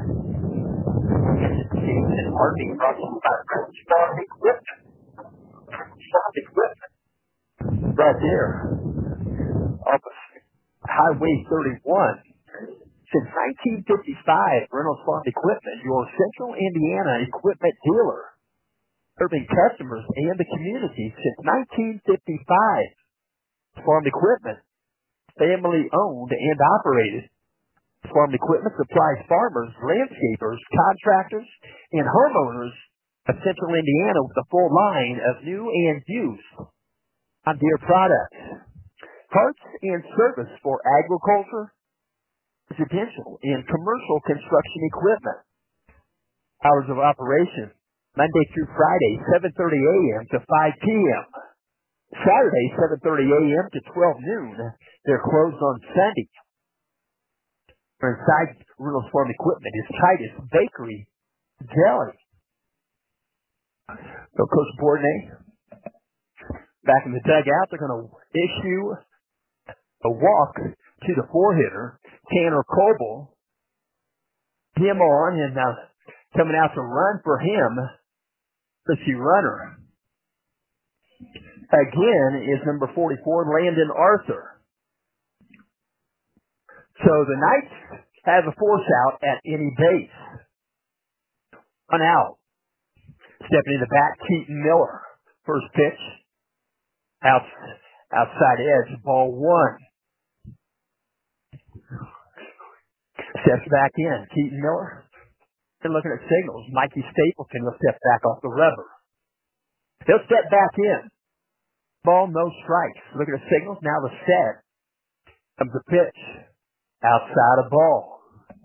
And Harvey brought to you by Smart Equipment. Smart Equipment. Right there. Off of Highway thirty-one. Since nineteen fifty-five, Reynolds Farm Equipment, your Central Indiana equipment dealer. Serving customers and the community since nineteen fifty-five. Farm Equipment, family owned and operated. Farm Equipment supplies farmers, landscapers, contractors, and homeowners of Central Indiana with a full line of new and used John Deere products. Parts and service for agriculture, residential, and commercial construction equipment. Hours of operation, Monday through Friday, seven thirty a.m. to five p.m. Saturday, seven thirty a.m. to twelve noon. They're closed on Sunday. Inside Reynolds Farm Equipment is Titus Bakery Deli. So Coach Bourdonnais, back in the dugout, they're going to issue a walk to the four-hitter, Tanner Coble. Him on, and now coming out to run for him, the runner. Again is number forty-four, Landon Arthur. So the Knights have a force out at any base. One out. Stepping in the bat, Keaton Miller. First pitch. Out, outside edge, ball one. Steps back in, Keaton Miller. And looking at signals, Mikey Stapleton will step back off the rubber. He'll step back in. Ball, no strikes. Looking at signals, now the set. Comes the pitch. Outside of ball.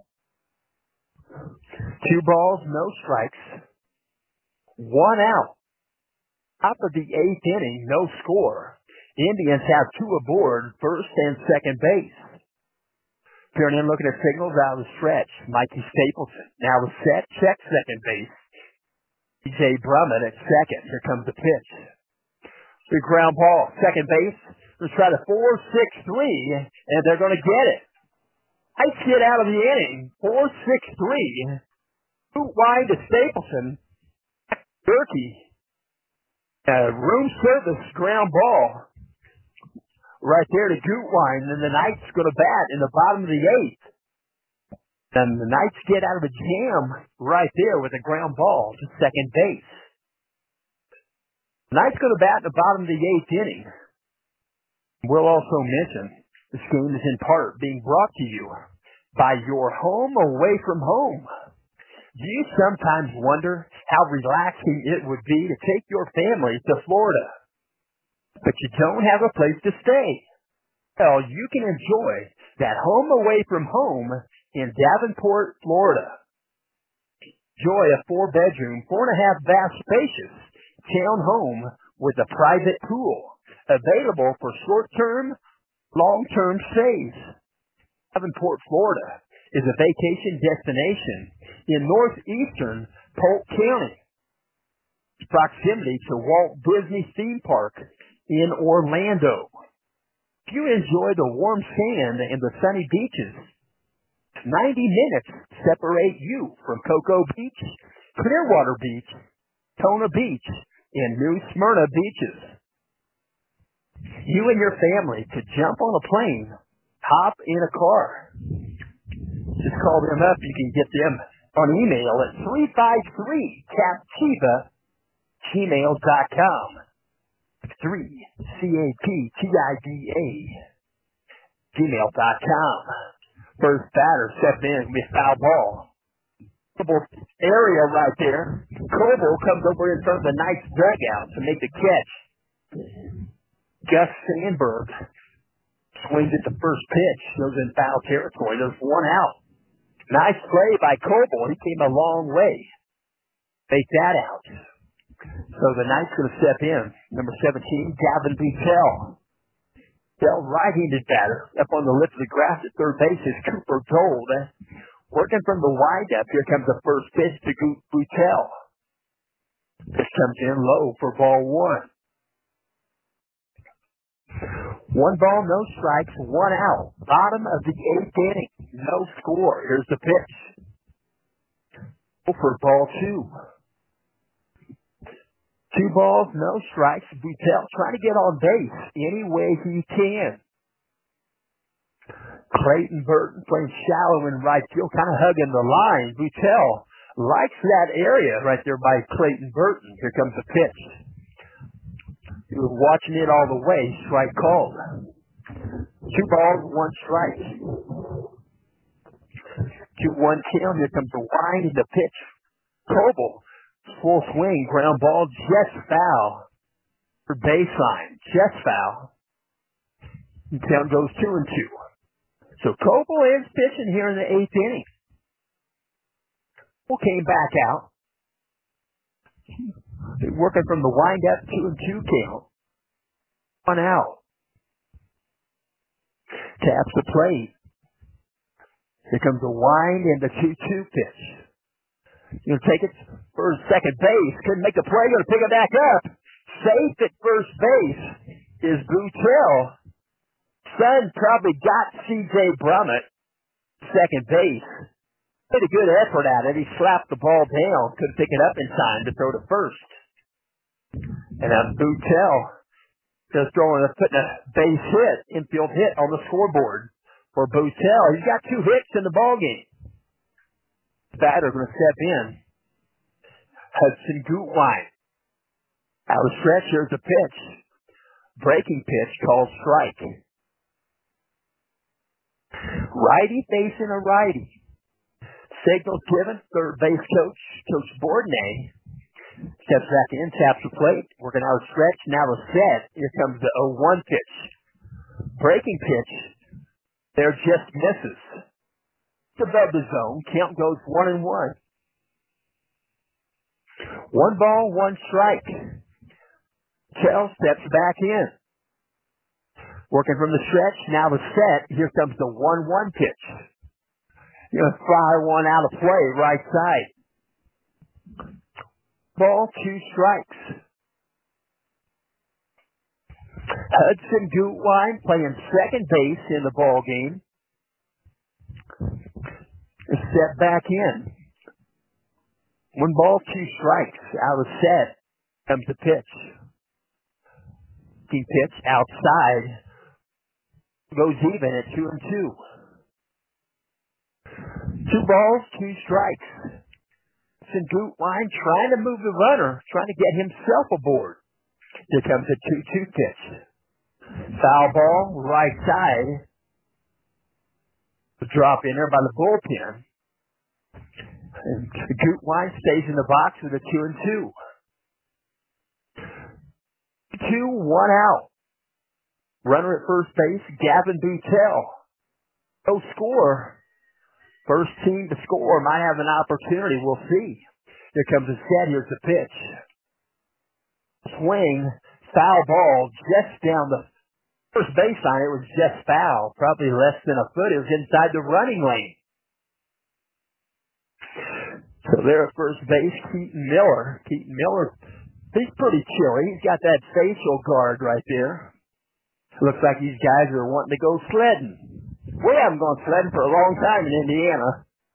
Two balls, no strikes. One out. Top of the eighth inning, no score. Indians have two aboard, first and second base. Peering in, looking at signals out of the stretch. Mikey Stapleton. Now the set, check second base. C J Brummett at second. Here comes the pitch. Big ground ball, second base. Let's try to four six three, and they're going to get it. Nice get out of the inning. four six three. Boot wide to Stapleton. Durkee. Uh, room service ground ball. Right there to Gutwein. And the Knights going to bat in the bottom of the eighth. And the Knights get out of the jam right there with a ground ball to second base. The Knights going to bat in the bottom of the eighth inning. We'll also mention this game is in part being brought to you by your home away from home. Do you sometimes wonder how relaxing it would be to take your family to Florida, but you don't have a place to stay? Well, you can enjoy that home away from home in Davenport, Florida. Enjoy a four-bedroom, four-and-a-half bath spacious town home with a private pool, available for short-term, long-term stays. Davenport, Florida is a vacation destination in northeastern Polk County. Proximity to Walt Disney Theme Park in Orlando. If you enjoy the warm sand and the sunny beaches, ninety minutes separate you from Cocoa Beach, Clearwater Beach, Kona Beach, and New Smyrna beaches. You and your family could jump on a plane, hop in a car. Just call them up. You can get them on email at three five three captiva at gmail dot com. three, C A P T I V A, gmail dot com. First batter steps in with foul ball. Area right there. Coble comes over in front of the Knights dugout to make the catch. Gus Sandberg swings at the first pitch, goes in foul territory. There's one out. Nice play by Coble. He came a long way. Take that out. So the Knights going to step in. Number seventeen, Gavin Butell. Bell right-handed batter. Up on the lip of the grass at third base is Cooper Gold. Working from the windup, here comes the first pitch to Butell. This comes in low for ball one. One ball, no strikes, one out. Bottom of the eighth inning. No score. Here's the pitch. For ball two. Two balls, no strikes. Butell trying to get on base any way he can. Clayton Burton playing shallow in right field, kind of hugging the line. Butell likes that area right there by Clayton Burton. Here comes the pitch. He was watching it all the way. Strike called. Two balls, one strike. two one count. Here comes the wind and the pitch. Coble. Full swing, ground ball, just foul for baseline, just foul. And count goes two and two. So Coble is pitching here in the eighth inning. Coble came back out, working from the windup, two and two count. One out. Taps the plate. Here comes the wind and the two two pitch. You'll take it for second base. Couldn't make the play. Going to pick it back up. Safe at first base is Butell. Son probably got C J Brummett. Second base. Made a good effort at it. He slapped the ball down. Couldn't pick it up in time to throw to first. And now Butell just throwing a, putting a base hit, infield hit on the scoreboard for Butell. He's got two hits in the ball game. Batter going to step in. Hudson Gutwein. Out of stretch, here's a pitch. Breaking pitch called strike. Righty facing a righty. Signal given. Third base coach, Coach Bourdonnais, steps back in, taps the plate. Working out of stretch. Now a set. Here comes the oh one pitch. Breaking pitch. There just misses. Above the zone. Count goes one and one. One ball, one strike. Tell steps back in. Working from the stretch. Now the set. Here comes the one one pitch. You're going to fire one out of play right side. Ball, two strikes. Hudson Gutwein playing second base in the ball game. Step back in. One ball, two strikes. Out of set. Comes the pitch. Key pitch outside. Goes even at two and two. Two balls, two strikes. And Gutwein trying to move the runner, trying to get himself aboard. Here comes a two two pitch. Foul ball, right side. Drop in there by the bullpen. And Gutwein stays in the box with a two and two. Two, one out. Runner at first base, Gavin Butell. No score. First team to score might have an opportunity. We'll see. Here comes the set. Here's the pitch. Swing, foul ball just down the first baseline. It was just foul, probably less than a foot. It was inside the running lane. So there at first base, Keaton Miller. Keaton Miller, he's pretty chilly. He's got that facial guard right there. Looks like these guys are wanting to go sledding. We haven't gone sledding for a long time in Indiana.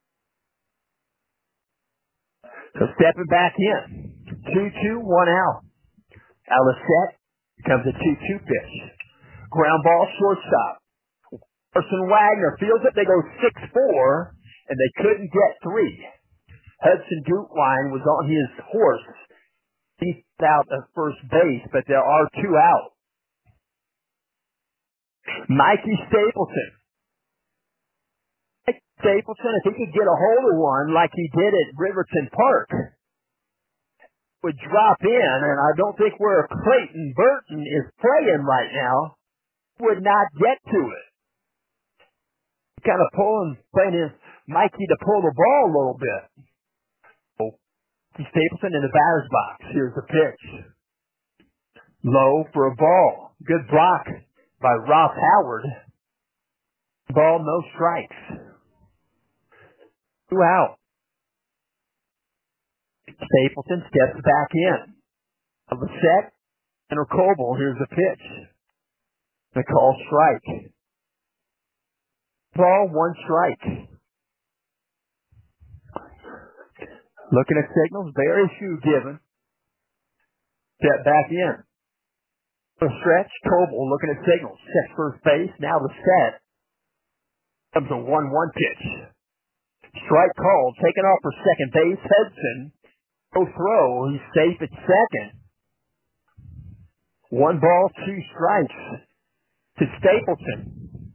So stepping back in. two two, one out. Out of set comes a two two pitch. Ground ball, shortstop. Carson Wagner fields it. They go six four, and they couldn't get three. Hudson Gutwein was on his horse. He's out at first base, but there are two out. Mikey Stapleton. Mike Stapleton, if he could get a hold of one like he did at Riverton Park, would drop in, and I don't think where Clayton Burton is playing right now, would not get to it. Kind of pulling, playing his Mikey to pull the ball a little bit. Stapleton in the batter's box. Here's the pitch. Low for a ball. Good block by Ross Howard. Ball, no strikes. Two out. Stapleton steps back in. Of the set, Tanner Coble. Here's the pitch. The call strike. Ball, one strike. Looking at signals, very few given. Step back in. A stretch, Coble looking at signals. Set first base, now the set. Comes a one one pitch. Strike called, taken off for second base. Hudson, no throw, he's safe at second. One ball, two strikes to Stapleton.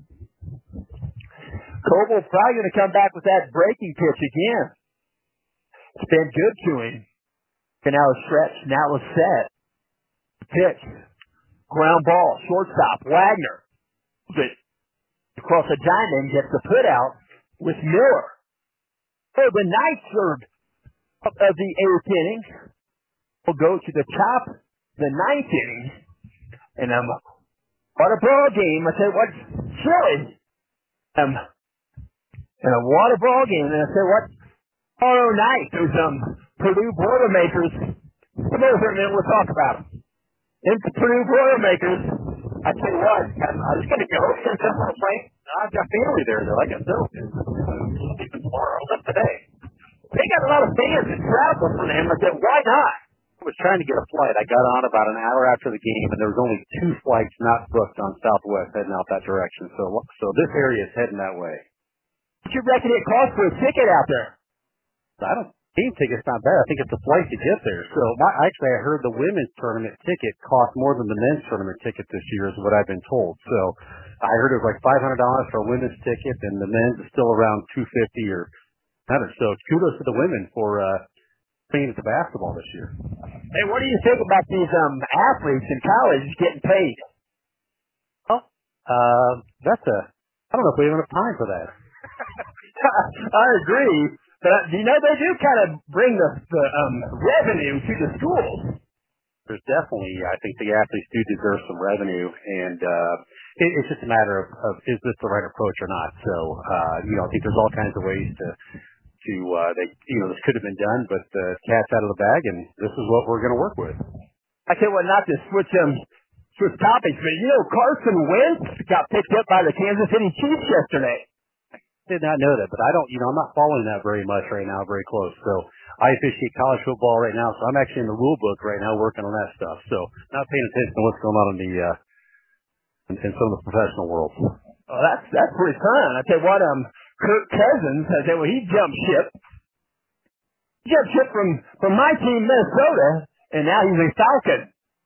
Coble probably going to come back with that breaking pitch again. It's been good to him. And now a stretch, now a set. Pitch. Ground ball, shortstop, Wagner. But across the diamond, gets the put out with Miller. So the ninth third of the eighth inning will go to the top of the ninth inning. And um, what a ball game. I tell you what, silly. Um, and a what a ball game. And I tell you what, tomorrow night, there's um, Purdue Boilermakers. Come over here a minute, we'll talk about them. In Purdue Boilermakers, I tell you what, I'm, I'm just going to go. I've got family there, though. I got so even tomorrow, not today. They got a lot of fans that travel for them. I said, why not? I was trying to get a flight. I got on about an hour after the game, and there was only two flights not booked on Southwest heading out that direction. So, so this area is heading that way. What you reckon it costs for a ticket out there? I don't team ticket's not bad. I think it's a flight to get there. So my, actually, I heard the women's tournament ticket cost more than the men's tournament ticket this year, is what I've been told. So I heard it was like five hundred dollars for a women's ticket, and the men's is still around two fifty or better. So kudos to the women for uh, playing at the basketball this year. Hey, what do you think about these um athletes in college getting paid? Oh, uh, that's a. I don't know if we have enough time for that. I agree. But, you know, they do kind of bring the, the um, revenue to the schools. There's definitely, I think the athletes do deserve some revenue, and uh, it, it's just a matter of, of is this the right approach or not. So, uh, you know, I think there's all kinds of ways to, to uh, they, you know, this could have been done, but the uh, cat's out of the bag, and this is what we're going to work with. I tell you what, not to switch um, switch topics, but, you know, Carson Wentz got picked up by the Kansas City Chiefs yesterday. Did not know that, but I don't, you know, I'm not following that very much right now, very close. So I officiate college football right now, so I'm actually in the rule book right now working on that stuff. So not paying attention to what's going on in the, uh, in, in some of the professional world. Oh, that's, that's pretty fun. I tell you what, um, Kirk Cousins, I tell you what, he jumped ship. He jumped ship from, from my team, Minnesota, and now he's a Falcon.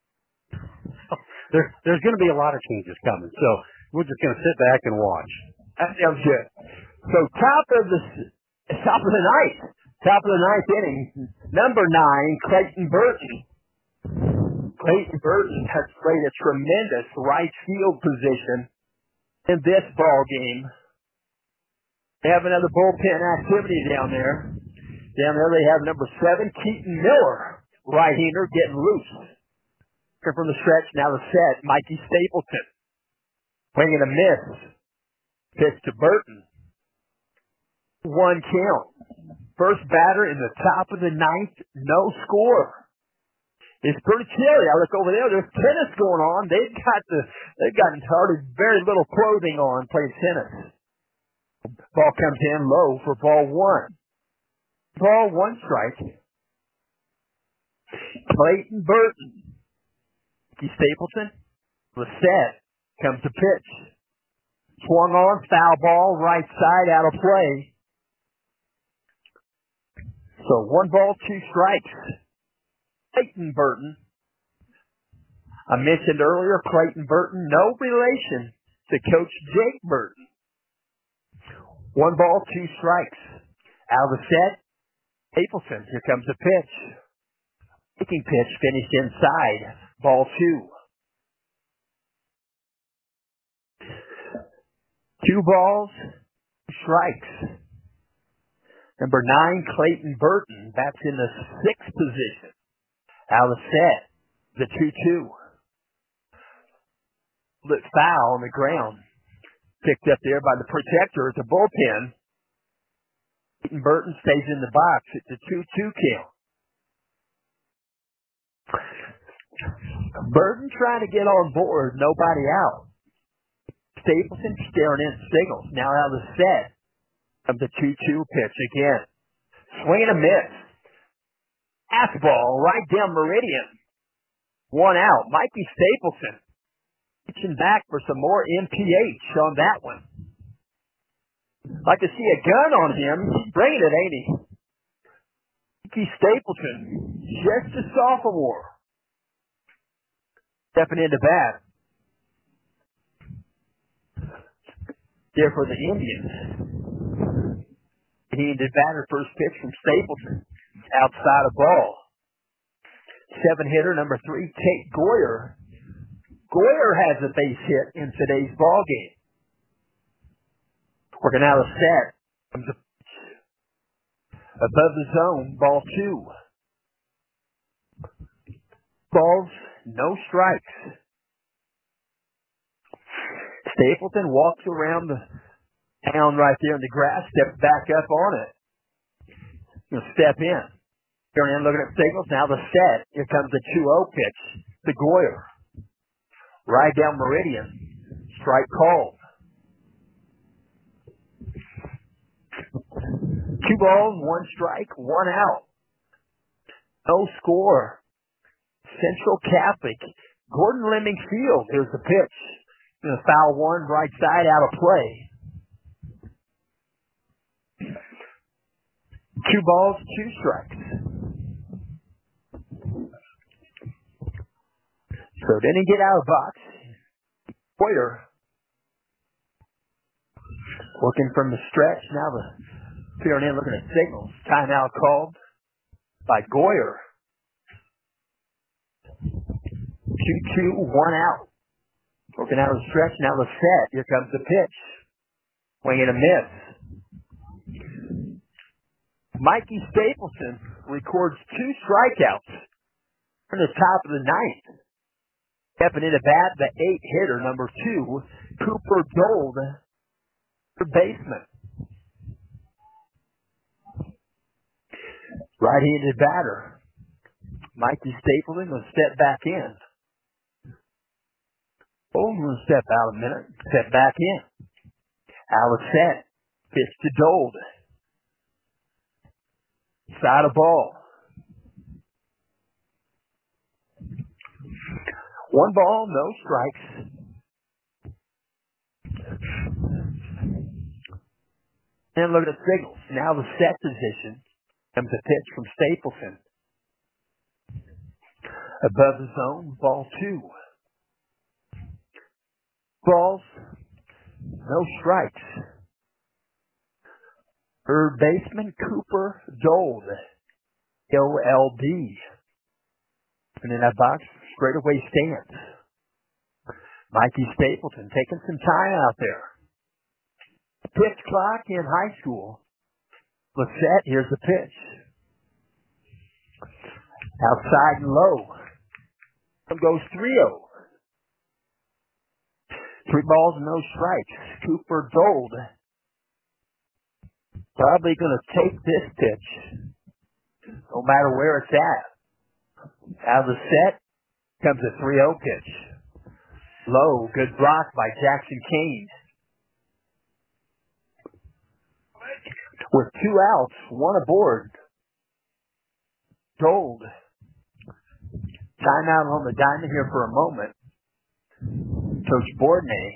there, there's going to be a lot of changes coming, so we're just going to sit back and watch. That sounds good. So top of the top of the night, Top of the ninth inning, number nine, Clayton Burton. Clayton Burton has played a tremendous right field position in this ball game. They have another bullpen activity down there. Down there they have number seven, Keaton Miller, right-hander, getting loose. From the stretch, now the set, Mikey Stapleton. Swinging a miss. Pitch to Burton. One count. First batter in the top of the ninth, no score. It's pretty chilly. I look over there, there's tennis going on. They've got the, they've gotten started very little clothing on playing tennis. Ball comes in low for ball one. Ball one strike. Clayton Burton. Mikey Stapleton. The set. Comes to pitch. Swung on, foul ball, right side, out of play. So one ball, two strikes. Clayton Burton. I mentioned earlier, Clayton Burton, no relation to Coach Jake Burton. One ball, two strikes. Out of the set, Stapleton. Here comes the pitch. Taking pitch, finished inside. Ball two. Two balls, two strikes. Number nine, Clayton Burton. Bats in the sixth position. Out of the set, the two two. Look foul on the ground. Picked up there by the protector at the bullpen. Clayton Burton stays in the box. It's a two two count. Burton trying to get on board. Nobody out. Stapleton staring in signals. Now out of the set of the two two pitch again. Swing and a miss. Fastball right down Meridian. One out. Mikey Stapleton reaching back for some more M P H on that one. Like to see a gun on him. He's bringing it, ain't he? Mikey Stapleton, just a sophomore. Stepping into bat. There for the Indians. He ended batter first pitch from Stapleton. Outside of ball. Seven hitter number three, Tate Goyer. Goyer has a base hit in today's ball game. Working out a set. Comes a pitch. Above the zone, ball two. Balls, no strikes. Stapleton walks around the town right there in the grass, steps back up on it. He'll step in. Turn in, looking at signals. Now the set. Here comes the two oh pitch to Goyer. Right down Meridian. Strike called. Two balls, one strike, one out. No score. Central Catholic. Gordon Lemming Field. Here's the pitch. The foul one, right side, out of play. Two balls, two strikes. So didn't get out of the box. Goyer working from the stretch. Now the peering in, looking at signals. Timeout called by Goyer. two two, one out. Working out of the stretch. Now the set. Here comes the pitch. Swing and a miss. Mikey Stapleton records two strikeouts from the top of the ninth. Stepping into bat, the eight hitter, number two, Cooper Gold, for baseman. Right-handed batter. Mikey Stapleton will step back in. Gold will step out a minute, step back in. Out of set. Pitch to Gold. Side of ball. One ball, no strikes. And look at the signals. Now the set position comes a pitch from Stapleton. Above the zone, ball two. Balls, no strikes. Third baseman Cooper Dold, O L D. And in that box, straightaway stance. Mikey Stapleton taking some time out there. Pitch clock in high school. Lissette, here's the pitch. Outside and low. Goes three oh. Three balls and no strikes. Cooper Dold probably going to take this pitch, no matter where it's at. Out of the set comes a three oh pitch. Low, good block by Jackson Kane. With two outs, one aboard. Dold. Timeout on the diamond here for a moment. Coach Bourdonnais.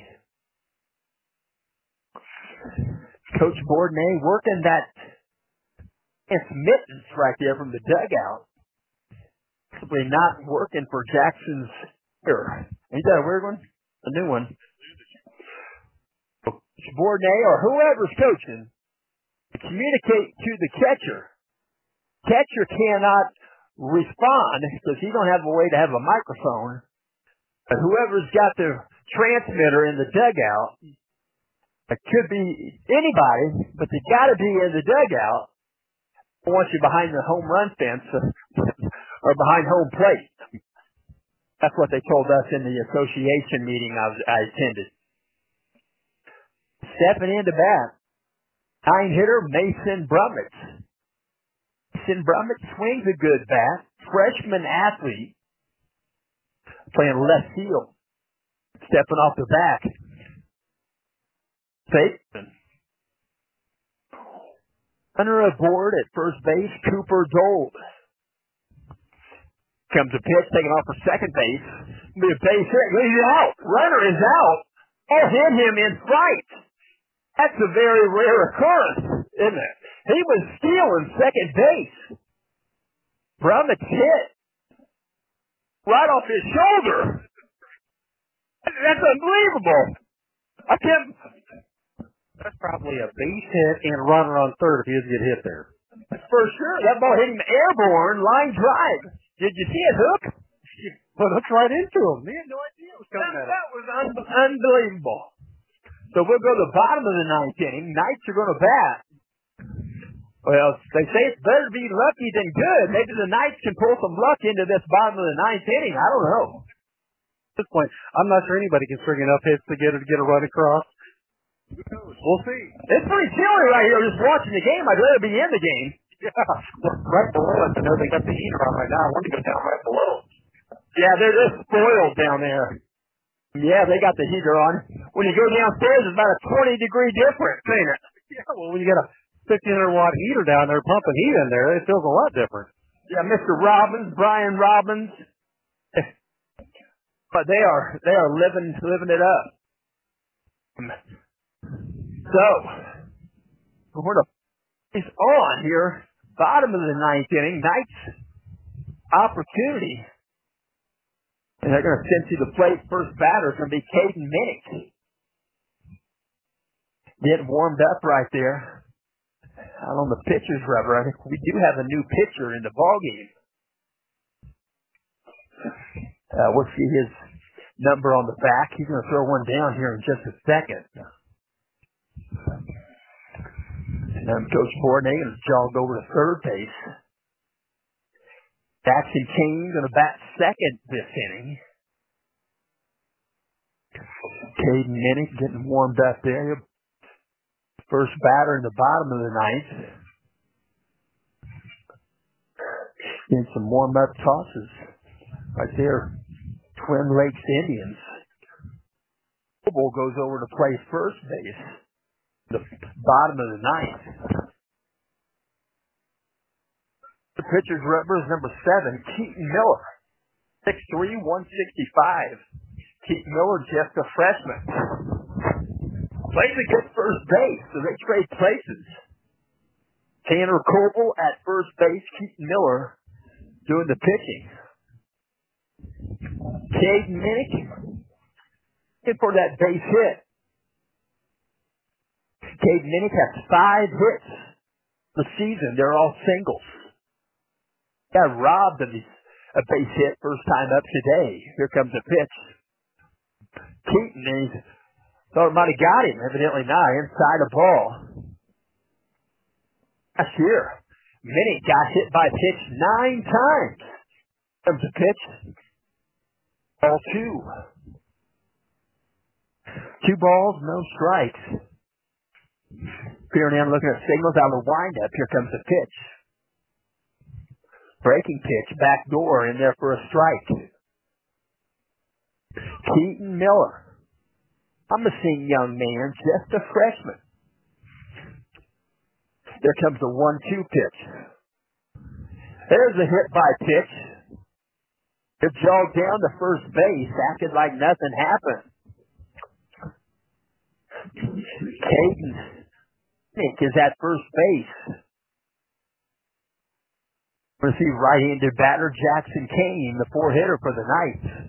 Coach Bourdonnais working that it's mittens right there from the dugout. Simply not working for Jackson's here. Ain't that a weird one? A new one. Coach Bourdonnais or whoever's coaching, communicate to the catcher. Catcher cannot respond because he don't have a way to have a microphone. But whoever's got the transmitter in the dugout, it could be anybody, but they got to be in the dugout. I want you behind the home run fence or behind home plate. That's what they told us in the association meeting I, was, I attended. Stepping into bat, nine hitter Mason Brummett. Mason Brummett swings a good bat. Freshman athlete. Playing left field. Stepping off the back. Bateman. Runner aboard at first base, Cooper Dold. Comes a pitch, taken off for second base. Be a base hit. He's out. Runner is out. Oh, hit him in flight. That's a very rare occurrence, isn't it? He was stealing second base. Brummett's hit right off his shoulder. That's unbelievable. I can't. That's probably a base hit and runner on third if he doesn't get hit there. For sure. That ball hit him airborne, line drive. Did you see it hook? Well, hooked right into him. He had no idea it was coming that, at him. That was un- unbelievable. So we'll go to the bottom of the ninth inning. Knights are going to bat. Well, they say it's better to be lucky than good. Maybe the Knights can pull some luck into this bottom of the ninth inning. I don't know. At this point, I'm not sure anybody can string enough hits to get, to get a run across. We'll see. It's pretty chilly right here just watching the game. I'd rather be in the game. Yeah, right below us. I know they got the heater on right now. I want to go down right below. Yeah, they're, they're spoiled down there. Yeah, they got the heater on. When you go downstairs, it's about a twenty degree difference, ain't it? Yeah, well, when you got a fifteen hundred watt heater down there pumping heat in there, it feels a lot different. Yeah, Mister Robbins, Brian Robbins. But they are, they are living, living it up. So, we're going to is on here, bottom of the ninth inning, Knights opportunity. And they're going to send to the plate. First batter is going to be Caden Minnick. Getting warmed up right there. Out on the pitcher's rubber. I think we do have a new pitcher in the ballgame. Uh, we'll see his number on the back. He's going to throw one down here in just a second. And Coach Bourdonnais going to jog over to third base. Jackson Kane going to bat second this inning. Caden Minnick getting warmed up there. First batter in the bottom of the ninth. Getting some warm-up tosses. Right there. Twin Lakes Indians. Noble goes over to play first base. The bottom of the ninth. The pitcher's rubber is number seven, Keaton Miller. six three, one sixty-five. Keaton Miller, just a freshman. Plays a good first base, so they trade places. Tanner Coble at first base, Keaton Miller doing the pitching. Caden Minnick looking for that base hit. Caden Minnick has five hits The season, they're all singles. Got robbed of his, a base hit first time up today. Here comes a pitch. Keaton, and he's thought it might have got him. Evidently not. Inside a ball. Last year, Minnick got hit by a pitch nine times. Comes a pitch. Ball two. Two balls, no strikes. Peering in, looking at signals out of the windup. Here comes the pitch. Breaking pitch, back door, in there for a strike. Keaton Miller. Promising young man, just a freshman. There comes the one two pitch. There's a hit by pitch. It jogged down to first base, acted like nothing happened. Caden Nick is at first base. We're going to see right-handed batter Jackson Kane, the four-hitter for the Knights.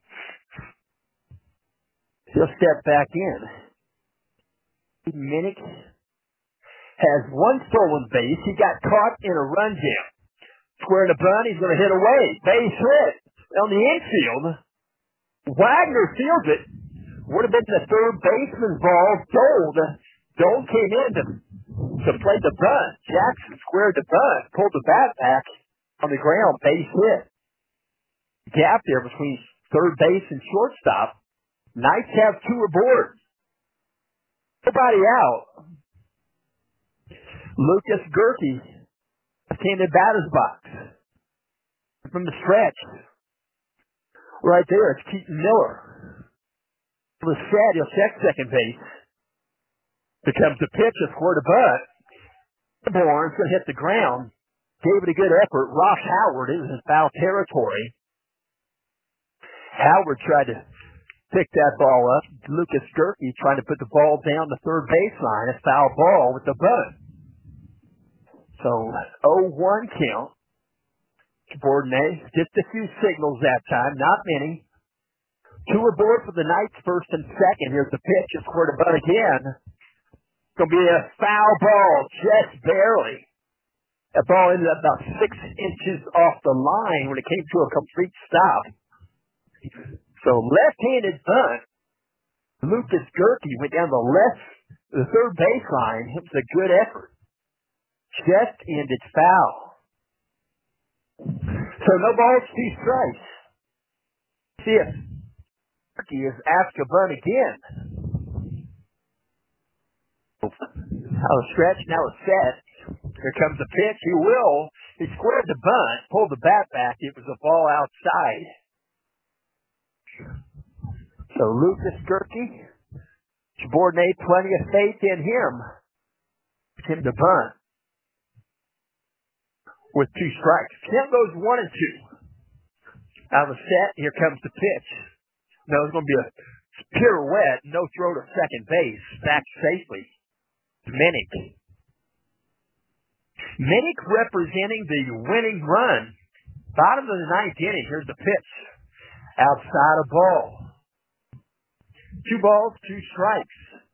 He'll step back in. Minnick has one stolen base. He got caught in a run jam. Square to bunt, he's going to hit away. Base hit on the infield. Wagner fields it. Would have been the third baseman's ball. Dold. Dold came in to, to play the bunt. Jackson squared the bunt, pulled the bat back on the ground. Base hit. Gap there between third base and shortstop. Knights have two aboard. Nobody out. Lucas Gerke, left-handed batter's box. From the stretch. Right there, it's Keaton Miller. The set, he'll check second base. Becomes the pitch, a square to butt. Born's going to hit the ground. Gave it a good effort. Ross Howard, it was in foul territory. Howard tried to pick that ball up. Lucas Gerke trying to put the ball down the third baseline. A foul ball with the butt. So, oh one count. Subordinate. Just a few signals that time, not many. Two aboard for the Knights, first and second. Here's the pitch. It's square to butt again. It's going to be a foul ball, just barely. That ball ended up about six inches off the line when it came to a complete stop. So left-handed bunt. Lucas Gerke went down the left, the third baseline. It was a good effort. Just ended foul. So no balls, two strikes. See if Gerke is asked to bunt again. Now a stretch, now a set. Here comes the pitch. He will. He squared the bunt, pulled the bat back. It was a ball outside. So Lucas Gerke, subordinate, plenty of faith in him. Him to bunt with two strikes. Count goes one and two. Out of the set, here comes the pitch. No, it's going to be a pirouette, no throw to second base. Back safely. Minnick. Minnick representing the winning run. Bottom of the ninth inning. Here's the pitch. Outside a ball. Two balls, two strikes.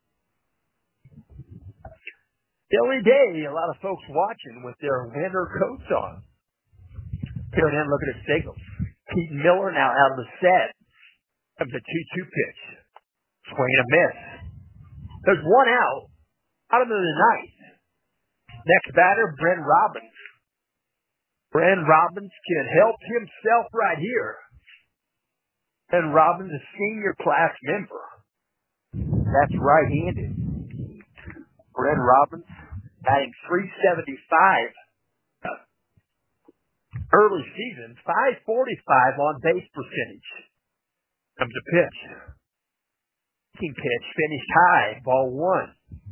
Philly day. A lot of folks watching with their winter coats on. Here and looking at signals. Keaton Miller now out of the set. Comes a two two pitch. Swing and a miss. There's one out. Bottom of the ninth. Next batter, Bren Robbins. Bren Robbins can help himself right here. Bren Robbins, a senior class member. That's right-handed. Bren Robbins, batting three seventy-five. Early season, five forty-five on base percentage. Comes a pitch. Pitching pitch, finished high, ball one.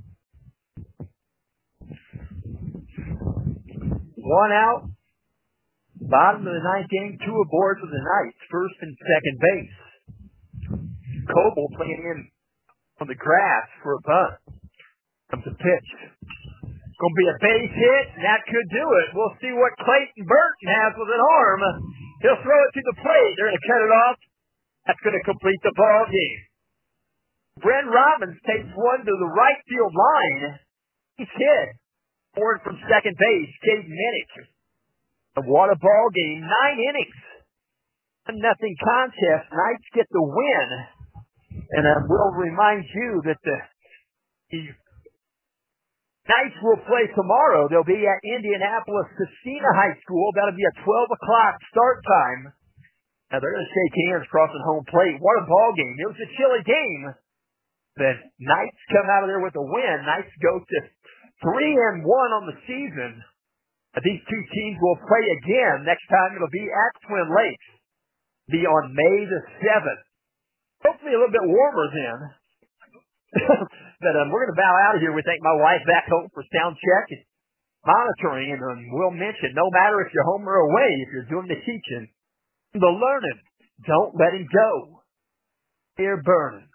One out. Bottom of the ninth inning, two aboard for the Knights, first and second base. Coble playing in on the grass for a bunt. Comes a pitch. It's going to be a base hit, and that could do it. We'll see what Clayton Burton has with an arm. He'll throw it to the plate. They're going to cut it off. That's going to complete the ball game. Bren Robbins takes one to the right field line. He's hit. Forward from second base, Cade Minnick. A water ball game, nine innings. One nothing contest. Knights get the win. And I will remind you that the, the Knights will play tomorrow. They'll be at Indianapolis Christina High School. That'll be a twelve o'clock start time. Now they're going to shake hands crossing home plate. What a ball game. It was a chilly game. The Knights come out of there with a win. Knights go to three and one on the season. These two teams will play again. Next time it'll be at Twin Lakes. Be on May the seventh. Hopefully a little bit warmer then. But um, we're going to bow out of here. We thank my wife back home for sound check and monitoring. And um, we'll mention, no matter if you're home or away, if you're doing the teaching, the learning, don't let it go. They're burning.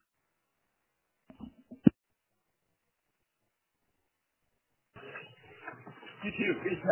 You too. Peace.